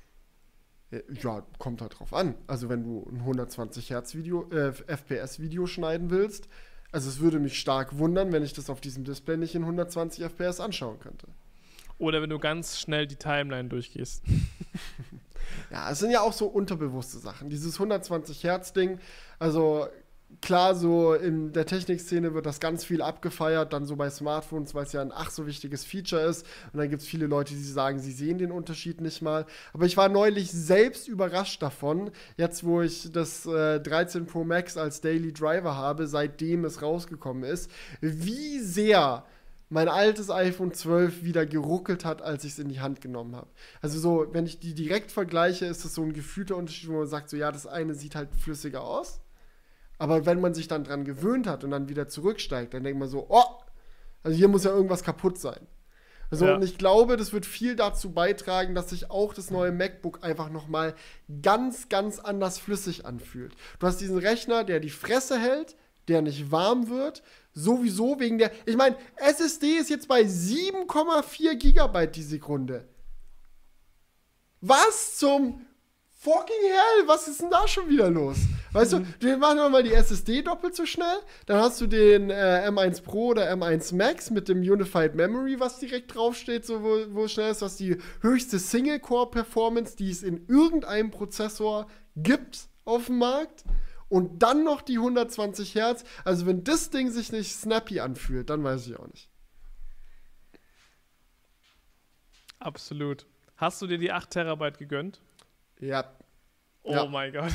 Ja, kommt halt drauf an. Also wenn du ein hundertzwanzig Hertz Video, äh, F P S Video schneiden willst, also es würde mich stark wundern, wenn ich das auf diesem Display nicht in hundertzwanzig F P S anschauen könnte. Oder wenn du ganz schnell die Timeline durchgehst. Ja, es sind ja auch so unterbewusste Sachen. Dieses hundertzwanzig Hertz Ding, also klar, so in der Technikszene wird das ganz viel abgefeiert, dann so bei Smartphones, weil es ja ein ach so wichtiges Feature ist. Und dann gibt es viele Leute, die sagen, sie sehen den Unterschied nicht mal. Aber ich war neulich selbst überrascht davon, jetzt wo ich das äh, dreizehn Pro Max als Daily Driver habe, seitdem es rausgekommen ist, wie sehr mein altes iPhone zwölf wieder geruckelt hat, als ich es in die Hand genommen habe. Also so, wenn ich die direkt vergleiche, ist es so ein gefühlter Unterschied, wo man sagt, so ja, das eine sieht halt flüssiger aus. Aber wenn man sich dann dran gewöhnt hat und dann wieder zurücksteigt, dann denkt man so, oh, also hier muss ja irgendwas kaputt sein. Also Ja. und ich glaube, das wird viel dazu beitragen, dass sich auch das neue MacBook einfach nochmal ganz, ganz anders flüssig anfühlt. Du hast diesen Rechner, der die Fresse hält, der nicht warm wird, sowieso wegen der, ich meine, S S D ist jetzt bei sieben Komma vier Gigabyte die Sekunde. Was zum fucking hell, was ist denn da schon wieder los? Weißt du, wir machen nochmal die S S D doppelt so schnell, dann hast du den äh, M eins Pro oder M eins Max mit dem Unified Memory, was direkt draufsteht, so wo, wo es schnell ist, was die höchste Single-Core-Performance, die es in irgendeinem Prozessor gibt auf dem Markt. Und dann noch die hundertzwanzig Hertz. Also wenn das Ding sich nicht snappy anfühlt, dann weiß ich auch nicht. Absolut. Hast du dir die acht Terabyte gegönnt? Ja. Oh Ja. mein Gott.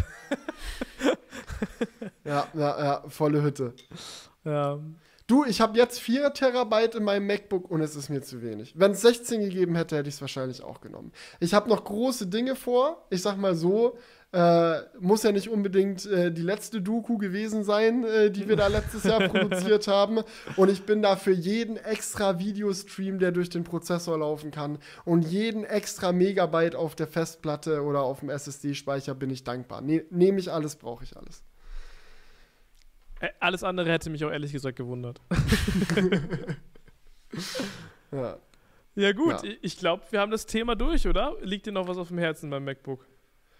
Ja, ja, ja, volle Hütte. Ja. Du, ich habe jetzt vier Terabyte in meinem MacBook und es ist mir zu wenig. Wenn es sechzehn gegeben hätte, hätte ich es wahrscheinlich auch genommen. Ich habe noch große Dinge vor. Ich sag mal so, äh, muss ja nicht unbedingt äh, die letzte Doku gewesen sein, äh, die wir da letztes Jahr produziert haben. Und ich bin da für jeden extra Videostream, der durch den Prozessor laufen kann, und jeden extra Megabyte auf der Festplatte oder auf dem S S D-Speicher bin ich dankbar. Ne- Nehme ich alles, brauche ich alles. Äh, Alles andere hätte mich auch ehrlich gesagt gewundert. Ja. Ja gut, Ja. ich- ich glaube, wir haben das Thema durch, oder? Liegt dir noch was auf dem Herzen beim MacBook?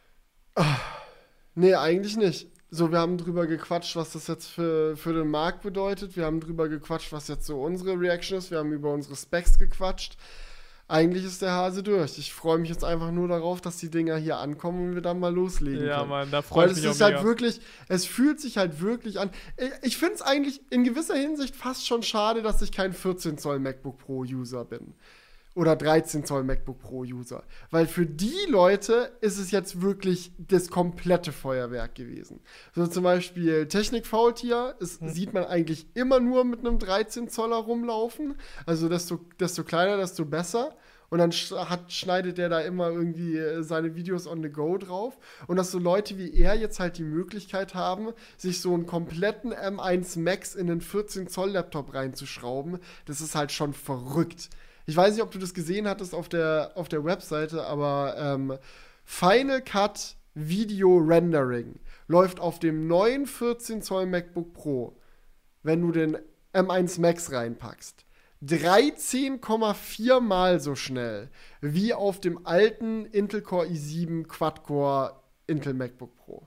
Nee, eigentlich nicht. So, wir haben drüber gequatscht, was das jetzt für, für den Markt bedeutet. Wir haben drüber gequatscht, was jetzt so unsere Reaction ist. Wir haben über unsere Specs gequatscht. Eigentlich ist der Hase durch. Ich freue mich jetzt einfach nur darauf, dass die Dinger hier ankommen und wir dann mal loslegen Ja, können. Mann, da freue Weil ich es mich ist auch halt mega. wirklich, es fühlt sich halt wirklich an. Ich- Ich finde es eigentlich in gewisser Hinsicht fast schon schade, dass ich kein vierzehn Zoll MacBook Pro User bin. Oder dreizehn Zoll MacBook Pro User. Weil für die Leute ist es jetzt wirklich das komplette Feuerwerk gewesen. So zum Beispiel Technik-Faultier, es Hm. sieht man eigentlich immer nur mit einem dreizehn Zoller rumlaufen. Also desto, desto kleiner, desto besser. Und dann sch hat, schneidet der da immer irgendwie äh, seine Videos on the go drauf. Und dass so Leute wie er jetzt halt die Möglichkeit haben, sich so einen kompletten M eins Max in einen vierzehn Zoll Laptop reinzuschrauben, das ist halt schon verrückt. Ich weiß nicht, ob du das gesehen hattest auf der, auf der Webseite, aber ähm, Final Cut Video Rendering läuft auf dem neuen vierzehn Zoll MacBook Pro, wenn du den M eins Max reinpackst, dreizehn Komma vier Mal so schnell wie auf dem alten Intel Core i sieben Quad-Core Intel MacBook Pro.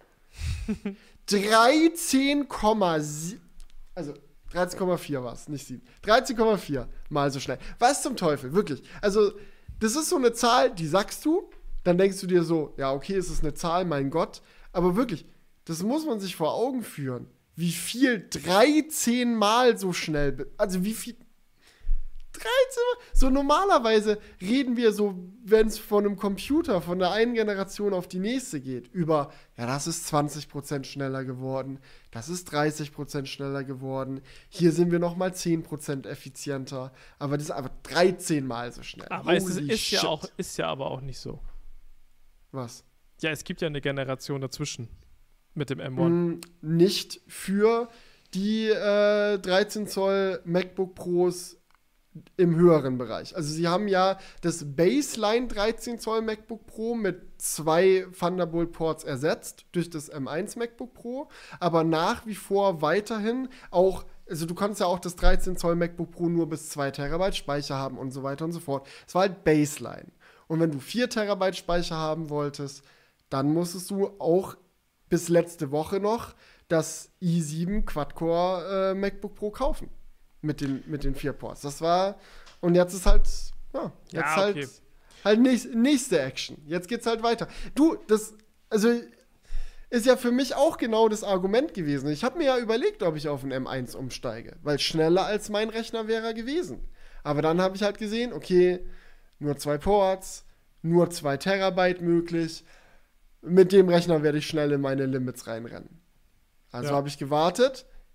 dreizehn Komma sieben, also dreizehn Komma vier war es, nicht sieben. dreizehn Komma vier mal so schnell. Was zum Teufel, wirklich. Also, das ist so eine Zahl, die sagst du, dann denkst du dir so, ja, okay, es ist eine Zahl, mein Gott. Aber wirklich, das muss man sich vor Augen führen. Wie viel dreizehn Mal so schnell, be- also wie viel, dreizehn Mal, so normalerweise reden wir so, wenn es von einem Computer von der einen Generation auf die nächste geht, über, ja, das ist zwanzig Prozent schneller geworden, das ist dreißig Prozent schneller geworden, hier sind wir nochmal zehn Prozent effizienter, aber das ist einfach dreizehn Mal so schnell. Aber es ist, Holy ist, ja shit. auch, ist ja aber auch nicht so. Was? Ja, es gibt ja eine Generation dazwischen mit dem M eins. Mm, nicht für die äh, dreizehn Zoll MacBook Pros im höheren Bereich. Also sie haben ja das Baseline dreizehn Zoll MacBook Pro mit zwei Thunderbolt Ports ersetzt durch das M eins MacBook Pro, aber nach wie vor weiterhin auch, also du kannst ja auch das dreizehn Zoll MacBook Pro nur bis zwei Terabyte Speicher haben und so weiter und so fort. Es war halt Baseline. Und wenn du vier Terabyte Speicher haben wolltest, dann musstest du auch bis letzte Woche noch das i sieben Quad-Core äh, MacBook Pro kaufen. Mit den, mit den vier Ports. Das war, und jetzt ist halt, ja, jetzt Ja, halt, okay. halt nächst, nächste Action. Jetzt geht's halt weiter. Du, das, also, ist ja für mich auch genau das Argument gewesen. Ich habe mir ja überlegt, ob ich auf einen M eins umsteige, weil schneller als mein Rechner wäre er gewesen. Aber dann habe ich halt gesehen, okay, nur zwei Ports, nur zwei Terabyte möglich. Mit dem Rechner werde ich schnell in meine Limits reinrennen. Also Ja. habe ich gewartet.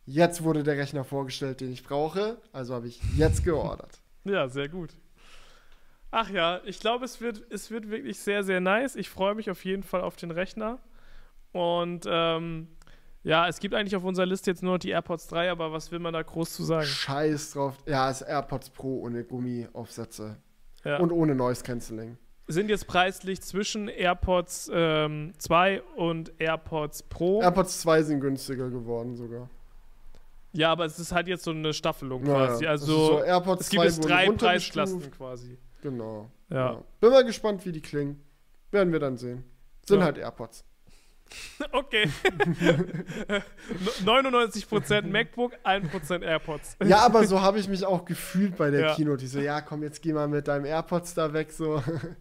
Jetzt wurde der Rechner vorgestellt, den ich brauche, also habe ich jetzt geordert. Ja, sehr gut. Ach ja, ich glaube, es wird, es wird wirklich sehr, sehr nice. Ich freue mich auf jeden Fall auf den Rechner. Und ähm, ja, es gibt eigentlich auf unserer Liste jetzt nur noch die AirPods drei, aber was will man da groß zu sagen? Scheiß drauf. Ja, es ist AirPods Pro ohne Gummiaufsätze. Ja. Und ohne Noise Cancelling. Sind jetzt preislich zwischen AirPods ähm, zwei und AirPods Pro. AirPods zwei sind günstiger geworden sogar. Ja, aber es ist halt jetzt so eine Staffelung Ja, quasi. ja. Also Also so AirPods es gibt zwei jetzt wurden drei runtergestuft. Preisklassen quasi. Genau. Ja. Ja. Bin mal gespannt, wie die klingen. Werden wir dann sehen. Sind Ja. halt AirPods. Okay. neunundneunzig Prozent MacBook, ein Prozent AirPods. Ja, aber so habe ich mich auch gefühlt bei der Ja. Keynote. Die so, ja, komm, jetzt geh mal mit deinem AirPods da weg. So.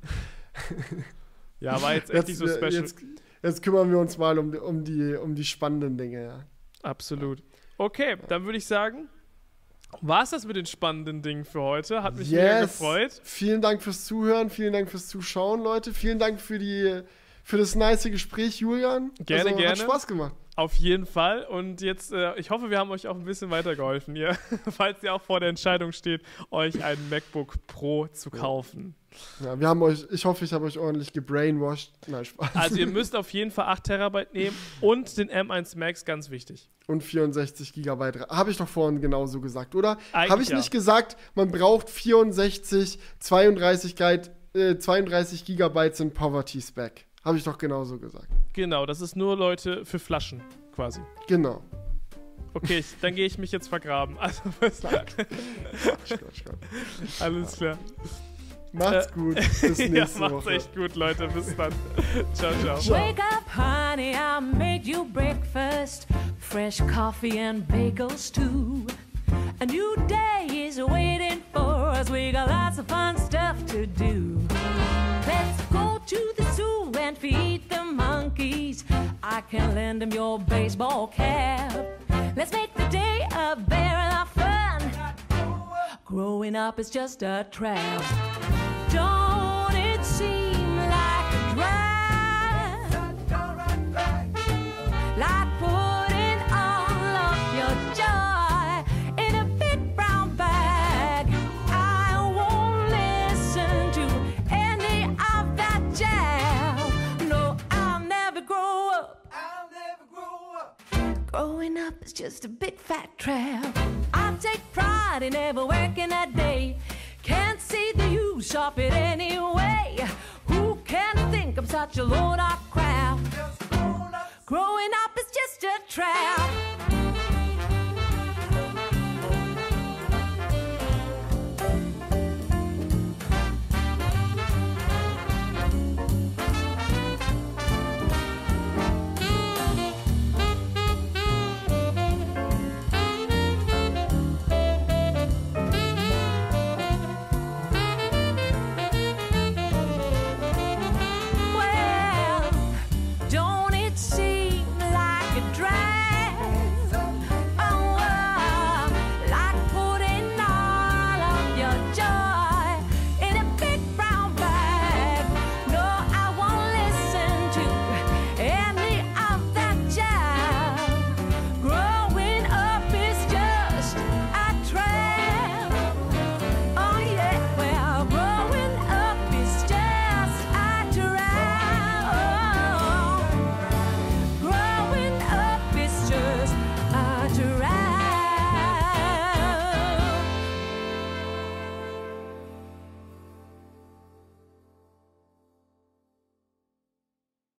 Ja, war jetzt echt nicht so special. Jetzt, jetzt kümmern wir uns mal um, die- um, die, um die spannenden Dinge. Ja. Absolut. Okay, dann würde ich sagen, war es das mit den spannenden Dingen für heute. Hat mich Yes. mega gefreut. Vielen Dank fürs Zuhören, vielen Dank fürs Zuschauen, Leute. Vielen Dank für, die, für das nice Gespräch, Julian. Gerne, also, gerne. Hat Spaß gemacht. Auf jeden Fall. Und jetzt, äh, ich hoffe, wir haben euch auch ein bisschen weitergeholfen hier, falls ihr auch vor der Entscheidung steht, euch einen MacBook Pro zu kaufen. Ja, wir haben euch, ich hoffe, ich habe euch ordentlich gebrainwashed. Nein, Spaß. Also ihr müsst auf jeden Fall acht Terabyte nehmen und den M eins Max, ganz wichtig. Und vierundsechzig Gigabyte. Habe ich doch vorhin genauso gesagt, oder? Eigentlich Habe ich ja. nicht gesagt, man braucht vierundsechzig, zweiunddreißig, Guide, äh, zweiunddreißig Gigabyte sind Poverty Spec. Habe ich doch genauso gesagt. Genau, das ist nur Leute für Flaschen quasi. Genau. Okay, ich, dann gehe ich mich jetzt vergraben. Also, bis dann. Quatsch, Quatsch, Quatsch. Alles klar. Macht's Äh, gut. Bis nächste ja, macht's Woche. echt gut, Leute. Bis dann. Ciao, ciao. Ciao. Wake up, honey, I made you breakfast. Fresh coffee and bagels too. A new day is waiting for us. We got lots of fun stuff to do. Let's go to the zoo and feed the monkeys. I can lend them your baseball cap. Let's make the day a very lot of fun. Growing up is just a trap. Don't it seem like a drag? Like putting all of your joy in a big brown bag. I won't listen to any of that jazz. No, I'll never grow up. I'll never grow up. Growing up is just a big fat trap. I take pride in never working a day. Can't see the use of it anyway. Who can think I'm such a load of crap?